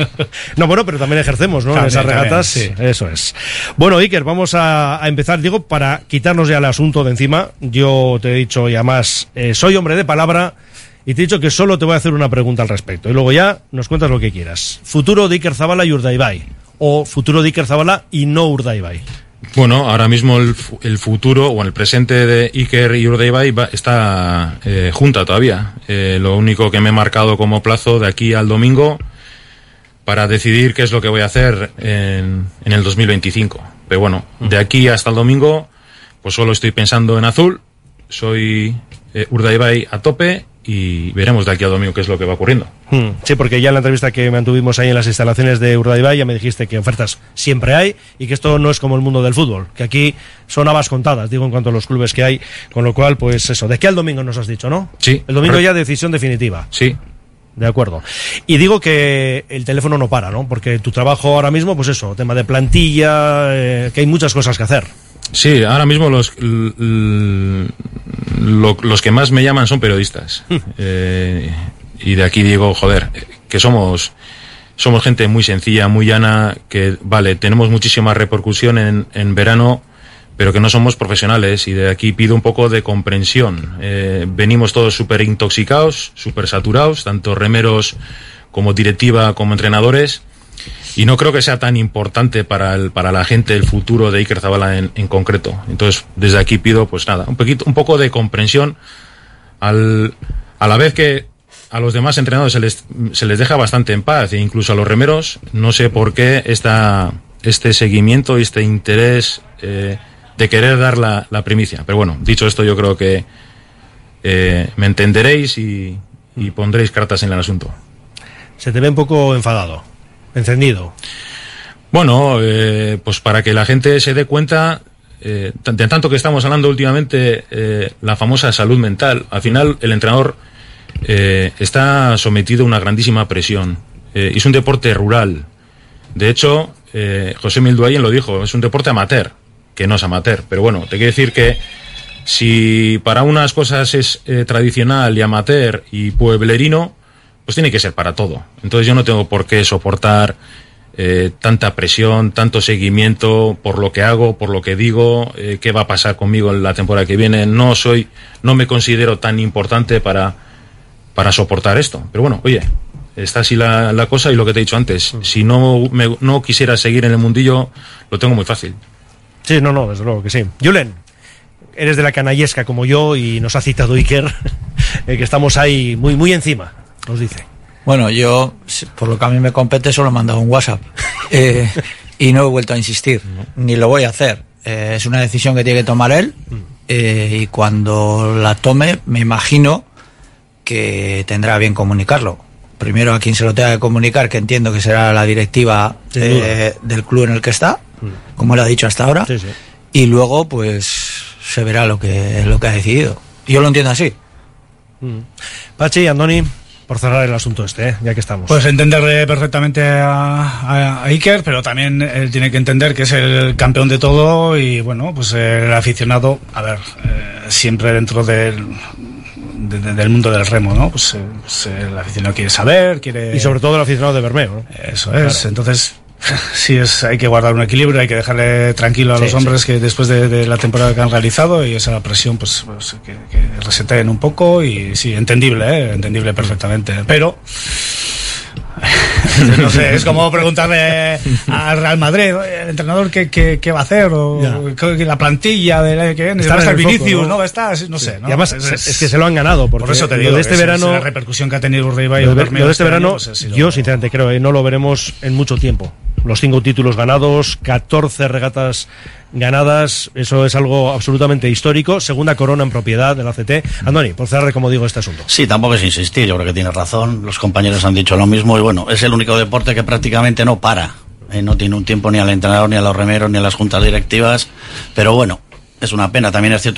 No, bueno, pero también ejercemos, ¿no? También, en esas regatas. También, sí. Eso es. Bueno, Iker, vamos a, a empezar, digo, para quitarnos ya el asunto de encima. Yo te he dicho, y además, eh, soy hombre de palabra, y te he dicho que solo te voy a hacer una pregunta al respecto. Y luego ya nos cuentas lo que quieras. Futuro de Iker Zabala y Urdaibai. O futuro de Iker Zabala y no Urdaibai. Bueno, ahora mismo el, el futuro o el presente de Iker y Urdaibai va, está eh, junta todavía. Eh, lo único que me he marcado como plazo de aquí al domingo para decidir qué es lo que voy a hacer en, en el dos mil veinticinco. Pero bueno, de aquí hasta el domingo, pues solo estoy pensando en azul. Soy eh, Urdaibai a tope y veremos de aquí al domingo qué es lo que va ocurriendo. Hmm, sí, porque ya en la entrevista que mantuvimos ahí en las instalaciones de Urdaibai ya me dijiste que ofertas siempre hay y que esto no es como el mundo del fútbol, que aquí son habas contadas, digo, en cuanto a los clubes que hay, con lo cual, pues eso, de aquí al domingo nos has dicho, ¿no? Sí. El domingo ya decisión definitiva. Sí. De acuerdo. Y digo que el teléfono no para, ¿no? Porque tu trabajo ahora mismo, pues eso, tema de plantilla, eh, que hay muchas cosas que hacer. Sí, ahora mismo los l- l- lo, los que más me llaman son periodistas. eh, y de aquí digo, joder, que somos somos gente muy sencilla, muy llana, que vale, tenemos muchísima repercusión en, en verano, pero que no somos profesionales, y de aquí pido un poco de comprensión. Eh, venimos todos súper intoxicados, súper saturados, tanto remeros como directiva, como entrenadores, y no creo que sea tan importante para el, para la gente el futuro de Iker Zabala en, en concreto. Entonces, desde aquí pido, pues nada, un poquito, un poco de comprensión, al, a la vez que a los demás entrenadores se les, se les deja bastante en paz, e incluso a los remeros. No sé por qué esta, este seguimiento y este interés eh, de querer dar la, la primicia. Pero bueno, dicho esto, yo creo que eh, me entenderéis y, y pondréis cartas en el asunto. Se te ve un poco enfadado, encendido. Bueno, eh, pues para que la gente se dé cuenta eh, de tanto que estamos hablando últimamente, eh, la famosa salud mental, al final el entrenador eh, está sometido a una grandísima presión. Eh, es un deporte rural. De hecho, eh, José Milduayen lo dijo, es un deporte amateur, que no es amateur, pero bueno, te quiero decir que si para unas cosas es eh, tradicional y amateur y pueblerino, pues tiene que ser para todo. Entonces yo no tengo por qué soportar eh, tanta presión, tanto seguimiento por lo que hago, por lo que digo, eh, qué va a pasar conmigo en la temporada que viene. No soy, no me considero tan importante para, para soportar esto. Pero bueno, oye, está así la, la cosa y lo que te he dicho antes, si no, me, no quisiera seguir en el mundillo, lo tengo muy fácil. Sí, no, no, desde luego que sí. Julen, eres de la canallesca como yo y nos ha citado Iker, eh, que estamos ahí muy, muy encima, nos dice. Bueno, yo, por lo que a mí me compete, solo he mandado un WhatsApp eh, y no he vuelto a insistir, ni lo voy a hacer. Eh, es una decisión que tiene que tomar él eh, y cuando la tome, me imagino que tendrá bien comunicarlo. Primero a quien se lo tenga que comunicar, que entiendo que será la directiva eh, del club en el que está, como él ha dicho hasta ahora, sí, sí. Y luego pues se verá lo que, lo que ha decidido. Yo lo entiendo así. Mm. Pachi, Andoni, por cerrar el asunto este, ¿eh? Ya que estamos. Pues entenderle perfectamente a, a, a Iker, pero también él tiene que entender que es el campeón de todo y bueno, pues el aficionado, a ver, eh, siempre dentro del... De, de, del mundo del remo, ¿no? Pues, eh, pues el aficionado quiere saber, quiere... Y sobre todo el aficionado de Bermeo, ¿no? Eso es, claro. Entonces sí es, hay que guardar un equilibrio, hay que dejarle tranquilo a sí, los hombres sí. que después de, de la temporada que han realizado y esa presión pues, pues que, que reseteen un poco y sí, entendible, ¿eh? Entendible perfectamente, pero... no sé, es como preguntarle al Real Madrid, el entrenador qué, qué, qué va a hacer o yeah. la plantilla de que viene, va a estar Vinicius, ¿no? ¿no? Está, no sé, ¿no? Y además es, es, es que se lo han ganado porque por eso te digo, lo de este es, verano, es la repercusión que ha tenido Urdaibai lo, de, lo de este verano, año, pues yo sinceramente creo que no lo veremos en mucho tiempo. Los cinco títulos ganados, catorce regatas ganadas, eso es algo absolutamente histórico, segunda corona en propiedad del A C T. Andoni, por cerrar, como digo, este asunto. Sí, tampoco es insistir, yo creo que tienes razón, los compañeros han dicho lo mismo y bueno, es el único deporte que prácticamente no para, eh, no tiene un tiempo ni al entrenador, ni a los remeros, ni a las juntas directivas, pero bueno, es una pena, también es cierto